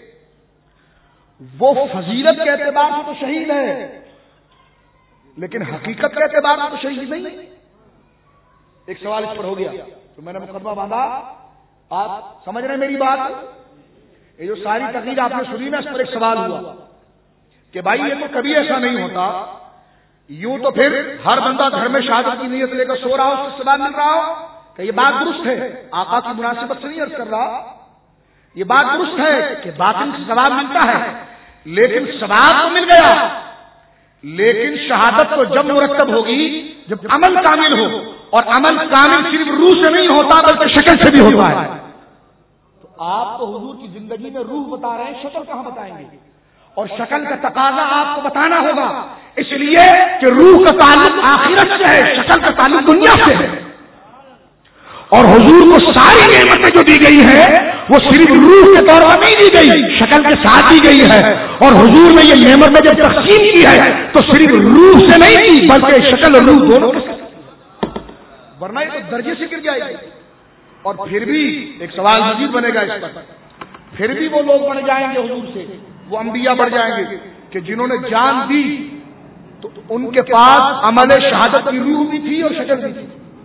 وہ فضیلت کے اعتبار سے تو شہید ہے، لیکن حقیقت کے اعتبار سے تو شہید نہیں۔ ایک سوال اس پر ہو گیا تو میں نے مقدمہ باندھا، آپ سمجھ رہے ہیں میری بات؟ یہ جو ساری تقریر آپ نے سنی نا، اس پر ایک سوال ہوا کہ بھائی یہ تو کبھی ایسا نہیں ہوتا، یوں تو پھر ہر بندہ گھر میں شہادت کی نیت لے کر سو رہا ہو، اس سے ثواب مل رہا ہو، کہ یہ بات درست ہے، آقا کی مناسبت سے نہیں عرض کر رہا، یہ بات درست ہے کہ باطن سے ثواب ملتا ہے، لیکن ثواب تو مل گیا، لیکن شہادت تو جب مرتب ہوگی جب عمل کامل ہو، اور عمل کامل صرف روح سے نہیں ہوتا بلکہ شکل سے بھی ہوتا ہے۔ تو آپ تو حضور کی زندگی میں روح بتا رہے ہیں، شکل کہاں بتائیں گے؟ اور شکل کا تقاضا آپ کو بتانا ہوگا، اس لیے کہ روح کا تعلق آخرت سے ہے، شکل کا تعلق دنیا سے ہے۔ اور حضور کو ساری نعمتیں جو دی گئی ہے وہ صرف روح کے طور پر نہیں دی گئی، شکل کے ساتھ دی گئی ہے، اور حضور نے یہ نعمتیں جب تقسیم کی ہے تو صرف روح سے نہیں کی بلکہ شکل اور روح دونوں کے ساتھ، ورنہ یہ تو درجے سے گر جائے گی۔ اور پھر بھی ایک سوال مزید بنے گا اس پر، پھر بھی وہ لوگ بڑھ جائیں گے حضور سے، وہ انبیاء بڑھ جائیں گے کہ جنہوں نے جان دی تو ان کے پاس عمل شہادت کی روح بھی تھی اور شکل بھی تھی۔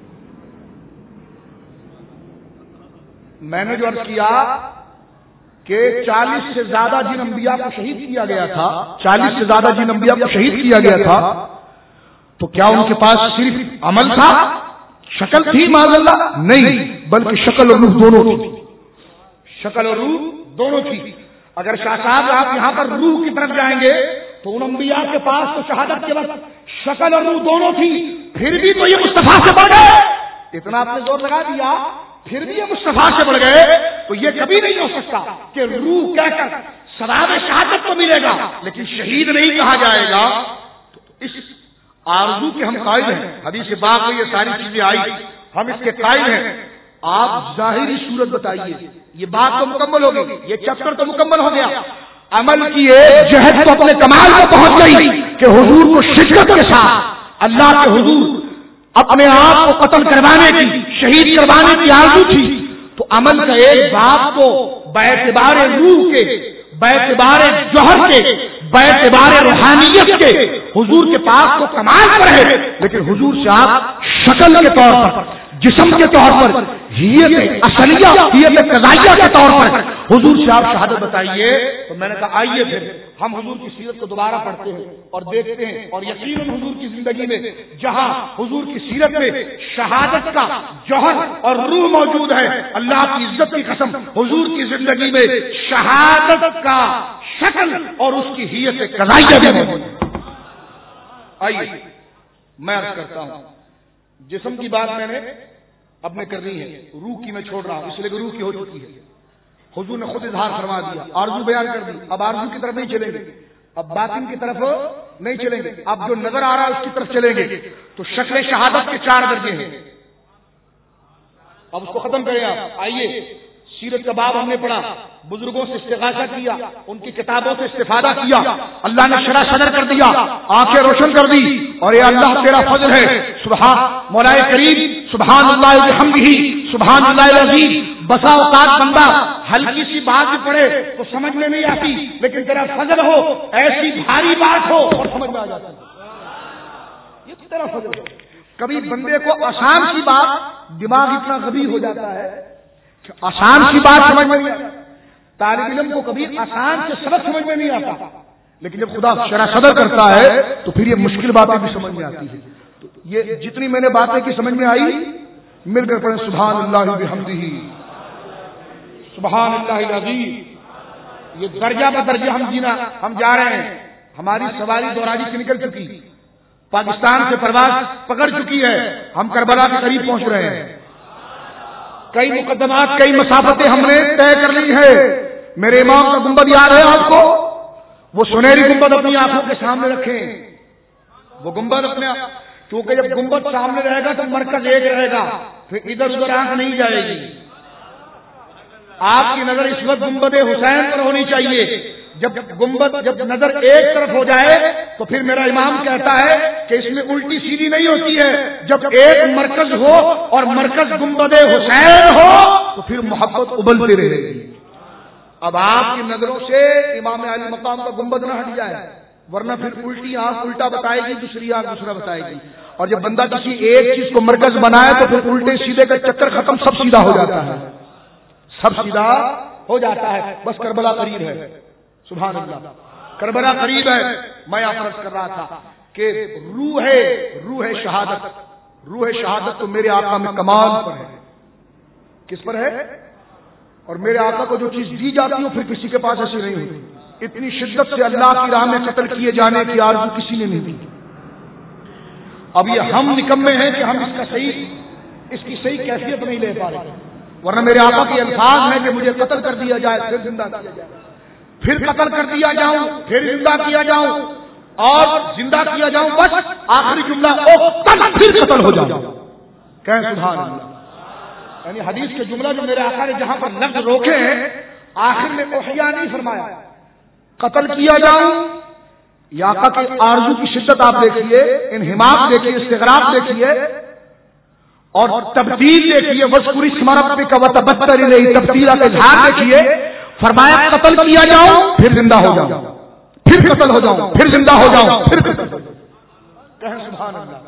میں نے جو عرض کیا کہ چالیس سے زیادہ جن انبیاء کو شہید کیا گیا تھا، چالیس سے زیادہ جن انبیاء کو شہید کیا گیا تھا، تو کیا ان کے پاس صرف عمل تھا، شکل تھی معاذ اللہ؟ نہیں، بلکہ شکل اور روح دونوں تھی، شکل اور روح دونوں تھی۔ اگر شاہ صاحب آپ یہاں پر روح کی طرف جائیں گے تو ان انبیاء کے پاس تو شہادت کے وقت شکل اور روح دونوں تھی، پھر بھی تو یہ مصطفیٰ سے بڑھ گئے، اتنا آپ نے زور لگا دیا، پھر بھی یہ مصطفیٰ سے بڑھ گئے، تو یہ کبھی نہیں ہو سکتا کہ روح کہہ کر ثواب شہادت تو ملے گا لیکن شہید نہیں کہا جائے گا۔ تو اس آرزو کے ہم قائل ہیں، حدیث پاک میں یہ ساری چیزیں آئی، ہم اس کے قائل ہیں۔ آپ ظاہری صورت بتائیے، یہ بات تو مکمل ہوگی، یہ چیپٹر تو مکمل ہو گیا، عمل کی ایک جہد تو اپنے کمال کو پہنچ گئی کہ حضور کو شدت کے ساتھ اللہ کے حضور اپنے آپ کو قتل کروانے کی، شہید کروانے کی آرزو تھی، تو عمل کا ایک باب تو باعتبار روح کے، باعتبار جوہر کے، باعتبار روحانیت کے حضور کے پاس تو کمال پر ہے، لیکن حضور سے آپ شکل کے طور پر، جسم کے طور پر، حیت اصلیہ، حیت قضائیہ کے طور پر حضور سے آپ شہادت بتائیے۔ تو میں نے کہا آئیے پھر ہم حضور کی سیرت کو دوبارہ پڑھتے ہیں اور دیکھتے ہیں، اور یقیناً حضور کی زندگی میں جہاں حضور کی سیرت میں شہادت کا جوہر اور روح موجود ہے، اللہ کی عزت کی قسم حضور کی زندگی میں شہادت کا شکل اور اس کی حیت قضائیہ بھی موجود ہے۔ آئیے میں عرض کرتا ہوں جسم کی بات میں نے اب میں کرنی ہے، روح کی میں چھوڑ رہا ہوں، اس لیے کہ روح کی ہو چکی ہے. حضور نے خود اظہار فرما دیا، آرزو بیان کر دی. اب آرزو کی طرف نہیں چلیں گے، اب باطن کی طرف نہیں چلیں گے، اب جو نظر آ رہا ہے اس کی طرف چلیں گے. تو شکل شہادت کے چار درجے ہیں، اب اس کو ختم کریں. آپ آئیے، سیرت کا باب ہم نے پڑھا، بزرگوں سے استغاثہ کیا، ان کی کتابوں سے استفادہ کیا، اللہ نے شرح صدر کر دیا، آنکھیں روشن کر دی. اور یہ اللہ تیرا فضل ہے. سبحان مولا کریم، سبحان اللہ بحمدہ، سبحان اللہ العظیم. بسا اوقات بندہ ہلکی سی بات بھی پڑھے تو سمجھ میں نہیں آتی، لیکن تیرا فضل ہو ایسی بھاری بات ہو اور سمجھ میں آ جاتی ہے. یہ تیرا فضل ہے. کبھی بندے کو آسان سی بات دماغ اتنا غبی ہو جاتا ہے کہ آسان سی بات سمجھ میں نہیں آتی. طالب علم کو کبھی آسان سے سبق سمجھ میں نہیں آتا، لیکن جب خدا شرح صدر کرتا ہے تو پھر یہ مشکل باتیں بھی سمجھ میں آتی ہیں. تو یہ جتنی میں نے باتیں کی سمجھ میں آئی، مل کر پڑھیں سبحان اللہ بحمدہ، سبحان اللہ العظیم. یہ درجہ بہ درجہ ہم جینا ہم جا رہے ہیں. ہماری سواری دوراجی سے نکل چکی، پاکستان سے پرواز پکڑ چکی ہے، ہم کربلا کے قریب پہنچ رہے ہیں. کئی مقدمات، کئی مسافتیں ہم نے طے کر لی ہے. میرے امام کا گنبد یاد ہے آپ کو؟ وہ سنہری گنبد اپنی آنکھوں کے سامنے رکھیں. وہ گنبد اپنے، کیونکہ جب گنبد سامنے رہے گا تو مرکز ایک رہے گا، پھر ادھر ادھر آنکھ نہیں جائے گی. آپ کی نظر اس وقت گنبد حسین پر ہونی چاہیے. جب گنبد جب نظر ایک طرف ہو جائے تو پھر میرا امام کہتا ہے کہ اس میں الٹی سیدھی نہیں ہوتی ہے. جب ایک مرکز ہو اور مرکز گنبد حسین ہو تو پھر محبت ابلتی رہے گی. اب آپ کی نظروں سے امام علی مقام کا گنبد نہ ہٹ جائے، ورنہ پھر الٹی آنکھ الٹا بتائے گی، دوسری آنکھ دوسرا بتائے گی. اور جب بندہ کسی ایک چیز کو مرکز بنائے تو پھر الٹے سیدھے کا چکر ختم، سب سیدھا ہو جاتا ہے، سب سیدھا ہو جاتا ہے. بس کربلا قریب ہے. سبحان اللہ، کربلا قریب ہے. میں آپ عرض کر رہا تھا کہ روح ہے، روح شہادت، روح شہادت تو میرے آقا میں کمال پر ہے. کس پر ہے؟ اور میرے آقا کو جو چیز دی جاتی ہے پھر کسی کے پاس ایسی نہیں ہوتی. اتنی شدت سے اللہ کی راہ میں قتل کیے جانے کی آرزو کسی نے نہیں دی. اب یہ ہم نکمے ہیں کہ ہم اس کا صحیح اس کی صحیح کیفیت نہیں لے پا رہے. ورنہ میرے آقا کے الفاظ ہیں کہ مجھے قتل کر دیا جائے پھر زندہ کیا جائے، پھر قتل کر دیا جاؤں پھر زندہ کیا جاؤں، اور زندہ کیا جاؤں بس آخری جملہ پھر قتل ہو جاؤں. کہیں سبحان اللہ. یعنی حدیث کے جملہ جو میرے آقا نے جہاں پر لفظ روکے ہیں آخر میں احیا نہیں فرمایا، قتل کیا جاؤں. یا آقا کے آرزو کی شدت آپ دیکھیے، انہماک دیکھیے، استغراق دیکھیے اور تبدیل دیکھیے. وذکر اسم ربک وتبتل الیہ، تبدیل کا اظہار دیکھیے. فرمایا قتل کیا جاؤں پھر زندہ ہو جاؤں، پھر قتل ہو جاؤں، پھر زندہ ہو جاؤں، پھر قتل ہو جاؤں. کہیں سبحان اللہ.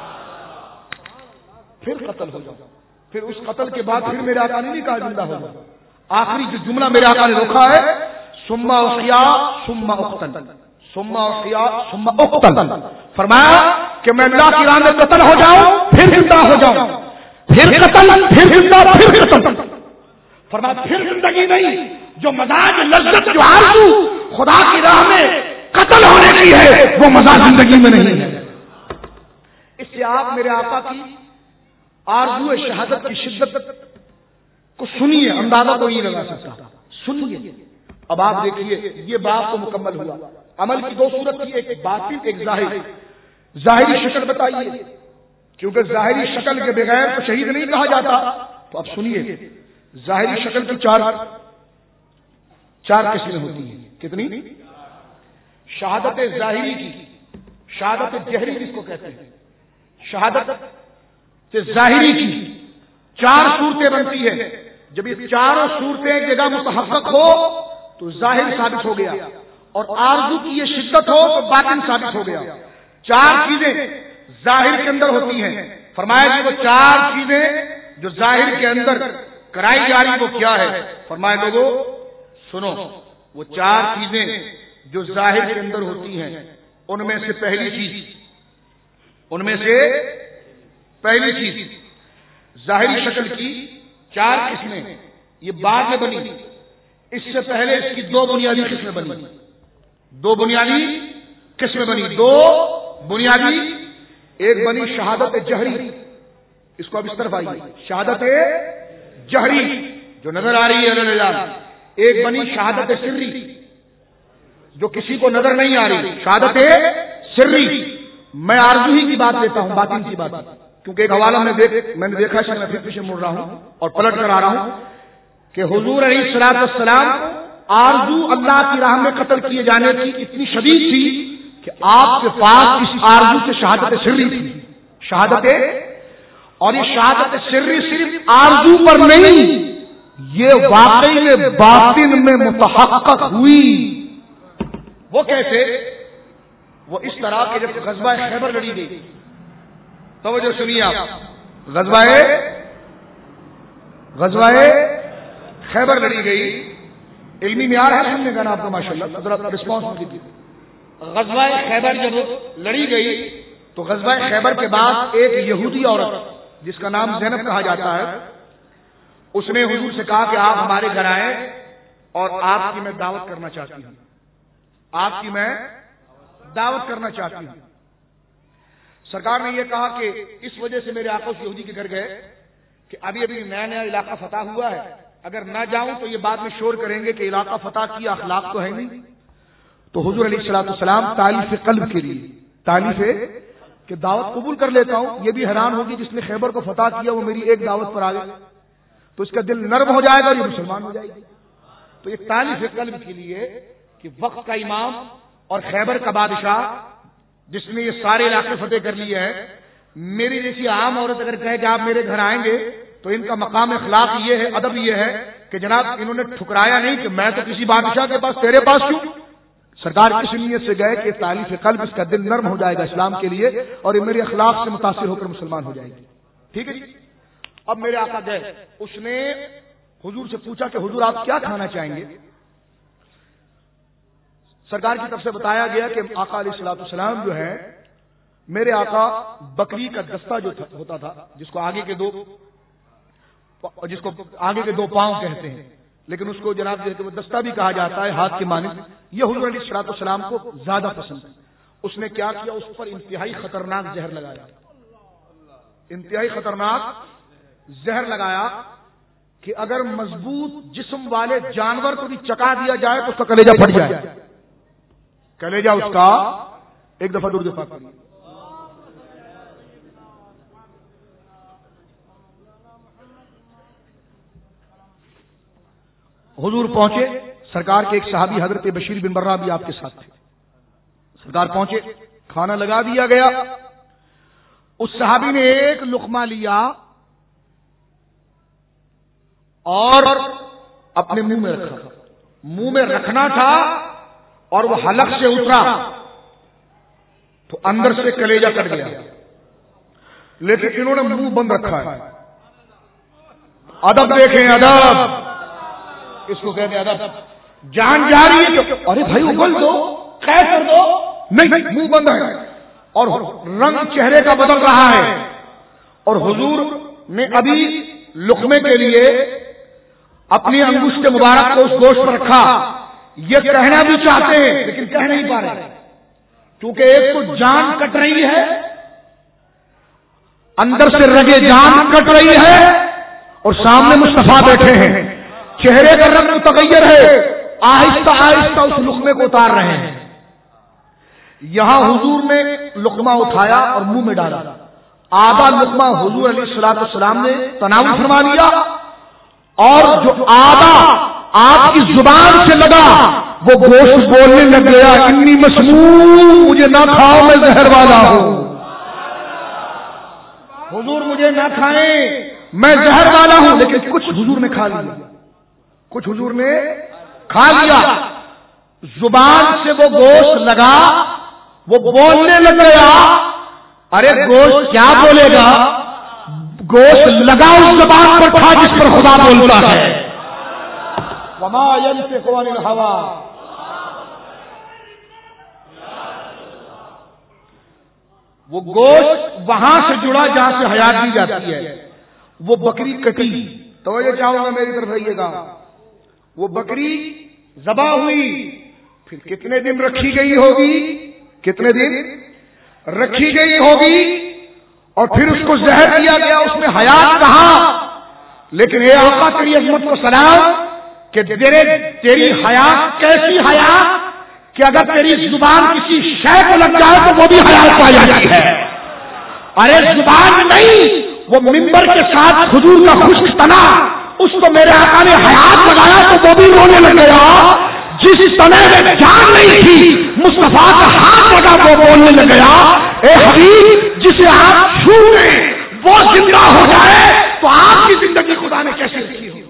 پھر قتل ہو جاؤں، پھر اس قتل کے بعد پھر میرے آقا نے نہیں کہا زندہ ہو جاؤں. آخری جو جملہ میرے آقا نے روکا ہے ثم احیا ثم اقتل، ثم احیا ثم اقتل. فرمایا کہ میں اللہ کی راہ میں قتل ہو جاؤں پھر زندہ ہو جاؤں، پھر قتل پھر زندہ پھر قتل. فرمایا پھر زندگی نہیں، جو مزاج لذت جو آرزو خدا کی راہ میں قتل ہونے کی ہے وہ مزاج زندگی میں نہیں ہے. اس سے آپ میرے آقا کی آرزو شہادت کی شدت کو سنیے، اندازہ تو نہیں لگا سکتا. سنیے. اب آپ دیکھیے یہ بات تو مکمل ہوا. عمل کی دو صورت تھی، ایک باطن ایک ظاہر. ظاہری شکل بتائیے، کیونکہ ظاہری شکل کے بغیر تو شہید نہیں کہا جاتا. تو اب سنیے، ظاہری شکل کی چار چار قسمیں ہوتی ہیں. کتنی؟ شہادت ظاہری کی، شہادت جہری جس کو کہتے ہیں، شہادت ظاہری کی چار صورتیں بنتی ہے. جب یہ چاروں صورتیں ایک جگہ متحقق ہو تو ظاہر ثابت ہو گیا، اور آرزو کی یہ شدت ہو تو باطن ثابت ہو گیا. چار چیزیں ظاہر کے اندر ہوتی ہیں. فرمایا کہ وہ چار چیزیں جو ظاہر کے اندر کرائی جا رہی وہ کیا ہے؟ فرمایا لوگوں سنو، وہ چار چیزیں جو ظاہر کے اندر ہوتی ہیں ان میں سے پہلی چیز ان میں سے پہلی چیز ظاہری شکل کی چار قسمیں یہ بعد میں بنی. اس سے پہلے اس کی دو بنیادی قسمیں بنی. دو بنیادی قسمیں بنی دو بنیادی ایک بنی شہادت جہری، اس کو اب اس طرف آئیے. شہادت جہری جو نظر آ رہی ہے، ایک بنی شہادت سری جو کسی کو نظر نہیں آ رہی. شہادت سری میں آرزو ہی کی بات لیتا ہوں، باطن کی بات، کیونکہ ایک حوالہ میں دیکھ میں نے دیکھا ہے، میں پھر پیچھے مڑ رہا ہوں اور پلٹ کر آ رہا ہوں کہ حضور علیہ الصلوۃ والسلام آرزو اللہ کی راہ میں قتل کیے جانے کی اتنی شدید تھی کہ آپ کے پاس اس آرزو سے شہادت سری تھی. شہادت اور یہ شہادت سری صرف آرزو پر نہیں، یہ واقعی میں باطن میں متحقق ہوئی. وہ کیسے؟ وہ اس طرح کہ جب غزوہ خیبر لڑی گئی، توجہ سنیے آپ، غزوہ غزوہ خیبر لڑی گئی. علمی معیار ہے سننے کا نا آپ کو ماشاءاللہ، ذرا رسپانس دیجیے. غزوہ خیبر جب لڑی گئی تو غزوہ خیبر کے بعد ایک یہودی عورت جس کا نام زینب کہا جاتا ہے، اس نے حضور سے کہا کہ آپ ہمارے گھر آئیں اور آپ کی میں دعوت کرنا چاہتی ہوں، آپ کی میں دعوت کرنا چاہتی ہوں. سرکار نے یہ کہا کہ اس وجہ سے میرے آقا اس یہودی کے گھر گئے کہ ابھی ابھی نیا نیا علاقہ فتح ہوا ہے، اگر نہ جاؤں تو یہ بعد میں شور کریں گے کہ علاقہ فتح کیا، اخلاق تو ہے نہیں. تو حضور علیہ الصلوۃ والسلام تالیف قلب کے لیے، تالیف کہ دعوت قبول کر لیتا ہوں، یہ بھی حیران ہوگی جس نے خیبر کو فتح کیا وہ میری ایک دعوت پر آ گئے تو اس کا دل نرم ہو جائے گا اور یہ مسلمان ہو جائے گی. تو یہ تالیف قلب کے لیے کہ وقت کا امام اور خیبر کا بادشاہ جس نے یہ سارے علاقے فتح کر لیے ہیں، میری جیسی عام عورت اگر کہے کہ آپ میرے گھر آئیں گے تو ان کا مقام اخلاق یہ ہے، ادب یہ ہے کہ جناب انہوں نے ٹھکرایا نہیں کہ میں تو کسی بادشاہ کے پاس تیرے پاس کیوں. سرکار کس نیت سے گئے کہ تالیف قلب اس کا دل نرم ہو جائے گا اسلام کے لیے اور یہ میرے اخلاق سے متاثر ہو کر مسلمان ہو جائے گی. ٹھیک ہے جی. اب میرے آقا گئے، اس نے حضور سے پوچھا کہ حضور آپ کیا کھانا چاہیں گے؟ سرکار کی طرف سے بتایا گیا کہ آقا علیہ الصلوۃ والسلام جو ہے، میرے آقا بکری کا دستہ جو ہوتا تھا جس کو آگے کے دو جس کو آگے کے دو پاؤں کہتے ہیں، لیکن اس کو جناب دستہ بھی کہا جاتا ہے، ہاتھ کے مانند، یہ حضور علیہ الصلوۃ والسلام کو زیادہ پسند ہے. اس نے کیا کیا؟ اس پر انتہائی خطرناک زہر لگایا، انتہائی خطرناک زہر لگایا کہ اگر مضبوط جسم والے جانور کو بھی چکا دیا جائے تو اس کا کلیجہ پھٹ جائے. کلیجہ اس کا ایک دفعہ درود پاک کریے. حضور پہنچے، سرکار کے ایک صحابی حضرت بشیر بن برہ بھی آپ کے ساتھ تھے. سرکار پہنچے، کھانا لگا دیا گیا. اس صحابی نے ایک لقمہ لیا اور اپنے منہ میں رکھا. منہ میں رکھنا تھا اور وہ حلق سے اترا تو اندر سے کلیجہ کٹ گیا، لیکن انہوں نے منہ بند رکھا ہے. ادب دیکھیں، ادب اس کو کہتے ہیں ادب. جان جا رہی ہے تو ارے بھائی اگل دو، قید کر دو، نہیں، منہ بند ہے اور رنگ چہرے کا بدل رہا ہے. اور حضور نے ابھی لقمے کے لیے اپنی انگشت مبارک کو اس گوشت پر رکھا. یہ کہنا بھی چاہتے ہیں لیکن کہہ نہیں پا رہے کیونکہ ایک تو جان کٹ رہی ہے، اندر سے رگے جان کٹ رہی ہے اور سامنے مصطفیٰ بیٹھے ہیں، چہرے کا رنگ متغیر ہے. آہستہ آہستہ اس لقمے کو اتار رہے ہیں. یہاں حضور نے لقمہ اٹھایا اور منہ میں ڈالا. آدھا لقمہ حضور علیہ الصلوۃ والسلام نے تناول فرما لیا اور جو آدھا آپ کی زبان سے لگا وہ گوشت بولنے لگ گیا، انی مسموم، مجھے نہ کھاؤ میں زہر والا ہوں. حضور مجھے نہ کھائیں میں زہر والا ہوں. لیکن کچھ حضور نے کھا لیا، کچھ حضور نے کھا لیا. زبان سے وہ گوشت لگا، وہ بولنے لگ گیا. ارے گوشت کیا بولے گا؟ گوشت لگا اس زبان پر تھا جس پر خدا بولتا ہے. وما ينطق عن الهوى. وہ گوشت وہاں سے جڑا جہاں سے حیات دی جاتی ہے. وہ بکری کٹی، توجہ چاہوں گا میری طرف رہیے گا. وہ بکری ذبح ہوئی، پھر کتنے دن رکھی گئی ہوگی، کتنے دن رکھی گئی ہوگی اور پھر اس کو زہر دیا گیا، اس میں حیات کہا، لیکن اے آقا تیری عظمت کو سلام کہ تیرے تیری حیات کیسی حیات کہ اگر تیری زبان کسی شے کو لگ جائے تو وہ بھی حیات پا جاتی ہے. ارے زبان نہیں، وہ منبر کے ساتھ حضور کا خشک تنا، اس کو میرے آقا نے حیات لگایا تو وہ بھی رونے لگ گیا. جس تنے میں جان نہیں تھی مصطفیٰ کا ہاتھ لگا وہ بولنے لگ گیا. اے حبیب جسے آپ چھو لیں وہ زندہ ہو جائے تو آپ کی زندگی خدا نے کیسے رکھی ہو.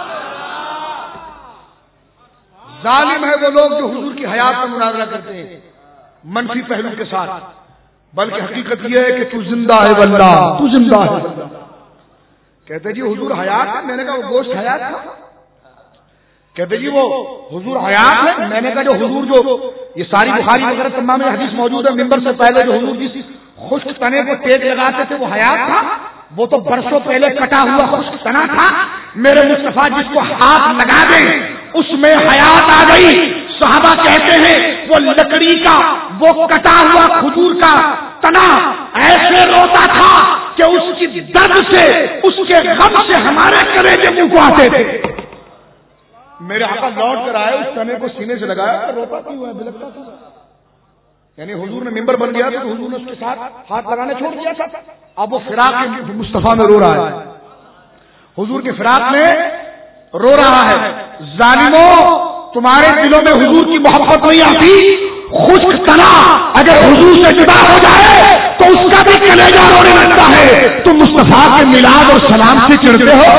ظالم ہے وہ لوگ جو حضور کی حیات کا مناظرہ کرتے ہیں منفی پہلو کے ساتھ، بلکہ حقیقت یہ ہے کہ تو زندہ ہے واللہ، تو زندہ ہے. کہتے جی حضور حیات ہے، میں نے کہا وہ گوشت حیات تھا. کہتے جی وہ حضور حیات ہے، میں نے کہا جو حضور جو یہ ساری بخاری وغیرہ تمام میں حدیث موجود ہے، منبر سے پہلے جو حضور جس خشک تنے کو ٹیک لگاتے تھے وہ حیات تھا. وہ تو برسوں پہلے کٹا ہوا خشک تنا تھا. میرے مصطفیٰ جس کو ہاتھ لگا دیں اس میں حیات آ گئی. صحابہ کہتے ہیں وہ لکڑی کا وہ کٹا ہوا کھجور کا تنا ایسے روتا تھا کہ اس کی درد سے اس کے غم سے ہمارے کلیجے منہ کو آتے تھے. میرے آقا لوٹ کر آئے، اس تنے کو سینے سے لگایا، روتا کیوں ہے، بلکتا کیوں ہے. یعنی حضور نے ممبر بن گیا تو حضور نے اس کے ساتھ ہاتھ لگانے چھوڑ دیا تھا. اب وہ فراق مصطفیٰ میں رو رہا ہے، حضور کے فراق میں رو رہا ہے. ظالموں تمہارے دلوں میں حضور کی محبت نہیں آتی. خشک تنا اگر حضور سے جدا ہو جائے تو اس کا بھی کلیجہ رونے لگتا ہے. تم مصطفیٰ کے میلاد اور سلام سے چڑھتے ہو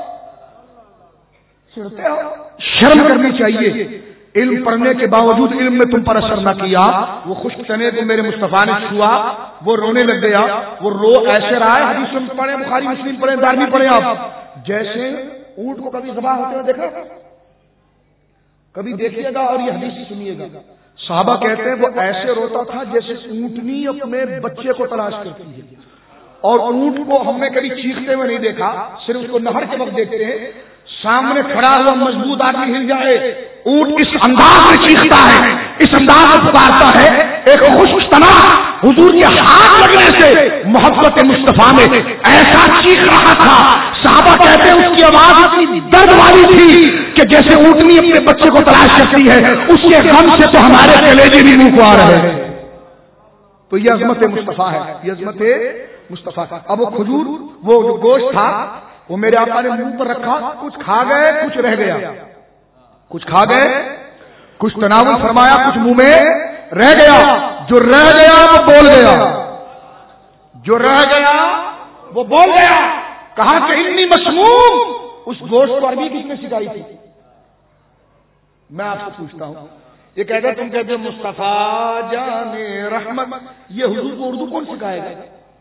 چڑھتے ہو شرم کرنی چاہیے. علم پڑھنے کے باوجود علم میں تم پر اثر نہ کیا. وہ خشک تنے کو میرے مصطفیٰ نے چھوا، وہ رونے لگ گیا. وہ رو ایسے رہا ہے، حدیث میں پڑھے، بخاری مسلم پڑھے، دارمی پڑھے آپ، جیسے اونٹ کو کبھی ذبح ہوتے ہوئے دیکھا، کبھی دیکھیے گا اور یہ حدیث سنیے گا. صحابہ کہتے ہیں وہ ایسے روتا تھا جیسے اونٹنی اپنے بچے کو تلاش کرتی ہے. اور اونٹ کو ہم نے کبھی چیختے ہوئے نہیں دیکھا، صرف اس کو نہر کے وقت دیکھتے ہیں. سامنے کھڑا ہوا مضبوط آدمی ہل جائے، اونٹ اس انداز میں چیختا ہے، اس انداز میں پکارتا ہے. ایک خشک تنا حضور کے ہاتھ لگنے سے محبت مصطفیٰ میں ایسا چیخ رہا تھا. صحابہ کہتے ہیں اس کی آواز اتنی درد والی تھی کہ جیسے اونٹنی اپنے بچے کو تلاش کرتی ہے، اس کے غم سے تو ہمارے کلیجے بھی منہ کو آ رہے ہیں. تو یہ عظمت مصطفیٰ ہے، یہ عظمت مصطفیٰ. اب وہ کھجور وہ جو گوشت تھا وہ میرے آقا نے منہ پر رکھا، کچھ کھا گئے کچھ رہ گیا، کچھ کھا گئے کچھ تناول فرمایا، کچھ منہ میں رہ گیا. جو رہ گیا وہ بول گیا، جو رہ گیا وہ بول گیا. کہا کہ انی مسموم. اس گوشت کو عربی کس نے سکھائی تھی؟ میں آپ سے پوچھتا ہوں. یہ کہتے ہیں تم کہتے مصطفیٰ جان رحمت، یہ حضور کو اردو کون سکھائے گا؟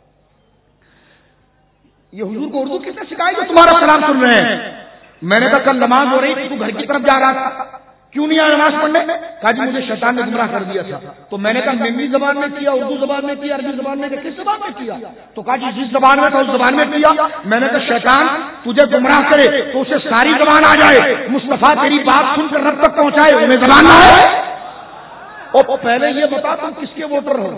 یہ حضور کو اردو کس نے سکھائی جو تمہارا سلام سن رہے ہیں؟ میں نے کہا کل نماز ہو رہی تھی، تو گھر کی طرف جا رہا تھا، کیوں نہیں آیا نماز پڑھنے؟ کہا جی مجھے شیطان نے گمراہ کر دیا تھا. تو میں نے کہا ممبری زبان میں کیا، اردو زبان میں کیا، عربی زبان میں کیا، کس زبان میں کیا؟ تو کہا جی جس زبان میں تھا اس زبان میں کیا. میں نے کہا شیطان تجھے گمراہ کرے تو اسے ساری زبان آ جائے، مصطفیٰ تیری بات سن کر رب تک پہنچائے، انہیں زبان نہ ہے. اور پہلے یہ بتا تم کس کے ووٹر ہو،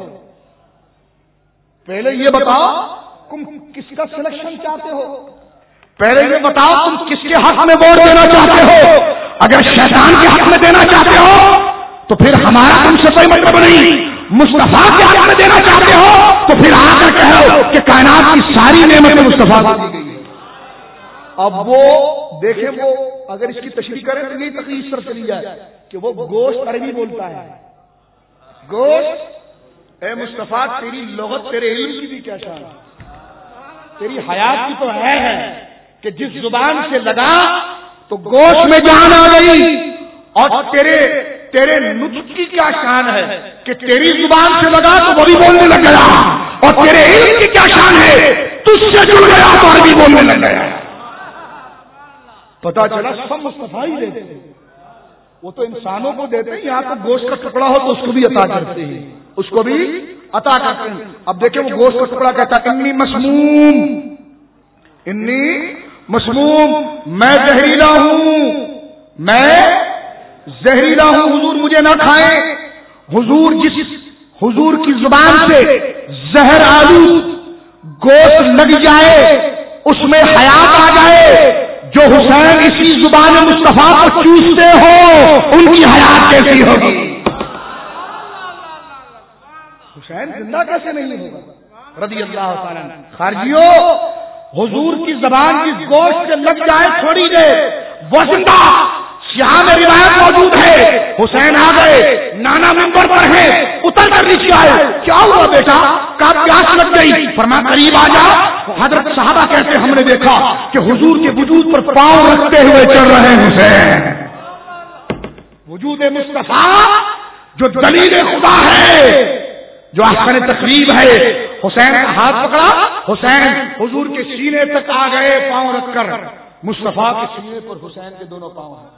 پہلے یہ بتاؤ تم کس کا سلیکشن چاہتے ہو، پہلے یہ بتاؤ تم کس کے حق میں ووٹ دینا چاہتے ہو. اگر شیطان کے حق میں دینا چاہتے ہو تو پھر ہمارا تم سے کوئی مطلب نہیں. مصطفیٰ کے حق میں دینا چاہتے ہو تو پھر آ کر کہو کہ کائنات کی ساری نعمتیں مصطفیٰ کو دی گئی. اب وہ دیکھیں، وہ اگر اس کی تشریح کریں تو یہی تقریر سر چلی جائے کہ وہ گوشت عربی بولتا ہے. گوشت، اے مصطفیٰ تیری لغت تیرے علم کی بھی کیا شان ہے، تیری حیات کی تو ہے ہے کہ جس زبان سے لگا تو گوشت میں جان آ گئی. اور تیرے تیرے نطق کی کیا شان ہے کہ تیری زبان سے لگا تو وہ بھی بولنے لگ گیا. اور تیرے علم کی کیا شان ہے، تجھ سے جڑ گیا تو عربی بولنے لگ گیا. پتا چلا سب مصطفیٰ ہی دیتے ہیں. وہ تو انسانوں کو دیتے ہیں، یہاں تک گوشت کا ٹکڑا ہو تو اس کو بھی عطا کرتے ہیں، اس کو بھی عطا کرتے ہیں. اب دیکھیں وہ گوشت کا ٹکڑا کہتا ہے انی مسموم، انی مسموم، میں زہریلا ہوں، میں زہریلا ہوں، حضور مجھے نہ کھائیں. حضور جس حضور کی زبان سے زہر آلود گوشت لگ جائے اس میں حیات آ جائے، جو حسین اسی زبان مصطفیٰ کو چوستے ہو ان کی حیات کیسی ہوگی؟ حسین زندہ کیسے نہیں ہوگا رضی اللہ تعالیٰ عنہ۔ خارجیوں، حضور کی زبان کی گوشت سے لگ جائے تھوڑی دیر وہ زندہ، یہاں میں روایت موجود ہے، حسین آ گئے، نانا ممبر پر ہے، اتر کر نیچے آئے، کیا ہوا بیٹا؟ کہا پیاس لگ گئی، فرمایا قریب آ جا۔ حضرت صحابہ کہتے ہم نے دیکھا کہ حضور کے وجود پر پاؤں رکھتے ہوئے چل رہے ہیں حسین۔ وجود مصطفیٰ جو دلیل خدا ہے، جو احسن تقریب ہے، حسین کا ہاتھ پکڑا، حسین حضور کے سینے تک آ گئے پاؤں رکھ کر، مصطفیٰ کے سینے پر حسین کے دونوں پاؤں ہیں۔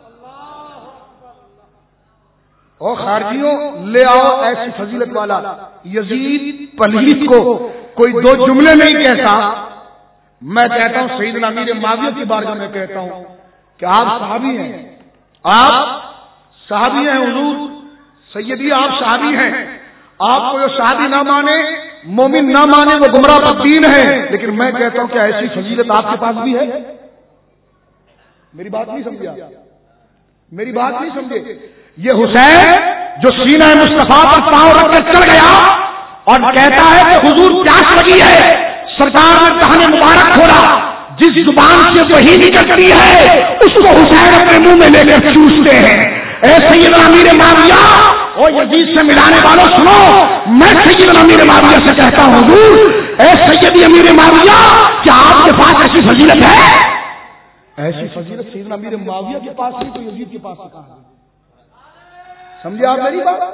اور خارجیوں لے آؤ ایسی فضیلت والا یزید پلیت کو کوئی دو جملے نہیں کہتا، میں کہتا ہوں سیدنا امیر معاویہ کی بارگاہ میں کہتا ہوں کہ آپ صحابی ہیں، آپ صحابی ہیں، حضور سیدی آپ صحابی ہیں، آپ کو جو صحابی نہ مانے، مومن نہ مانے، وہ گمراہ بدین ہے، لیکن میں کہتا ہوں کہ ایسی فضیلت آپ کے پاس بھی ہے۔ میری بات نہیں سمجھا، میری بات نہیں سمجھے۔ یہ حسین جو سینہ مصطفیٰ پر پاؤں رکھ کر چل گیا اور کہتا ہے کہ حضور پیاس لگی ہے، سرکار نے دہن مبارک کھولا، جس زبان سے وہی نکلتی ہے اس کو حسین اپنے منہ میں لے کر چوستے ہیں۔ اے سیدنا امیر معاویہ، او یزید سے ملانے والوں سنو، میں سیدنا امیر معاویہ سے کہتا ہوں حضور، اے سیدی امیر معاویہ، کیا آپ کے پاس ایسی فضیلت ہے؟ ایسی فضیلت سیدنا امیر معاویہ کے پاس نہیں تو یزید کے پاس کہاں ہے؟ سمجھے آپ میری بات؟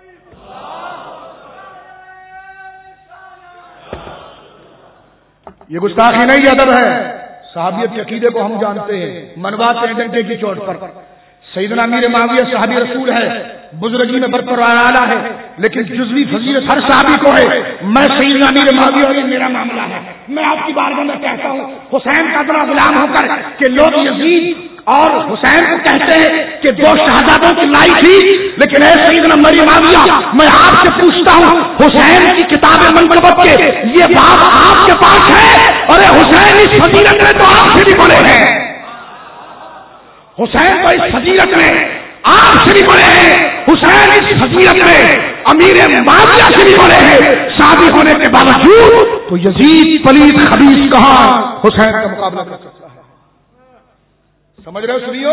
یہ گستاخی نہیں ادب ہے، صحابیت کے عقیدے کو ہم جانتے ہیں، منواتے ہیں ڈنڈے کی چوٹ پر۔ سیدنا امیر معاویہ صحابی رسول ہے، بزرگی میں برقرار آلہ ہے، لیکن جزوی فضیلت ہر صحابی کو ہے۔ میں سیدنا امیر معاویہ اور یہ میرا معاملہ ہے، میں آپ کی بارگاہ میں کہتا ہوں حسین کا ذرا غلام ہو کر کہ لوگ یزید اور حسین کو کہتے ہیں کہ دو شہزادوں کی لائی تھی، لیکن اے سیدنا امیر معاویہ، میں آپ سے پوچھتا ہوں حسین کی کتاب منقبت کے یہ باب آپ کے پاس ہے؟ اور حسین اس فضیلت میں تو آپ سے بھی بڑے ہیں، حسین کو اس فضیلت میں آپ سے بھی بڑے ہیں، حسین اس فضیلت میں امیر معاویہ سے بھی بڑے ہیں، شادی ہونے کے باوجود تو یزید پلید خبیث کہاں حسین کا مقابلہ کر سکتا ہے؟ سمجھ رہے ہو سنیو؟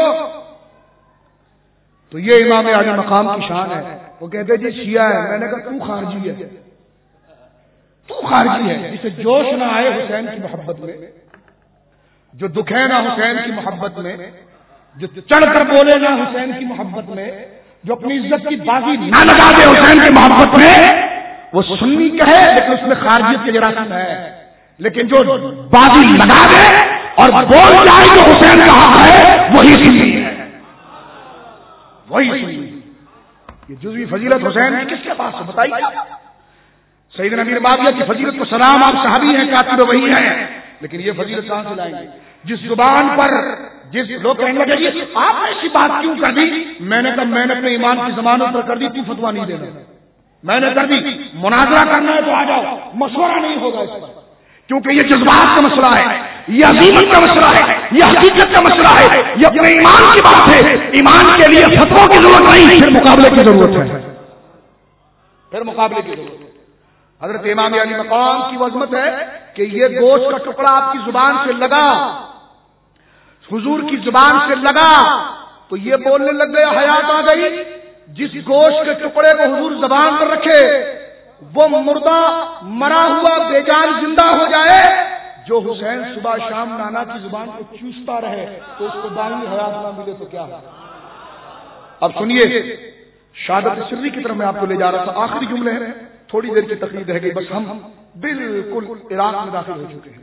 تو یہ امام عالی مقام کی شان ہے۔ وہ کہتے جی شیعہ ہے، میں نے کہا تو خارجی ہے، تو خارجی ہے، جسے جوش نہ آئے حسین کی محبت میں، جو دکھے نہ حسین کی محبت میں، جو چڑھ کر بولے نہ حسین کی محبت میں، جو اپنی عزت کی بازی نہ لگا دے حسین کی محبت میں، وہ سنی کہے لیکن اس میں خارجیت کے جراثیم ہے، لیکن جو بازی لگا دے اور بول جائے جو حسین کا حق ہے وہی سنی ہے، وہی سنی۔ یہ جزوی فضیلت حسین کی کس کے پاس ہے بتائیے؟ سیدنا امیر معاویہ کی فضیلت کو سلام، آپ صحابی ہیں، کاتب وہی ہیں، لیکن یہ فضیلت کہاں سے لائیں گے؟ جس زبان پر جس لوگ کہنے لگے جی آپ نے ایسی بات کیوں کر دی، میں نے کہا میں نے اپنے ایمان کی ضمانت پر کر دی، تو فتوا نہیں دینا، میں نے کر دی، مناظرہ کرنا ہے تو آ جاؤ، مشورہ نہیں ہوگا اس پر، کیونکہ یہ جذبات کا مسئلہ ہے، یہ عظیمت کا مسئلہ ہے، یہ حقیقت کا مسئلہ ہے، یہ اپنے ایمان کی بات ہے، ایمان کے لیے فتوا کی ضرورت نہیں، پھر مقابلے کی ضرورت ہے، پھر مقابلے کی ضرورت ہے۔ حضرت امام علی مقام کی عظمت ہے کہ یہ گوشت کا ٹکڑا آپ کی زبان سے لگا، حضور کی زبان سے لگا تو یہ بولنے لگ گیا، حیات آ گئی۔ جس گوشت کے ٹکڑے کو حضور زبان پر رکھے وہ مردہ مرا ہوا بے جان زندہ ہو جائے، جو حسین صبح شام نانا کی زبان کو چوستا رہے تو اس کو دائمی حیات نہ ملے تو کیا ہے؟ اب سنیے، شہادت سری کی طرف میں آپ کو لے جا رہا تھا، آخری جملے ہیں، تھوڑی دیر کی تقریر رہ گئی، بس ہم بالکل عراق میں داخل ہو چکے ہیں،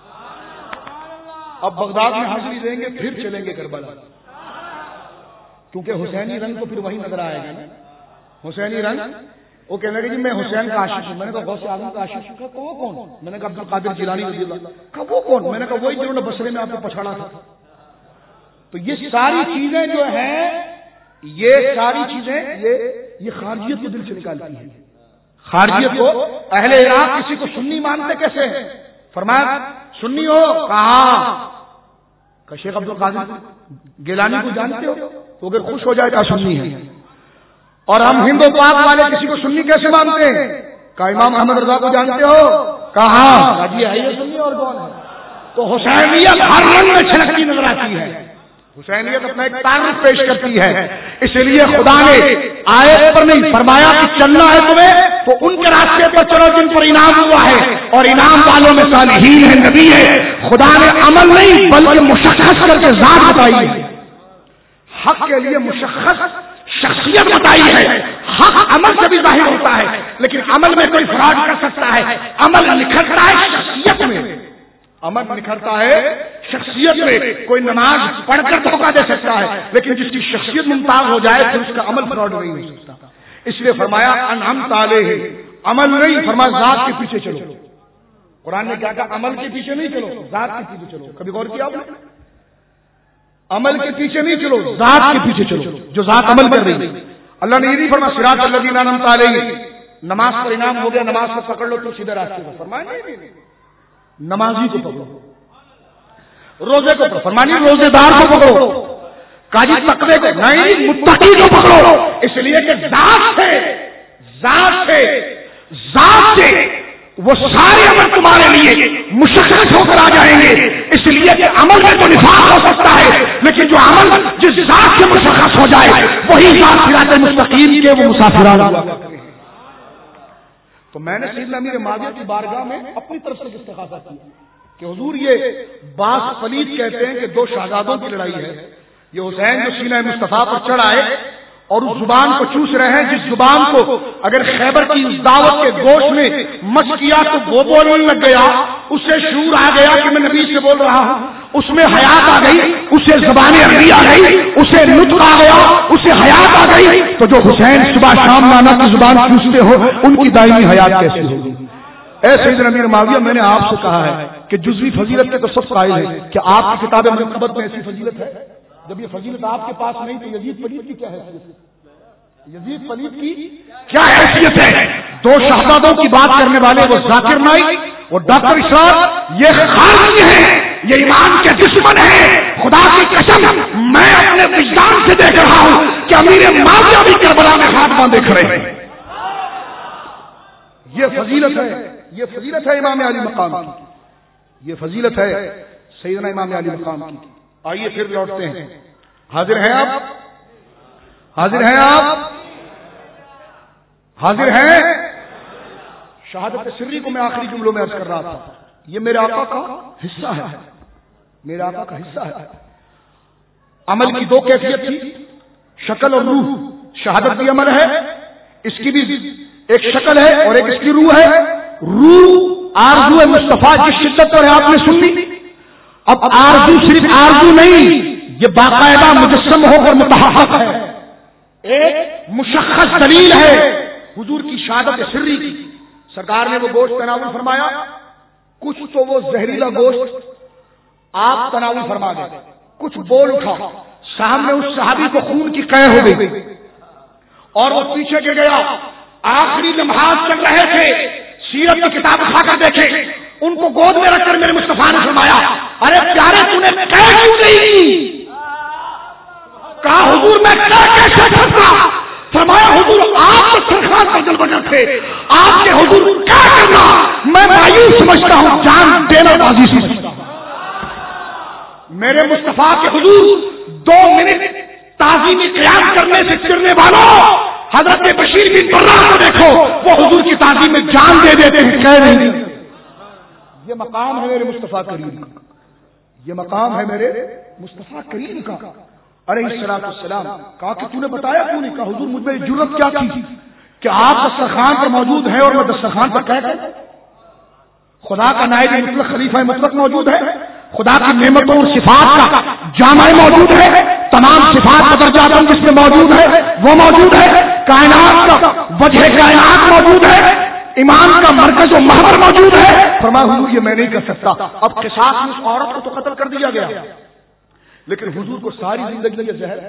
اب بغداد میں حاضری دیں گے، پھر چلیں گے کربلا، کیونکہ حسینی رنگ تو پھر وہی نظر آئے گا نا، حسینی رنگ۔ وہ کہنے لگے جی میں حسین کا عاشق ہوں، میں نے کہا غوث اعظم کا عاشق ہوں، کہا وہ کون؟ میں نے کہا عبد القادر جیلانی رضی اللہ، کہا وہ کون؟ میں نے کہا وہی جنہوں نے بصرے میں آپ کو پچھاڑا تھا۔ تو یہ ساری چیزیں جو ہیں، یہ ساری چیزیں یہ یہ خارجیت کو دل سے نکالتی ہیں، خارجیت کو۔ اہل عراق کسی کو سنی مانتے کیسے ہیں؟ فرمایا سنی ہو؟ کہاں؟ کہ شیخ عبد القادر گیلانی کو جانتے ہو؟ تو اگر خوش ہو جائے تو سنی ہے. اور ہم ہندو پاک والے کسی کو سنی کیسے مانتے ہیں؟ کہ امام احمد رضا کو جانتے ہو؟ کہاں؟ جی ہے یہ سنی اور کون ہے؟ تو حسینیت ہر رنگ میں چھلکتی نظر آتی ہے. حسینیت اپنا ایک تعارف پیش کرتی ہے. اس لیے خدا نے آیت پر نہیں فرمایا کہ چلنا ہے تمہیں تو ان کے راستے پر چلو جن پر انعام ہوا ہے، اور انعام والوں میں صالحین ہے، نبی ہے. خدا نے عمل نہیں بلکہ مشخص کر کے ذات بتائی ہے. حق کے لیے مشخص شخصیت بتائی ہے. حق عمل سے بھی ظاہر ہوتا ہے، لیکن عمل میں کوئی فراڈ کر سکتا ہے. عمل نکھرتا ہے شخصیت میں. عمل نکھرتا ہے شخصیت میں. کوئی نماز پڑھ کر دھوکہ دے سکتا ہے، لیکن جس کی شخصیت ممتاز ہو جائے پھر اس کا عمل فراڈ نہیں ہو سکتا. اس لیے فرمایا انعمت علیہ، عمل نہیں، فرمایا ذات کے پیچھے چلو. قرآن نے کیا کہا؟ عمل کے پیچھے نہیں چلو، ذات کے پیچھے چلو. کبھی غور کیا آپ نے؟ عمل کے پیچھے نہیں چلو، ذات کے پیچھے چلو، جو ذات عمل کر رہی ہے. اللہ نے یہ نہیں فرمایا صراط الذین انعمت علیہم، نماز پر انعام ہو گیا نماز کو پکڑ لو تو سیدھے راستے پر. فرمایا نہیں، نمازی کو پکڑو. روزے کو پکڑو، فرمایا روزے دار کو پکڑو. قاضی تقوی کو نہیں، متقی کو پکڑو. اس لیے کہ ذات سے ذات سے ذات سے وہ سارے عمل تمہارے لیے مشخص ہو کر آ جائیں گے. اس لیے کہ عمل میں تو نفاق ہو سکتا ہے، لیکن جو عمل جس ذات سے مشخص ہو جائے وہی ذات صراط مستقیم کے وہ مسافران ہوا. تو میں نے سیدنا امیر معاویہ کی بارگاہ میں اپنی طرف سے استغاثہ کیا کہ حضور یہ باس پلید کہتے ہیں کہ دو شہزادوں کی لڑائی ہے. یہ حسین جو سینہ مصطفیٰ پر چڑھ آئے اور اس زبان کو چوس رہے ہیں جس زبان کو اگر خیبر کی اس دعوت کے گوشت میں مس کیا تو وہ بولنے لگ گیا، اسے شعور آ گیا کہ میں نبی سے بول رہا ہوں، اس میں حیات آ گئی، اسے زبان عربی آ گئی، اسے نطق آ گیا، اسے حیات آ گئی. تو جو حسین صبح شام نانا کی زبان چوستے ہو ان کی دائمی حیات کیسی ہوگی؟ اے سیدنا امیر معاویہ، میں نے آپ سے کہا ہے کہ جزوی فضیلت کے تو سب قائل ہے کہ آپ کی کتاب منقبت میں ایسی فضیلت ہے. جب یہ فضیلت آپ کے پاس نہیں تو یزید پلید کی کیا حیثیت ہے؟ یزید پلید کی کیا حیثیت ہے؟ دو شہزادوں کی بات کرنے والے وہ ذاکر نائک وہ ڈاکٹر اشراق یہ خارجی ہیں، یہ ایمان کے دشمن ہیں. خدا کی قسم میں اپنے وجدان سے دیکھ رہا ہوں کہ امیر معاویہ بھی کربلا میں ہاتھ باندھے کھڑے ہیں. یہ فضیلت ہے، یہ فضیلت ہے امام علی مقام کی، یہ فضیلت ہے سیدنا امام علی مقام کی. آئیے پھر لوٹتے ہیں. حاضر ہیں آپ؟ حاضر ہیں آپ؟ حاضر ہیں؟ شہادت سری کو میں آخری جملوں میں عرض کر رہا تھا، یہ میرے آقا کا حصہ ہے، میرے آقا کا حصہ ہے. عمل کی دو کیفیت تھی، شکل اور روح. شہادت بھی عمل ہے، اس کی بھی ایک شکل ہے اور ایک اس کی روح ہے. روح آرزو مصطفیٰ جس شدت پر آپ نے سنی. اب آرزو صرف آرزو نہیں، یہ باقاعدہ مجسم ہو کر متحقق ہے، ایک مشخص دلیل ہے حضور کی شہادت سری کی. سرکار نے وہ گوشت تناول فرمایا، کچھ تو وہ زہریلا گوشت آپ تناول فرما گئے، کچھ بول اٹھا، سامنے اس صحابی کو خون کی قے ہو گئی اور وہ پیچھے گر گیا. آخری لمحات چل رہے تھے، سیرت کی کتاب اٹھا کر دیکھے، ان کو گود میں رکھ کر میرے مصطفیٰ نے فرمایا ارے پیارے تو نے قے کیوں نہیں کی؟ کہا حضور میں قے کیسے کرتا؟ فرمایا حضور آپ تو سرخان پر جل بجر تھے، آپ کے حضور کیا کرنا میں مایوس سمجھتا ہوں، جان دینا بازی سمجھتا ہوں. میرے مصطفیٰ کے حضور دو منٹ تعظیمی قیام کرنے سے چرنے والوں حضرت بشیر بن برہ کو دیکھو، وہ حضور کی تعظیم میں جان دے دیتے ہیں، کہہ نہیں. یہ مقام ہے میرے مصطفیٰ کریم کا، یہ مقام ہے میرے مصطفیٰ کریم کا. علیہ الصلوۃ والسلام. کہا کہ تو نے بتایا کیوں نہیں؟ کہا حضور مجھ میں جرأت کیا تھی کہ آپ دسترخوان پر موجود ہیں اور میں دسترخوان پر کہہ کر خدا کا نائب مطلق خلیفہ مطلق موجود ہے، خدا کی نعمتوں اور صفات کا جامع موجود ہے، تمام صفات کا درجہ جس میں موجود ہے وہ موجود ہے، کائنات کا وجہ کائنات موجود ہے، ایمان کا مرکز و محور موجود ہے. فرمایا حضور یہ میں نہیں کر سکتا. اب قصاص میں اس عورت کو تو قتل کر دیا گیا، لیکن حضور کو ساری زندگی یہ زہر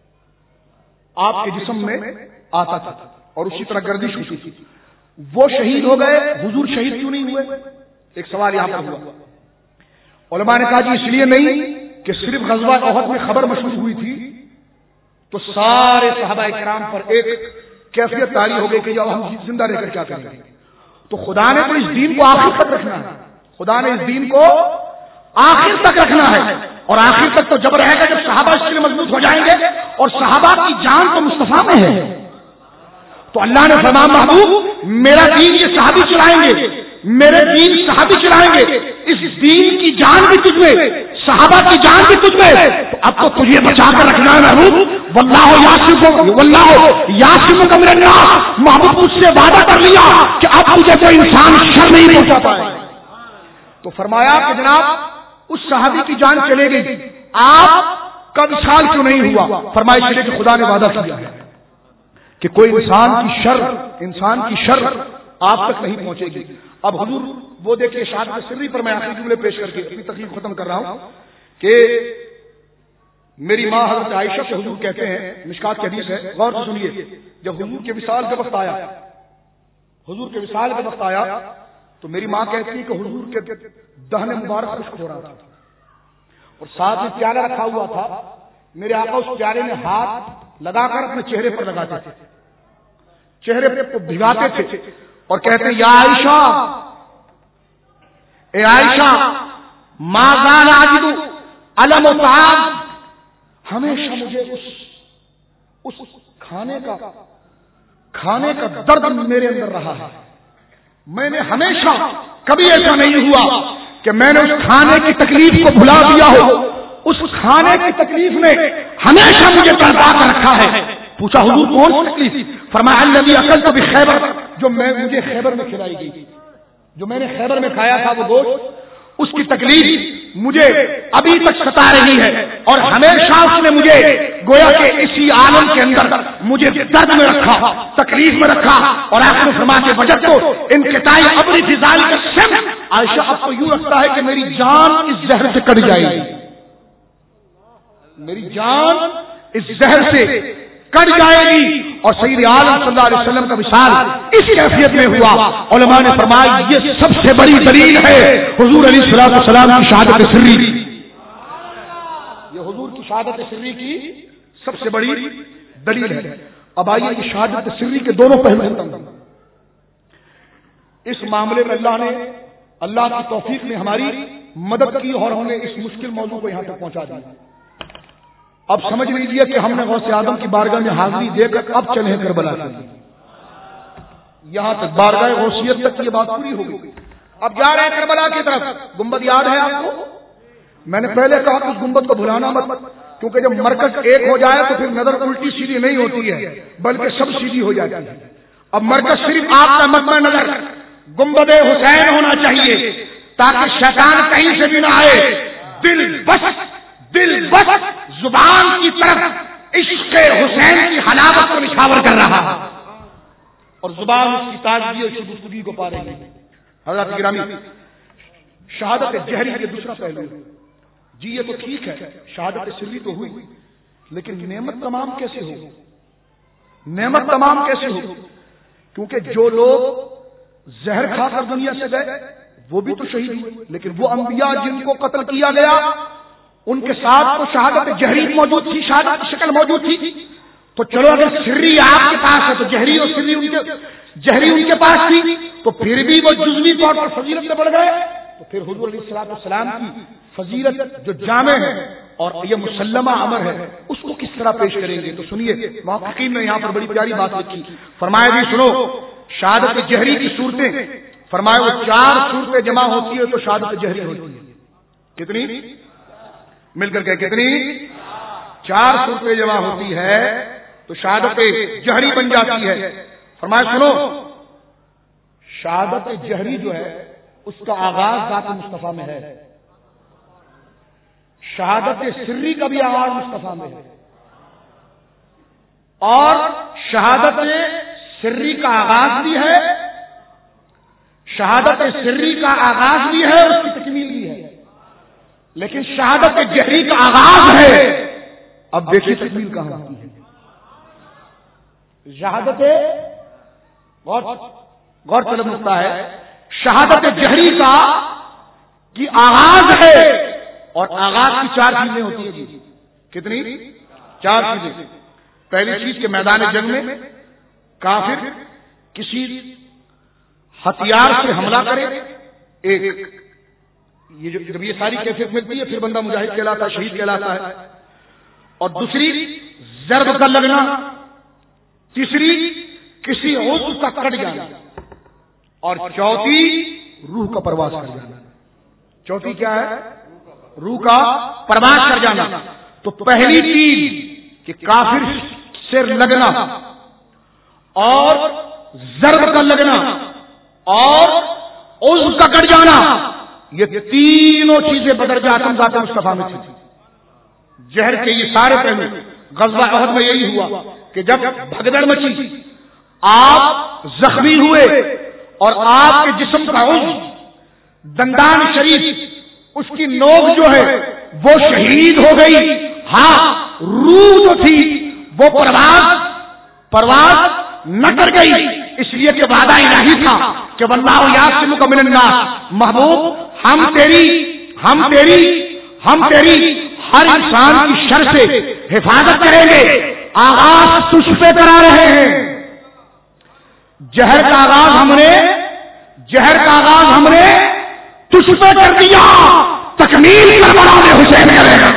آپ کے جسم میں آتا تھا اور اسی طرح گردش ہوتی تھی. وہ شہید ہو گئے، حضور شہید کیوں نہیں ہوئے؟ ایک سوال یہاں پر ہوا، علماء نے کہا جی اس لیے نہیں کہ صرف غزوہ احد میں خبر مشہور ہوئی تھی تو سارے صحابہ کرام پر ایک کیفیت طاری ہو گئی کہ اب ہم زندہ رہ کر کیا کریں گے. تو خدا نے تو اس دین کو آخر تک رکھنا ہے، خدا نے اس دین کو آخر تک رکھنا ہے، اور آخر تک تو جب رہے گا جب صحابہ اس لیے مضبوط ہو جائیں گے، اور صحابہ کی جان تو مصطفیٰ میں ہے. تو اللہ نے فرمایا محبوب میرا دین یہ صحابی چلائیں گے، میرے دین صحابی چلائیں گے، اس دین کی جان بھی تجھ میں، صحابہ کی جان بھی تجھ میں، تو اب تو تجھے بچا کر رکھنا ہے محبوب. واللہ یاسمک واللہ یاسمک من الناس، محبوب مجھ سے وعدہ کر لیا کہ اب تجھے کوئی انسان شر نہیں پہنچا پائے. تو فرمایا کہ جناب اس صحابی کی جان چلے گئی، آپ کا وصال کیوں نہیں ہوا؟ فرمایا اس لیے کہ خدا نے وعدہ کیا ہے کہ کوئی انسان کی شر انسان کی شر آپ تک نہیں پہنچے گی. اب حضور وہ دیکھیے شہادت سری پر میں آخری جملے پیش کر کے اپنی تقریر ختم کر رہا ہوں کہ میری ماں حضرت عائشہ سے حضور کہتے ہیں، مشکات کی حدیث ہے، غور سے سنیے، جب حضور کے وصال کا وقت آیا حضور کے وصال کا وقت آیا تو میری ماں کہتی ہے کہ حضور کے دہن مبارک خشک ہو رہا تھا اور ساتھ میں پیالہ رکھا ہوا تھا. میرے آقا اس پیالے میں ہاتھ لگا کر اپنے چہرے پر لگاتے تھے، چہرے پر بھگاتے تھے اور کہتے یا عائشہ، اے عائشہ ما زال اجد علم الطعام، ہمیشہ مجھے اس اس کھانے کا کھانے کا درد میرے اندر رہا ہے. میں نے ہمیشہ کبھی ایسا نہیں ہوا کہ میں نے اس کھانے کی تکلیف کو بھلا دیا ہو. اس کھانے کی تکلیف نے ہمیشہ مجھے تڑپا کر رکھا ہے. پوچھا حضور کون سی تکلیف؟ فرمایا الذی اکلت بخیبر، جو میں مجھے خیبر میں کھلائی گئی، جو میں نے خیبر میں کھایا تھا وہ گوشت، اس کی تکلیف مجھے ابھی تک ستا رہی ہے اور ہمیشہ اس نے مجھے گویا کہ اسی عالم کے اندر مجھے درد میں رکھا، تکلیف میں رکھا. اور آخر فرما کے وجہ تو انقطاعی ابری فضال کا شم. عائشہ اب تو یوں لگتا ہے کہ میری جان اس زہر سے کٹ جائے گی، میری جان اس زہر سے کٹ جائے گی. اور سید عالم صلی اللہ علیہ وسلم کا وصال اس کیفیت میں ہوا. علماء نے فرمایا یہ سب سے بڑی دلیل ہے حضور علیہ الصلوۃ والسلام کی شہادت سری، یہ حضور کی شہادت سری کی سب سے بڑی دلیل ہے. اب آئیے کہ شہادت سری کے دونوں پہلو ہیں. اس معاملے میں اللہ نے اللہ کی توفیق نے ہماری مدد کی اور ہم نے اس مشکل موضوع کو یہاں تک پہنچا دیا. اب سمجھ لیجیے کہ ہم نے غوث اعظم کی بارگاہ میں حاضری دے کر اب چلے کربلا کے لیے، یہاں تک بارگاہ غوثیت تک یہ بات پوری ہو گئی. اب جا رہے ہیں کربلا کی طرف. گنبد یاد ہے آپ کو؟ میں نے پہلے کہا کہ اس گنبد کو بھلانا مت، کیونکہ جب مرکز ایک ہو جائے تو پھر نظر الٹی سیدھی نہیں ہوتی ہے بلکہ سب سیدھی ہو جاتی ہے. اب مرکز صرف آپ کا مقام نظر گنبد حسین ہونا چاہیے تاکہ شیطان کہیں سے بھی نہ آئے. دل بس دل بس زبان کی طرف عشق حسین کی حلاوت کو نشاور کر رہا اور زبان اس کی تازگی اور شگفتگی کو پا رہی ہے. حضرات گرامی، شہادت جہری کے دوسرا پہلو جی یہ تو ٹھیک ہے، شہادت سری تو ہوئی، لیکن نعمت تمام کیسے ہو؟ نعمت تمام کیسے ہو؟ کیونکہ جو لوگ زہر کھا کر دنیا سے گئے وہ بھی تو شہید ہوئے، لیکن وہ انبیاء جن کو قتل کیا گیا ان کے ساتھ تو شہادت جہری موجود تھی، شہادت کی شکل موجود تھی. تو چلو اگر سری آپ کے پاس ہے تو جہری اور سری ان کے جہری ان کے پاس تھی تو پھر بھی وہ جزوی طور پر فضیلت میں بڑھ گئے. تو پھر حضور علیہ الصلوۃ والسلام کی فضیلت جو جامع ہے اور یہ مسلمہ امر ہے اس کو کس طرح پیش کریں گے؟ تو سنیے محققین نے یہاں پر بڑی پیاری بات لکھی. فرمایا بھی سنو، شہادت جہری کی صورتیں، فرمایا وہ چار صورتیں جمع ہوتی ہے تو شہادت جہری ہوتی ہے. کتنی؟ مل کر کے کتنی؟ چار صورتیں جمع ہوتی ہے تو شہادت جہری بن جاتی ہے. فرمایا سنو، شہادت جہری جو ہے اس کا آغاز ذات مصطفیٰ میں ہے، شہادت سری کا بھی آغاز مصطفیٰ میں ہے، اور شہادت سری کا آغاز بھی ہے، شہادت سری کا آغاز بھی ہے اور اس کی تکمیل بھی ہے. لیکن شہادت جہری کا آغاز ہے، اب دیکھیے تکمیل کہاں ہوتی ہے. شہادت غور غور طلب نقطہ ہے، شہادت جہری کا کی آغاز ہے، اور آغاز کی چار چیزیں ہوتی ہیں جی. کتنی؟ چار چیزیں. پہلی چیز کے میدان جنگ میں کافر کسی ہتھیار سے حملہ کرے، ایک یہ جو جب یہ ساری کیفیت ملتی ہے پھر بندہ مجاہد کہلاتا ہے، شہید کہلاتا ہے. اور دوسری ضرب کا لگنا، تیسری کسی عضو کا کٹ جانا، اور چوتھی روح کا پرواز کر جانا. چوتھی کیا ہے؟ روح کا پرواز کر جانا. تو پہلی چیز کہ کافر سے لگنا اور ضرب کا لگنا اور عضو کا کٹ جانا، یہ تینوں چیزیں بدر جاتا ذات مصطفیٰ میں تھی. جہر کے یہ سارے پہلو غزوہ احد میں یہی ہوا کہ جب بھگدڑ مچی، آپ زخمی ہوئے اور آپ کے جسم کا عضو دندان شریف، اس کی نوک جو ہے وہ شہید ہو گئی. ہاں روح جو تھی وہ پرواز پرواز نہ کر گئی، اس لیے کہ وعدہ الہی تھا کہ واللہ یعصمک من الناس. محبوب ہم تیری ہم تیری ہم تیری ہر انسان کی شر سے حفاظت کریں گے. آغاز تجھ پہ کرا رہے ہیں. جہر کا آغاز ہم نے جہر کا آغاز ہم نے تجھ پہ کر دیا، تکمیل کربلا میں حسین کرے گا.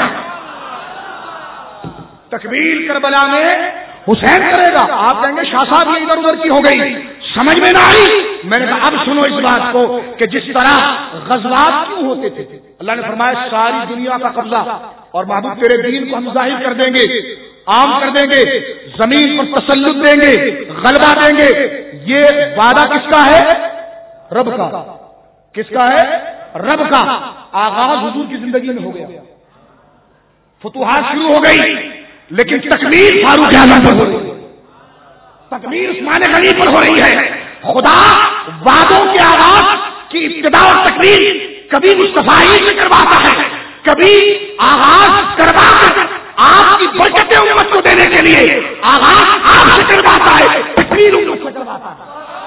تکمیل کربلا میں حسین کرے گا. آپ کہیں گے شاہ صاحب یہ ادھر ادھر کی ہو گئی، سمجھ میں نہ آئی. میں نے کہا اب سنو اس بات کو کہ جس طرح غزوات کیوں ہوتے تھے، اللہ نے فرمایا ساری دنیا کا قبضہ اور محبوب تیرے دین کو ہم ظاہر کر دیں گے، عام کر دیں گے، زمین پر تسلط دیں گے، غلبہ دیں گے. یہ وعدہ کس کا ہے؟ رب کا. کس کا ہے؟ رب کا. آغاز حضور کی زندگی میں ہو گیا، فتوحات شروع ہو گئی، لیکن تکمیل فاروق اعظم پر ہو رہی ہے، تکمیل عثمان غنی پر ہو رہی ہے. خدا وعدوں کے آغاز کی ابتدا اور تکمیل کبھی مصطفیٰ سے کرواتا ہے، کبھی آغاز کروا کر آپ کی برکتیں امت کو دینے کے لیے آغاز آپ سے کرواتا ہے، تکمیل امت سے کرواتا ہے.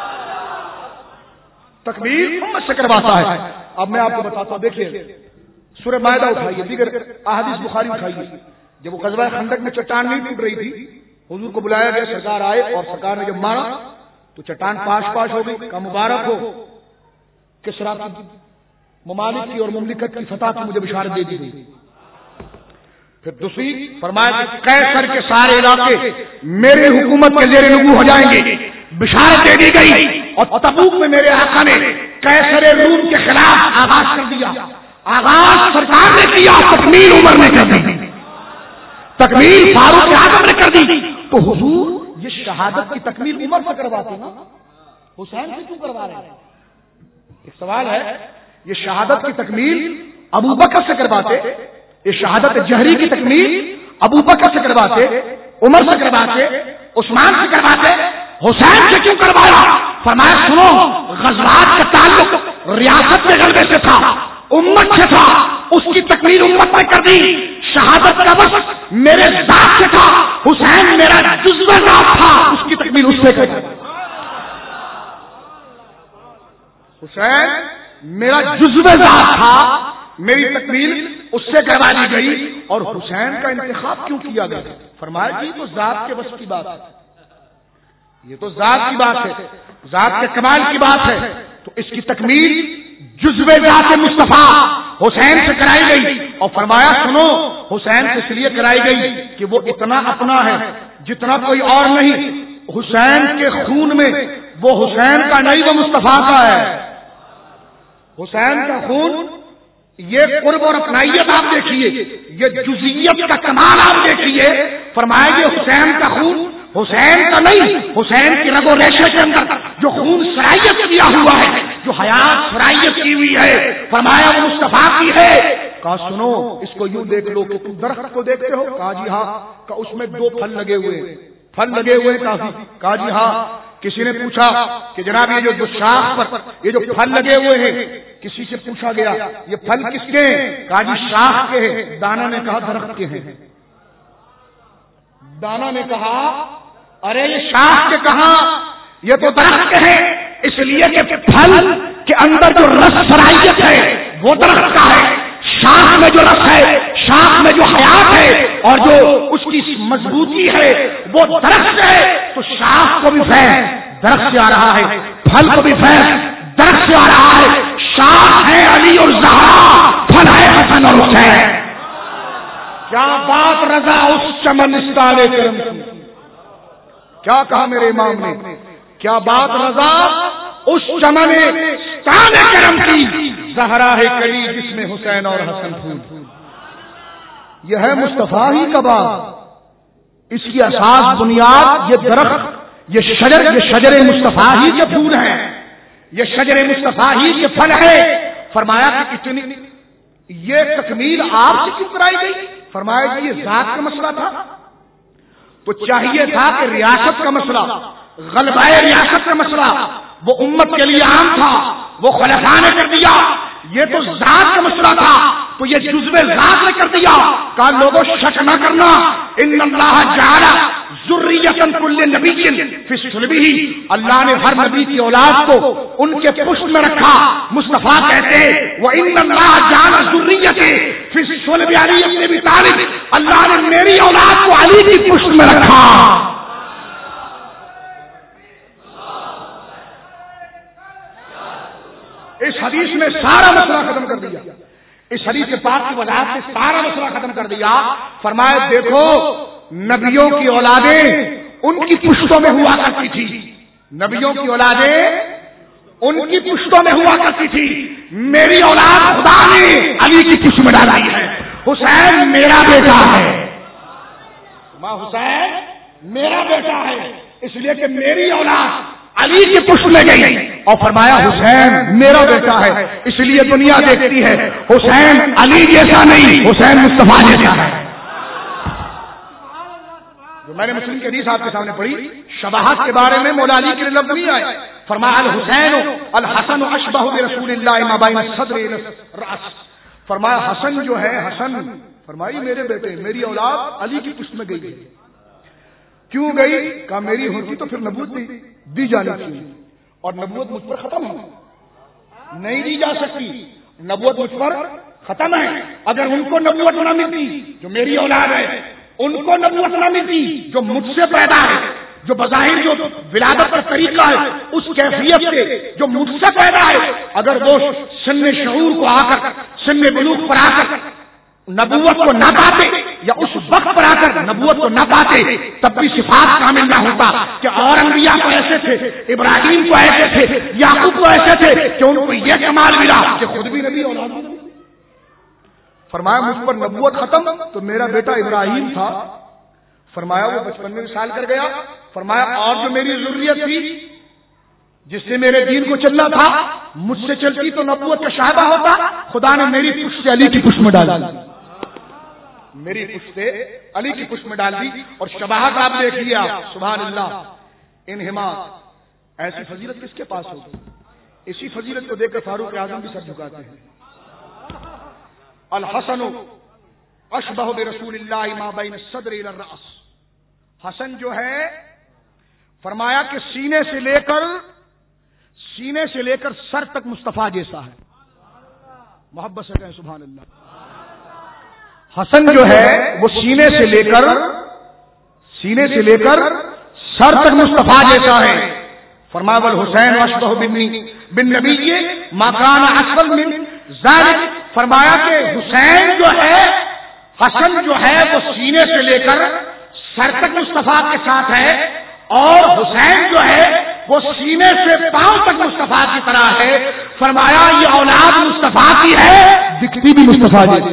تکمیل امت سے کرواتا ہے. اب میں آپ کو بتاتا ہوں، دیکھیے سورہ مائدہ اٹھائیے، دیگر احادیث بخاری اٹھائیے. جب وہ غزوہ خندق میں چٹان نہیں ٹوٹ رہی تھی، حضور کو بلایا گیا، سرکار آئے اور سرکار نے جب مارا تو چٹان پاش پاش ہو گئی. کا مبارک ہو کسریٰ کی ممالک کی اور مملکت کی فتح کی مجھے بشارت دے دی گئی. پھر دوسری فرمایا کہ قیصر کے سارے علاقے میرے حکومت کے زیر نگو ہو جائیں گے، بشارت دے دی گئی. اور تبوک میں میرے آقا نے قیصر روم کے خلاف آغاز کر دیا. آغاز سرکار نے کیا، تکمیل عمر نے کر دی، تکمیل فاروق اعظم نے کر دی. تو حضور یہ شہادت کی تکمیل عمر سے کرواتے نا، حسین سے کیوں کروا رہے ہیں؟ ایک سوال ہے. یہ شہادت کی تکمیل ابو بکر سے کرواتے، یہ شہادت جہری کی تکمیل ابو بکر سے کرواتے، عمر سے کرواتے، عثمان سے کرواتے، حسین سے کیوں کروایا؟ فرمایا سنو، غزوات کا تعلق ریاست کے غلبے سے تھا، امت سے تھا، اس کی تکمیل امت نے کر دی. شہادت کا وصف میرے ذات سے تھا، حسین میرا جزو ذات تھا، اس کی تکمیل اس سے کر دی. حسین میرا جزو ذات تھا، میری تکمیل اس سے کروا دی گئی. اور حسین کا انتخاب کیوں کیا گیا؟ فرمایا کہ تو ذات کے وصف کی بات ہے، یہ تو ذات کی بات ہے، ذات کے کمال کی بات ہے. تو اس کی تکمیل جزو ذات مصطفیٰ حسین سے کرائی گئی. اور فرمایا سنو، حسین اس لیے کرائی گئی کہ وہ اتنا اپنا ہے جتنا کوئی اور نہیں. حسین کے خون میں وہ حسین کا نہیں، وہ مصطفیٰ کا ہے. حسین کا خون، یہ قرب اور اپنائیت آپ دیکھیے، یہ جزئیت کا کمال آپ دیکھیے. فرمایا کہ حسین کا خون حسین کا نہیں، حسین کی رگ و ریشے کے اندر جو خون سرائیت کیا ہوا ہے، جو حیات سرائیت کی ہوئی ہے، فرمایا وہ مصطفیٰ کی ہے. کہا سنو اس کو یوں دیکھ لو کہ تم درخت کو دیکھتے ہو. کہا جی ہاں. کہا اس میں دو پھل لگے ہوئے پھل لگے ہوئے کافی. کہا جی ہاں. کسی نے پوچھا کہ جناب یہ جو شاخ پر یہ جو پھل لگے ہوئے ہیں، کسی سے پوچھا گیا یہ پھل کس کے ہیں؟ کہا جی شاخ کے ہیں. دانا نے کہا درخت کے ہیں. دانا نے کہا ارے یہ شاخ کے کہاں، یہ تو درخت کے ہیں. اس لیے کہ پھل کے اندر جو رس صلاحیت ہے وہ درخت کا ہے، شاخ میں جو رس ہے، شاخ میں جو حیات ہے اور جو اس کی مضبوطی ہے وہ درخت ہے، تو شاخ کو بھی فیض درخت سے آ رہا ہے، پھل کو بھی فیض درخت سے آ رہا ہے۔ شاخ ہے علی اور زہرا، پھل ہے حسن اور حسین۔ کیا بات رضا اس چمنستان کرم کی، کیا کہا میرے امام نے، کیا بات رضا اس چمنستان کرم کی، زہرا ہے کلی جس میں حسین اور حسن پھول۔ یہ ہے مصطفیٰ ہی کا بات، اس کی اساس بنیاد یہ درخت، یہ شجر، یہ شجر مصطفیٰ ہی کے پھول ہیں، یہ شجر مصطفیٰ ہی کے پھل ہے۔ فرمایا کہ اتنی یہ تکمیل آپ سے کیوں کرائی گئی؟ فرمایا کہ یہ ذات کا مسئلہ تھا، تو چاہیے تھا کہ ریاست کا مسئلہ، غلبہ ریاست کا مسئلہ وہ امت کے لیے عام تھا، وہ خلفاء نے کر دیا۔ یہ تو ذات کا مسئلہ تھا تو یہ جزو ذات نے کر دیا۔ کہا لوگوں شک نہ کرنا، ان اللہ جعل ذریۃ کل نبی فی صلبہ، اللہ نے ہر نبی کی اولاد کو ان کے پشت میں رکھا۔ مصطفیٰ کہتے وان اللہ جعل ذریۃ فی صلب علی بن ابی طالب، اللہ نے میری اولاد کو علی کی پشت میں رکھا۔ اس حدیث میں سارا مسئلہ ختم کر دیا، اس حدیث کے پاک کی وجہ سے سارا مسئلہ ختم کر دیا۔ فرمایا دیکھو نبیوں کی اولادیں ان کی پشتوں میں ہوا کرتی تھی، نبیوں کی اولادیں ان کی پشتوں میں ہوا کرتی تھی، میری اولاد خدا نے علی کی پشت میں ڈالی ہے۔ حسین میرا بیٹا ہے، ماں حسین میرا بیٹا ہے، اس لیے کہ میری اولاد علی کی پشت میں گئی، اور فرمایا حسین میرا بیٹا ہے، اس لیے دنیا دیکھتی ہے حسین علی جیسا نہیں، حسین مصطفیٰ جیسا ہے۔ جو میں نے مسلم کی حدیث آپ کے سامنے پڑھی، شباہت کے بارے میں مولا علی کے لفظ نہیں آئے، فرمایا الحسین الحسن اشبہ برسول اللہ ما بین الصدر الى الراس، فرمایا حسن جو ہے، حسن فرمائی میرے بیٹے، میری اولاد علی کی پشت میں گئی، کیوں گئی؟ کہا میری ہوتی تو پھر نبوت دی, دی جانی چاہیے، اور نبوت مجھ پر ختم ہے، نہیں دی جا سکتی، نبوت مجھ پر ختم ہے۔ اگر ان کو نبوت نہ ملتی جو میری اولاد ہے، ان کو نبوت نہ ملتی جو مجھ سے پیدا ہے، جو بظاہر جو ولادت کا طریقہ ہے اس کیفیت سے جو مجھ سے پیدا ہے، اگر وہ سن شعور کو آ کر، سن بلوغ پر آ کر نبوت کو نہ پاتے، یا اس وقت پر آ کر نبوت کو نہ پاتے، تب بھی صفات کامل نہ ہوتا کہ اور انبیاء کو ایسے تھے، ابراہیم کو ایسے تھے، یعقوب کو ایسے تھے کہ ان کو یہ کمال ملا کہ خود بھی نبی اولاد۔ فرمایا مجھ پر نبوت ختم تو میرا بیٹا ابراہیم تھا، فرمایا وہ بچپن میں سال کر گیا، فرمایا اور جو میری ضروریت تھی جس سے میرے دین کو چلنا تھا مجھ سے چلتی تو نبوت کا شائبہ ہوتا، خدا نے میری پشت سے علی کی پشت میں ڈال دی، میری پشت سے علی کی پشت میں ڈال دی، اور شباہت آپ دیکھ لیا، سبحان اللہ، انہما ایسی فضیلت کس کے پاس ہوگی؟ اسی فضیلت کو دیکھ کر فاروق اعظم بھی سر جھکاتے ہیں۔ الحسن اشبہ برسول اللہ ما بین الصدر الى الراس، حسن جو ہے فرمایا کہ سینے سے لے کر سینے سے لے کر سر تک مصطفیٰ جیسا ہے، محبت سے کہیں سبحان اللہ۔ حسن جو ہے وہ سینے سے لے کر سینے سے لے کر سر تک مصطفیٰ جیسا ہے، فرمایا والحسین اشبہ بن نبی ما کان اصل من ذلک، فرمایا کہ حسین جو ہے، حسن جو ہے وہ سینے سے لے کر سر تک مصطفیٰ کے ساتھ ہے، اور حسین جو ہے وہ سینے سے پاؤں تک مصطفیٰ کی طرح ہے، فرمایا یہ اولاد مصطفیٰ کی ہے، دکھتی بھی مصطفیٰ جیسی،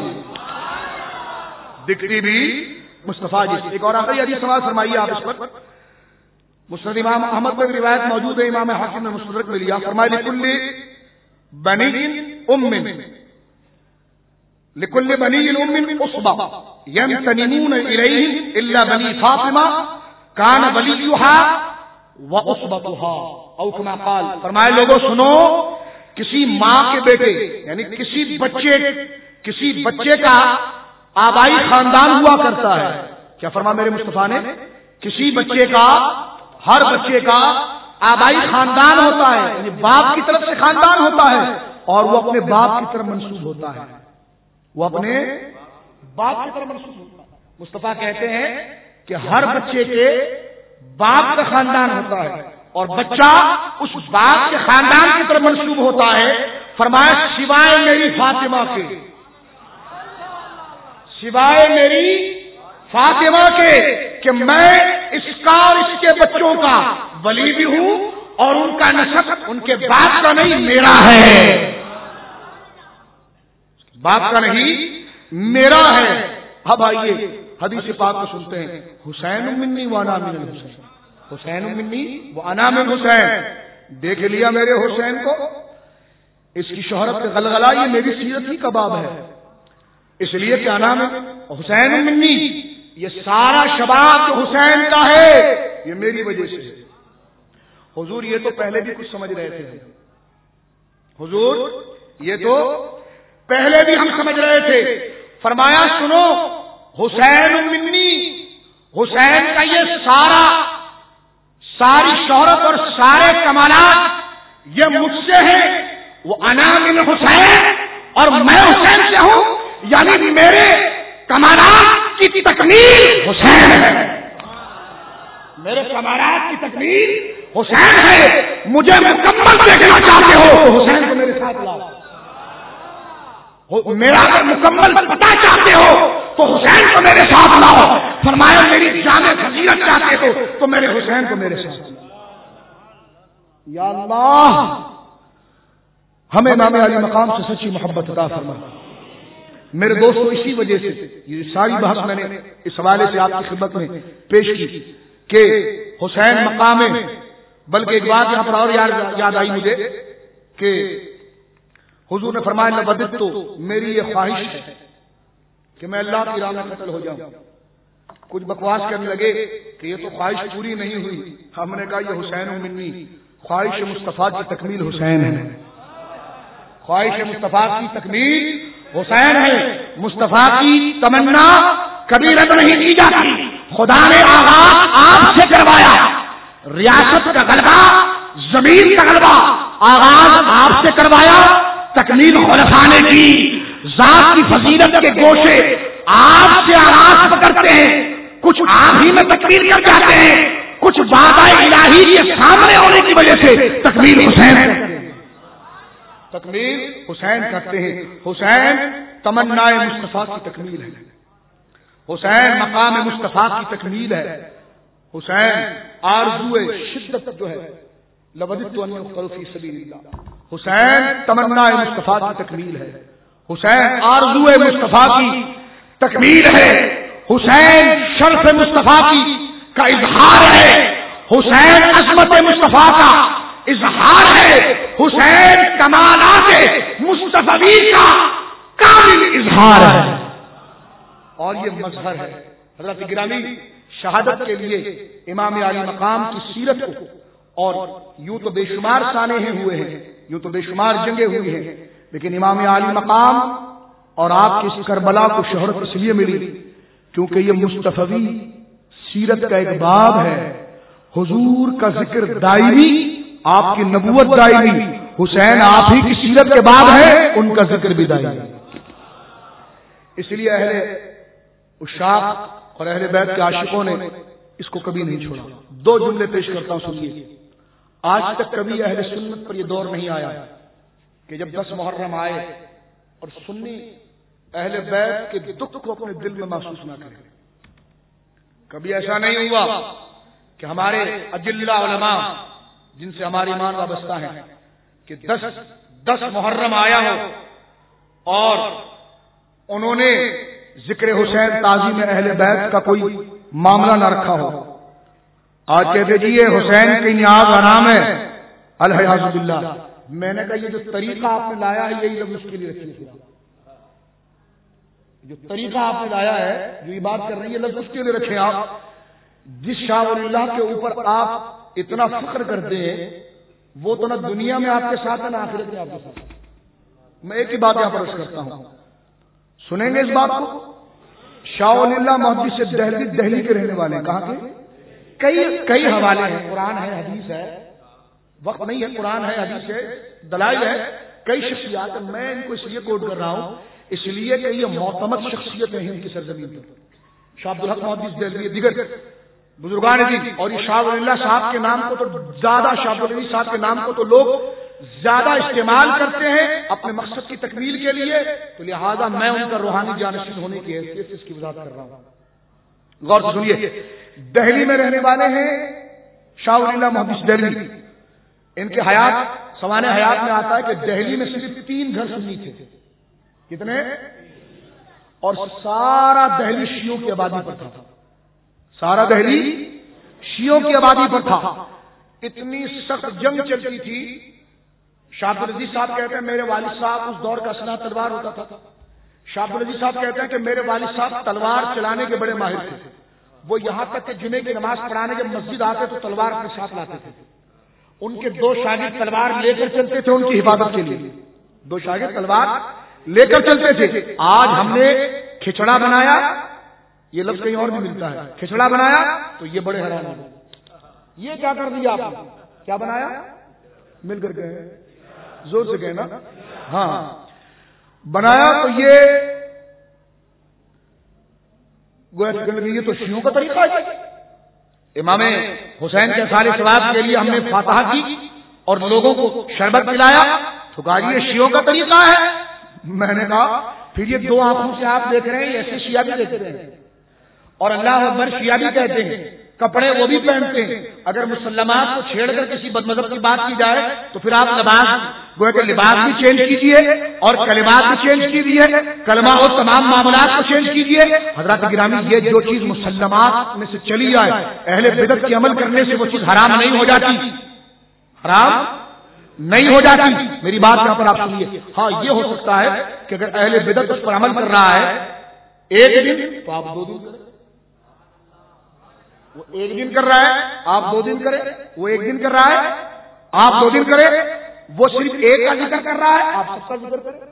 دکھتی بھی مصطفیٰ جیسی۔ ایک اور آخری حدیث سماعت فرمائیے آپ اس پر، مسند امام احمد میں روایت موجود ہے، امام حاکم نے مستدرک میں لیا، فرمایا لکل بنی ام لکل بنی ام اصبع ينتمون الیہ الا بنی فاطمہ کان ولیھا واصبتھا او کما قال، فرمایا لوگوں سنو، کسی ماں کے بیٹے یعنی کسی بچے کسی بچے کا آبائی خاندان ہوا کرتا ہے، کیا فرمایا میرے مصطفیٰ نے؟ کسی بچے کا، ہر بچے کا آبائی خاندان ہوتا ہے، یعنی باپ کی طرف سے خاندان ہوتا ہے اور وہ اپنے باپ کی طرف منسوب ہوتا ہے، وہ اپنے باپ کی طرف منسوب ہوتا ہے۔ مصطفیٰ کہتے ہیں کہ ہر بچے کے باپ کا خاندان ہوتا ہے اور بچہ اس باپ کے خاندان کی طرف منسوب ہوتا ہے۔ فرمایا سوائے میری فاطمہ کے، سوائے میری فاطمہ کے کہ میں اس کا اور اس کے بچوں کا ولی بھی ہوں اور ان کا نسب ان کے باپ کا نہیں میرا ہے، باپ کا نہیں میرا ہے۔ اب آئیے حدیث پاک کو سنتے ہیں، حسین منی وانا من الحسین، حسین منی وانا من حسین، دیکھ لیا میرے حسین کو، اس کی شہرت غلغلہ یہ میری سیرت ہی کا باب ہے، اس لیے کہ انا من حسین منی، یہ سارا شباب جو حسین کا ہے یہ میری وجہ سے ہے۔ حضور یہ تو پہلے بھی کچھ سمجھ رہے تھے، حضور یہ تو پہلے بھی ہم سمجھ رہے تھے۔ فرمایا سنو حسین منی، حسین کا یہ سارا ساری شہرت اور سارے کمالات یہ مجھ سے ہیں، وہ انا من حسین اور میں حسین سے ہوں، یعنی میرے کمالات کی تکمیل حسین ہے، میرے کمالات کی تکمیل حسین ہے۔ مجھے مکمل دیکھنا چاہتے ہو تو حسین کو میرے ساتھ لاؤ، میرا اگر مکمل پتہ چاہتے ہو تو حسین کو میرے ساتھ لاؤ۔ فرمایا میری جامع فضیلت چاہتے ہو تو میرے حسین کو میرے ساتھ لاؤ۔ یا اللہ ہمیں امام علی مقام سے سچی محبت عطا فرما۔ میرے دوستو اسی وجہ سے یہ ساری بحث میں نے اس حوالے سے آپ کی خدمت میں پیش کی کہ حسین مقام ہے، بلکہ ایک بات یہاں پر اور یاد آئی مجھے کہ حضور نے فرمایا لبدت تو میری یہ خواہش ہے کہ میں اللہ کی راہ میں قتل ہو جاؤں۔ کچھ بکواس کرنے لگے کہ یہ تو خواہش پوری نہیں ہوئی، ہم نے کہا یہ حسین منی، خواہش مصطفیٰ کی تکمیل حسین ہے، خواہش مصطفیٰ کی تکمیل حسین ہے۔ مصطفیٰ کی تمنا کبھی رد نہیں کی جاتی، خدا نے آغاز آپ سے کروایا، ریاست کا غلبہ، زمین کا غلبہ آغاز آپ سے کروایا، تکمیل خلفاء نے کی، ذات کی فضیلت کے گوشے آپ سے آغاز پکڑتے ہیں، کچھ آپ ہی میں تکمیل کر جاتے ہیں، کچھ وعدہ الہی کے سامنے ہونے کی وجہ سے تکمیل حسین تکمیل حسین کرتے ہیں۔ حسین تمنا مصطفیٰ کی تکمیل ہے، حسین مقام مصطفیٰ کی تکمیل ہے، حسین آرزو شدت جو ہے لوددت ان یقتل فی سبیل اللہ، حسین تمنا مصطفیٰ کی تکمیل ہے، حسین آرزو مصطفیٰ کی تکمیل ہے، حسین شرف مصطفیٰ کی کا اظہار ہے، حسین عظمت مصطفیٰ کا اظہار ہے، حسین کمالات مصطفی کا کامل اظہار ہے اور یہ مظہر ہے۔ حضرت گرامی شہادت کے لیے امام علی مقام کی سیرت کو، اور یوں تو بے شمار سانحے ہوئے ہیں، یوں تو بے شمار جنگیں ہوئی ہیں، لیکن امام علی مقام اور آپ کی اس کربلا کو شہرت اس لیے ملی کیونکہ یہ مصطفی سیرت کا ایک باب ہے، حضور کا ذکر دائمی، آپ کی نبوت دائمی، حسین آپ ہی کی سیرت کے باب ہے، ان کا ذکر بھی دائمی۔ اس لیے اہل عشاق اور اہل بیت کے عاشقوں نے اس کو کبھی نہیں چھوڑا۔ دو جملے پیش کرتا ہوں سنیے۔ آج تک کبھی اہل سنت پر یہ دور نہیں آیا کہ جب دس محرم آئے اور سنی اہل بیت کے دکھ کو اپنے دل میں محسوس نہ کرے۔ کبھی ایسا نہیں ہوا کہ ہمارے اجلہ علماء جن سے ہماری ایمان وابستہ ہے کہ دس دس محرم آیا ہو اور انہوں نے ذکر حسین تعظیم اہل بیت کا کوئی معاملہ نہ رکھا ہو۔ آج کہتے جی یہ حسین کی نیاز آرام ہے، الحیاذ باللہ۔ میں نے کہا یہ جو طریقہ آپ نے لایا ہے یہی لفظ اس کے لیے رکھیے، جو طریقہ آپ نے لایا ہے، جو یہ بات کر رہی ہے لفظ اس کے لیے رکھیں۔ آپ جس شاہ ولی اللہ کے اوپر آپ اتنا فخر کرتے ہیں وہ تو نہ دنیا میں آپ کے ساتھ ہے نہ آخرت میں آپ کے ساتھ۔ میں ایک ہی بات یہاں پر عرض کرتا ہوں، سنیں گے اس بات کو؟ شاہ ولی اللہ محدث سے دہلی دہلی کے رہنے والے ہیں، کہاں کے؟ کئی کئی حوالے ہیں، قرآن ہے، حدیث ہے، وقت نہیں ہے، قرآن ہے، حدیث ہے، دلائل ہے، کئی شخصیات ہیں. میں ان کو اس لیے کوٹ کر رہا ہوں اس لیے کہ یہ معتمد شخصیت ہیں ہند کی سرزمین پر. شاہ عبدالحق محدث دہلوی دیگر بزرگان دین اور یہ شاہ ولی اللہ صاحب کے نام کو تو زیادہ، شاہ ولی صاحب کے نام کو تو لوگ زیادہ استعمال کرتے ہیں اپنے مقصد کی تکمیل کے لیے، تو لہذا میں ان کا روحانی جانشین ہونے کی حیثیت سے اس کی وضاحت کر رہا ہوں. غور سے سنیے. دہلی میں رہنے والے ہیں شاہ ولی اللہ محدث دہلوی. ان کے حیات سوانح حیات میں آتا ہے کہ دہلی میں صرف تین گھر سنی تھے. کتنے؟ اور سارا دہلی شیعوں کی آبادی پر تھا. سارا دہلی شیعوں کی آبادی پر تھا. اتنی سخت جنگ چلتی تھی. شاہ عبدالعزیز صاحب کہتے ہیں میرے والد صاحب اس دور کا اسلحہ تلوار ہوتا تھا. شاہ عبدالعزیز صاحب کہتے ہیں کہ میرے والد صاحب تلوار چلانے کے بڑے ماہر تھے. وہ یہاں تک کہ جمعے کی نماز پڑھانے کے مسجد آتے تو تلوار اپنے ساتھ لاتے تھے. ان کے دو شاگرد تلوار لے کر چلتے تھے ان کی حفاظت کے لیے. دو شاگرد تلوار لے کر چلتے تھے. آج ہم نے کھچڑا بنایا، یہ لفظ کہیں اور بھی ملتا ہے، کھچڑا بنایا تو یہ بڑے حیران ہو. یہ کیا کر دیا آپ نے؟ کیا بنایا؟ مل کر کے زور سے کہنا. ہاں بنایا تو یہ گویا یہ تو شیعوں کا طریقہ ہے. امام حسین کے سارے ثواب کے لیے ہم نے فاتحہ کی اور لوگوں کو شربت پلایا تو کہا یہ شیعوں کا طریقہ ہے. میں نے کہا پھر یہ دو آنکھوں سے آپ دیکھ رہے ہیں ایسے شیعہ بھی دیکھتے ہیں اور اللہ اکبر شیعہ بھی کہتے ہیں، کپڑے وہ بھی پہنتے ہیں. اگر مسلمات کو چھیڑ کر کسی بد مذہب کی بات کی جائے تو پھر آپ لباس گویا کہ لباس بھی چینج کیجیے اور کلمات بھی چینج کیجیے، کلمہ اور تمام معاملات کو چینج کیجیے. حضرات گرامی یہ جو چیز مسلمات میں سے چلی آئے اہل بدعت کے عمل کرنے سے وہ چیز حرام نہیں ہو جاتی، حرام نہیں ہو جاتی. میری بات یہاں پر آپ سنیے. ہاں یہ ہو سکتا ہے کہ اگر اہل بدعت اس پر عمل کر رہا ہے ایک دن تو آپ دو دن کریں، وہ ایک دن کر رہا ہے آپ دو دن کریں، وہ ایک دن کر رہا ہے آپ دو دن کریں، وہ صرف ایک کا ذکر کر رہا ہے آپ سب کا ذکر کریں،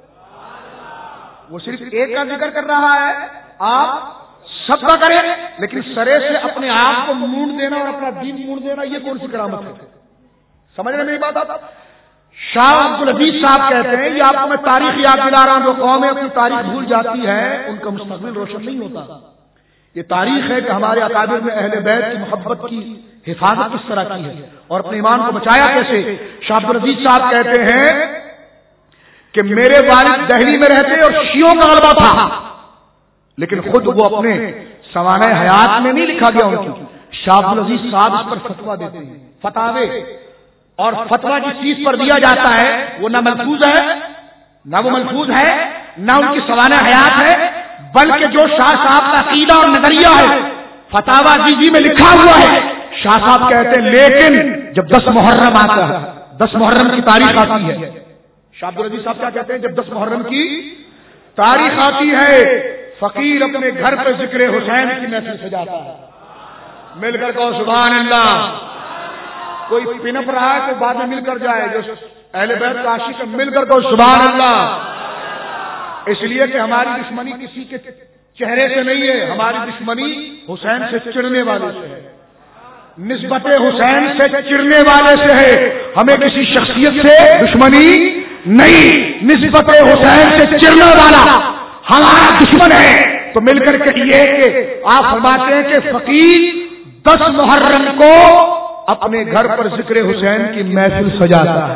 وہ صرف ایک کا ذکر کر رہا ہے آپ سب کا کریں. لیکن سرے سے اپنے آپ کو مونڈ دینا اور اپنا دین مونڈ دینا یہ کون سی کرامت ہے؟ سمجھ رہے میری بات آپ؟ شاہ عبدالعزیز صاحب کہتے ہیں یہ آپ کو میں تاریخ یاد دلا رہا ہوں، جو قومیں اپنی تاریخ بھول جاتی ہے ان کا مستقبل روشن نہیں ہوتا. یہ تاریخ ہے کہ ہمارے اکابر میں اہل بیت کی محبت کی حفاظت کس طرح کی ہے اور اپنے ایمان کو بچایا کیسے. شاہ عبدالعزیز صاحب کہتے ہیں کہ میرے والد دہلی میں رہتے اور شیعوں کا غلبہ تھا لیکن خود وہ اپنے سوانح حیات میں نہیں لکھا گیا ان کی. شاہ عبدالعزیز صاحب اس پر فتوا دیتے ہیں، فتاوے، اور فتوا جس چیز پر دیا جاتا ہے وہ نہ ملفوظ ہے نہ وہ ملفوظ ہے نہ ان کی سوانح حیات ہے، بلکہ جو شاہ صاحب کا عقیدہ اور نظریہ ہے فتاوا جی میں لکھا ہوا ہے. شاہ صاحب کہتے ہیں لیکن جب دس محرم آتا ہے، دس محرم کی تاریخ آتی ہے، شاہ عبدالعزیز صاحب کیا کہتے ہیں جب دس محرم کی تاریخ آتی ہے فقیر اپنے گھر پہ ذکر حسین کی محفل سجاتا ہے. مل کر کہو سبحان اللہ. کوئی پنپ رہا ہے تو بعد میں مل کر جائے، جو اہل بیت کا عاشق ہے مل کر کہو سبحان اللہ. اس لیے کہ ہماری دشمنی کسی کے چہرے سے نہیں ہے، ہماری دشمنی حسین سے چڑھنے والے سے ہے، نسبت حسین سے چڑھنے والے سے ہے. ہمیں کسی شخصیت سے دشمنی نہیں، نسبت حسین سے چڑھنے والا ہمارا دشمن ہے. تو مل کر کے یہ کہ آپ فرماتے ہیں کہ فقیر دس محرم کو اپنے گھر پر ذکر حسین کی محفل سجاتا ہے.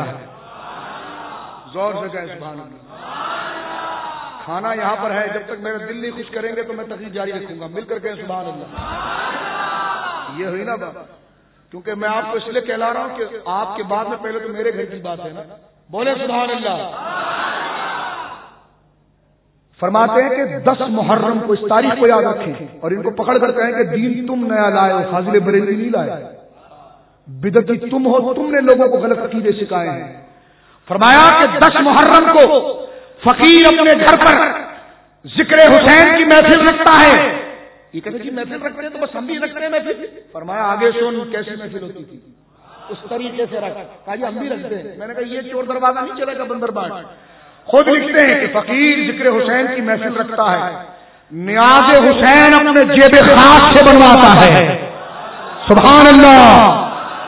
زور سے کہیں سبحان اللہ. کھانا یہاں پر ہے، جب تک میرا دل نہیں خوش کریں گے تو میں تقریر جاری رکھوں گا. مل کر کے سبحان اللہ. یہ ہوئی نا بات، کیونکہ میں آپ کو اس لیے کہلا رہا ہوں کہ آپ کے بعد میں پہلے تو میرے گھر کی بات ہے نا. بولے سبحان اللہ. فرماتے ہیں کہ دس محرم کو اس تاریخ کو یاد رکھیں اور ان کو پکڑ کر کہیں کہ دین تم نیا لائے ہو، فاضل بریلوی نہیں لائے، بدعتی تم ہو، تم نے لوگوں کو غلط عقیدے سکھائے ہیں. فرمایا کہ دس محرم کو فقیر اپنے گھر پر ذکر حسین کی محفل رکھتا ہے. یہ کہتے کہ محفل رکھتے ہیں تو بس ہم بھی رکھتے ہیں محفل. فرمایا آگے سن کیسی محفل ہوتی تھی، اس طریقے سے رکھ. کہا جی ہم بھی رکھتے ہیں. میں نے کہا یہ چور دروازہ نہیں چلے گا بندر باغ. خود لکھتے ہیں کہ فقیر ذکر حسین کی محفل رکھتا ہے، نیاز حسین اپنے جیب خاص سے بنواتا ہے. سبحان اللہ.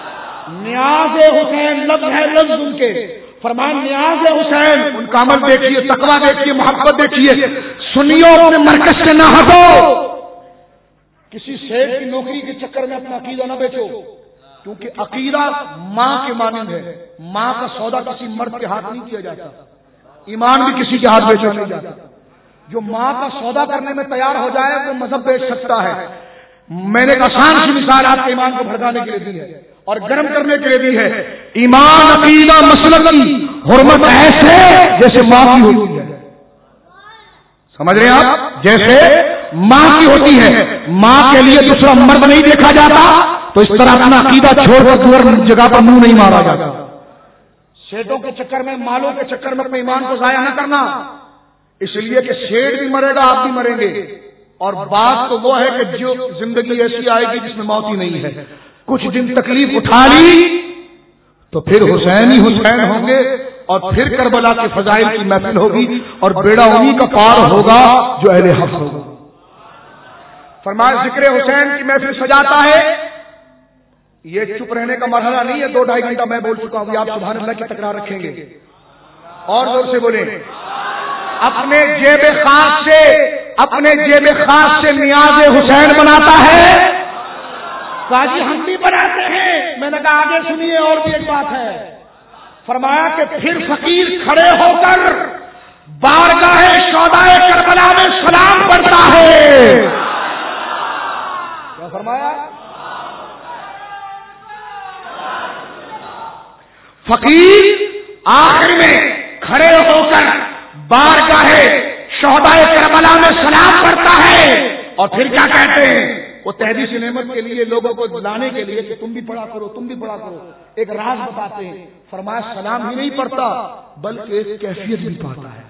نیاز حسین لفظ ہے، لفظ ان کے فرمان نیاز حسین، ان کا عمل دیکھیے، تقویٰ دیکھیے، محبت دیکھیے. سنیو اپنے مرکز سے نہ ہٹو. کسی سیٹ کی نوکری کے چکر میں اپنا عقیدہ نہ بیچو، کیونکہ عقیدہ ماں کے مانند ہے. ماں کا سودا کسی مرد کے ہاتھ نہیں کیا جاتا، ایمان بھی کسی کے ہاتھ بیچا نہیں جاتا. جو ماں کا سودا کرنے میں تیار ہو جائے وہ مذہب بیچ سکتا ہے. میں نے ایک آسان سی مثال آپ کے ایمان کو بھڑکانے کے لیے دی ہے اور گرم کرنے کے لیے دی ہے. ایمان عقیدہ مسلک کی حرمت ایسے جیسے ماں کی ہوتی ہے. سمجھ رہے ہیں آپ؟ جیسے ماں کی ہوتی ہے. ماں کے لیے دوسرا مرد نہیں دیکھا جاتا، تو اس طرح اپنا عقیدہ چھوڑ کر دوسری جگہ پر منہ نہیں مارا جاتا. سیٹوں کے چکر میں، مالوں کے چکر میں اپنے ایمان کو ضائع نہ کرنا، اس لیے کہ سیٹ بھی مرے گا، آپ بھی مریں گے. اور بات تو وہ ہے کہ جو زندگی ایسی آئے گی جس میں موت ہی نہیں ہے. کچھ دن تکلیف اٹھا لی تو پھر حسین ہی حسین ہوں گے، اور پھر کربلا کے فضائل کی محفل ہوگی، اور بیڑا انہی کا پار ہوگا جو اہل حق ہوگا. فرمایا ذکر حسین کی محفل سجاتا ہے. یہ چپ رہنے کا مرحلہ نہیں ہے. دو ڈھائی گھنٹہ میں بول چکا ہوں، آپ سبحان اللہ کی تکرار رکھیں گے اور زور سے بولیں. اپنے جیب خاص سے اپنے جیب خاص سے نیاز حسین بناتا ہے. قاضی ہم بھی بناتے ہیں. میں نے کہا آگے سنیے، اور بھی ایک بات ہے. فرمایا کہ پھر فقیر کھڑے ہو کر بارگاہ شہدائے کربلا میں سلام پڑھتا ہے. کیا فرمایا؟ فقیر آخر میں کھڑے ہو کر بارگاہ شہدائے کربلا میں سلام پڑھتا ہے. اور پھر کیا کہتے ہیں؟ وہ تحدیث نعمت کے لیے لوگوں کو لانے کے لیے کہ تم بھی پڑھا کرو، تم بھی پڑھا کرو، ایک راز بتاتے ہیں. فرمایا سلام ہی نہیں پڑھتا بلکہ ایک کیفیت بھی پاتا ہے.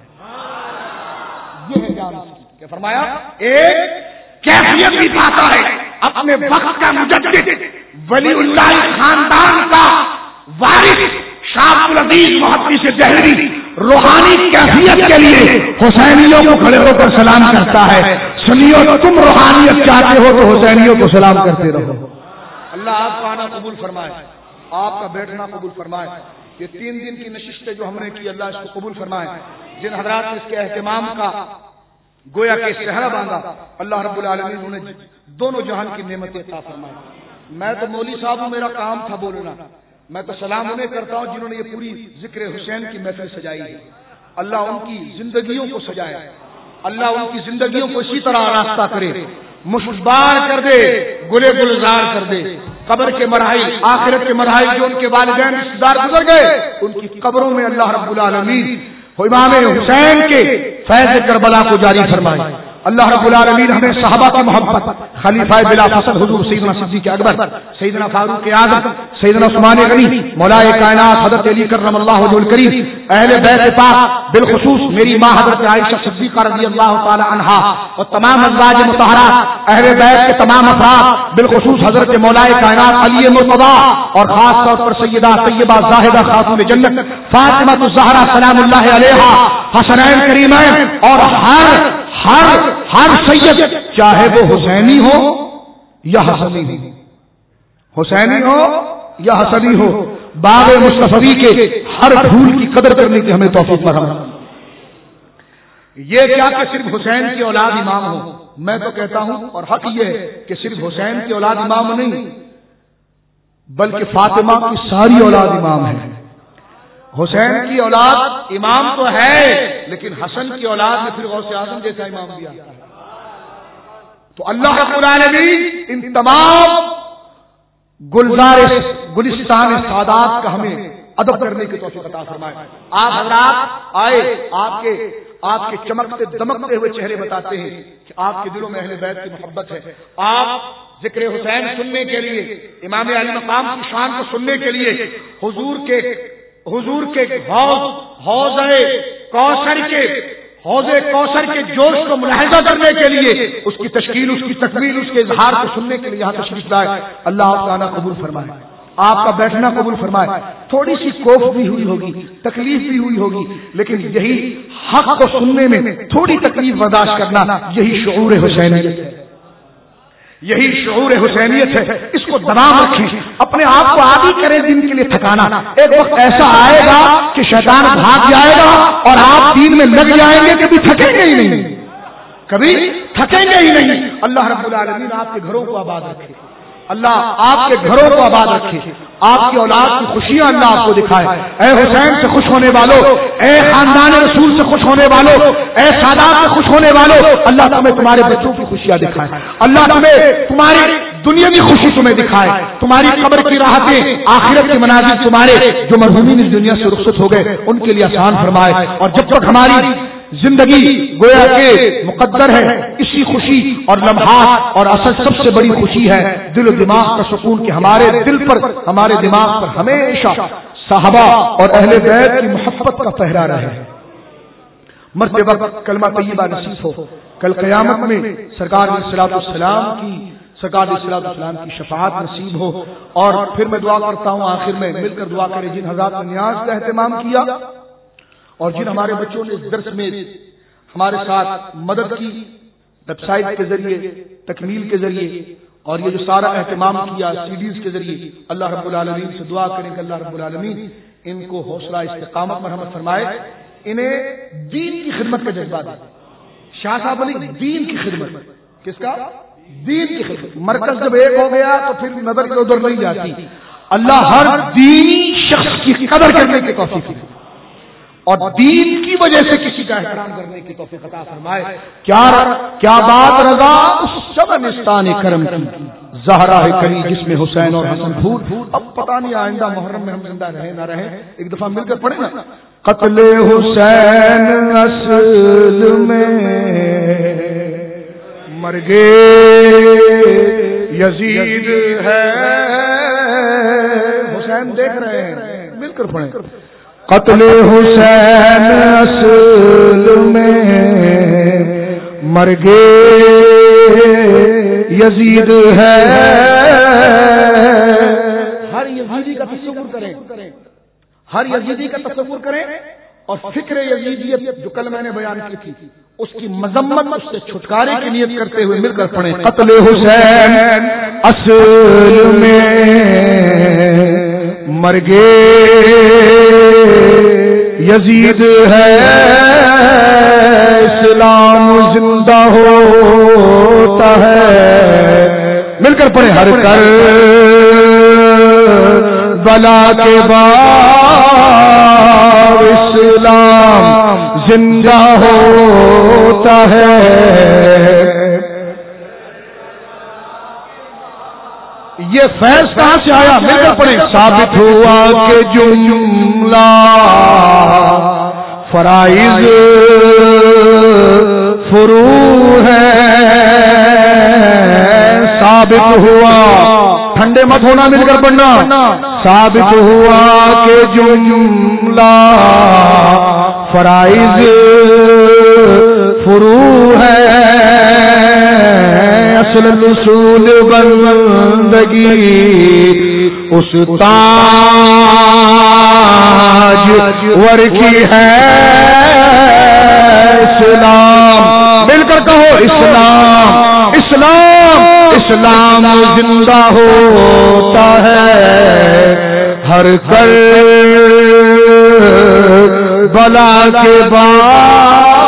یہ ہے جان کہ فرمایا ایک کیفیت بھی پاتا ہے. اپنے وقت کا مجدد ولی اللہ خاندان کا وارث شاہ العزیز محدث دہلوی روحانی کیفیت کے لیے حسینیوں کو کھڑے ہو کر سلام کرتا ہے. سنیو تم روحانیت چاہتے ہو تو حسینیوں کو سلام کرتے رہو. اللہ آپ کا آنا قبول فرمائے، آپ کا بیٹھنا قبول فرمائے. یہ تین دن کی نشستیں جو ہم نے کی اللہ اس کو قبول فرمائے. جن حضرات نے اس کے اہتمام کا گویا کہ سہرا باندھا، اللہ رب العالمین انہیں دونوں جہان کی نعمتیں عطا فرمائے. میں تو مولوی صاحب ہوں، میرا کام تھا بولنا. میں تو سلام انہیں کرتا ہوں جنہوں نے یہ پوری ذکر حسین کی محفل سجائی ہے. اللہ ان کی زندگیوں کو سجائے، اللہ ان کی زندگیوں کو اسی طرح راستہ کرے، مشبار کر دے، گلے گلزار کر دے. قبر کے مراحل، آخرت کے مراحل جو ان کے والدین رشتہ دار گزر گئے، ان کی قبروں میں اللہ رب العالمین امام حسین کے فیض کربلا کو جاری فرمائے. اللہ رب العالمین ہمیں صحابہ کی محبت، خلیفہ بلا فصل حضور سیدنا صدیق اکبر، سیدنا فاروق اعظم، سیدنا عثمان غنی، مولائے کائنات حضرت علی کرم اللہ وجہہ الکریم، اہل بیت پاک، بالخصوص میری ماں حضرت عائشہ صدیقہ رضی اللہ تعالی عنہا اور تمام ازواج مطہرات اہل بیت کے تمام افراد، بالخصوص حضرت مولائے کائنات علی مرتضیٰ اور خاص طور پر سیدہ طیبہ زاہدہ خاتون جنت فاطمہ الزہرا سلام اللہ علیہا، حسنین کریمین اور ہر ہر ہر سید، چاہے وہ حسینی ہو یا حسنی ہو، حسینی ہو یا حسنی ہو، باغ مصطفی کے ہر پھول کی قدر کرنے کی ہمیں توفیق فرمائے. یہ کیا کہ صرف حسین کی اولاد امام ہو. میں تو کہتا ہوں اور حق یہ ہے کہ صرف حسین کی اولاد امام نہیں بلکہ فاطمہ کی ساری اولاد امام ہے. حسین کی اولاد امام تو ہے لیکن حسن کی اولاد میں پھر غوث اعظم جیسا امام بھی آتا ہے. تو اللہ رب العالمین ان تمام گلزار گلستان سعادات کا ہمیں ادب کرنے کی توفیق عطا فرمائے. آپ حضرات آئے، آپ کے آپ کے چمکتے دمکتے ہوئے چہرے بتاتے ہیں کہ آپ کے دلوں میں اہل بیت کی محبت ہے. آپ ذکر حسین سننے کے لیے، امام علی مقام کی شان کو سننے کے لیے حضور کے حضور کے حوض حوضے کوثر کے حوض کوثر کے جوش کو ملاحظہ کرنے کے لیے، اس کی تشکیل، اس کی تکمیل، اس کے اظہار کو سننے کے لیے یہاں تشریف لائے. اللہ آپ کا آنا قبول فرمائے، آپ کا بیٹھنا قبول فرمائے. تھوڑی سی کوف بھی ہوئی ہوگی، تکلیف بھی ہوئی ہوگی، لیکن یہی حق کو سننے میں تھوڑی تکلیف برداشت کرنا، یہی شعور حسینیت ہے. یہی شعور حسینیت ہے، اس کو دبا رکھیں، اپنے آپ کو عادی کریں دین کے لیے تھکانا۔ ایک وقت ایسا آئے گا کہ شیطان بھاگ جائے گا اور آپ دین میں لگ جائیں گے، کبھی تھکیں گے ہی نہیں، کبھی تھکیں گے ہی نہیں۔ اللہ رب العالمین آپ کے گھروں کو آباد رکھے، اللہ آپ کے گھروں کو آباد رکھے، آپ کی اولاد کی خوشیاں اللہ آپ کو دکھائے۔ اے حسین سے خوش ہونے والوں، اے خاندان رسول سے خوش ہونے والوں، اے سادات سے خوش ہونے والوں، اللہ تمہیں تمہارے بچوں کی خوشیاں دکھائے، اللہ تمہیں تمہاری دنیا کی خوشی تمہیں دکھائے، تمہاری قبر کی راحتیں، آخرت کے مناظر تمہارے جو مرحومین اس دنیا سے رخصت ہو گئے ان کے لیے آسان فرمائے۔ اور جب تک ہماری زندگی گویا کہ مقدر ہے، اسی خوشی اور لمحات اور اصل سب سے بڑی خوشی ہے دل و دماغ کا سکون، کہ ہمارے دل پر، ہمارے دماغ پر ہمیشہ صحابہ اور اہل بیت کی محبت کا پہرا رہے، مرتے وقت کلمہ طیبہ نصیب ہو، کل قیامت میں سرکار علیہ الصلوۃ والسلام کی سرکار علیہ الصلوۃ والسلام کی شفاعت نصیب ہو۔ اور پھر میں دعا کرتا ہوں آخر میں مل کر دعا کریں، جن حضرات نے نیاز کا اہتمام کیا اور جن ہمارے بچوں نے اس درس میں ہمارے ساتھ مدد کی، ویب سائٹ کے ذریعے، تکمیل کے ذریعے، اور یہ جو سارا اہتمام کیا سی ڈیز کے ذریعے، اللہ رب العالمین سے دعا کریں کہ اللہ رب العالمین ان کو حوصلہ استقامت مرحمت فرمائے، انہیں دین کی خدمت کا جذبہ دے۔ شاہ صاحب علی دین کی خدمت، کس کا؟ دین کی خدمت۔ مرکز جب ایک ہو گیا تو پھر نظر کے ادھر نہیں جاتی، اللہ ہر دینی شخص کی قدر کرنے کی توفیق دے اور دین کی وجہ سے کسی کا احترام کرنے کی توفیق عطا فرمائے۔ کیا کیا بات رضا اس شبنستان کرم کی، زہرا ہے کہیں جس میں حسین اور حسن پھول۔ اب پتہ نہیں آئندہ محرم میں ہم زندہ رہیں نہ رہیں، ایک دفعہ مل کر پڑھیں نا، قتل حسین اصل میں مرگے یزید ہے، حسین دیکھ رہے ہیں، مل کر پڑھیں، قتل حسین اصل میں مرگے یزید ہے۔ ہر یزیدی کا تصور کریں، ہر یزیدی کا تصور کریں اور فکر یزیدیت جو کل میں نے بیان کی تھی اس کی مذمت، اس سے چھٹکارے کی نیت کرتے ہوئے مل کر پڑھیں، قتل حسین اصل میں مرگے یزید ہے، اسلام زندہ ہوتا ہے، مل کر پڑھیں، ہر کر بلا کے بعد اسلام زندہ ہوتا ہے۔ یہ فیض کہاں سے آیا؟ مل کر پڑھیں، ثابت ہوا کہ جملہ فرائض فروع ہے، ثابت ہوا، ٹھنڈے مت ہونا، مل کر پڑھنا، ثابت ہوا کہ جملہ فرائض فروع ہے، اصل اصول بندگی اس تاج ور کی ہے، اسلام، مل کر کہو، اسلام اسلام اسلام زندہ ہوتا ہے، ہر کر بلا کے بعد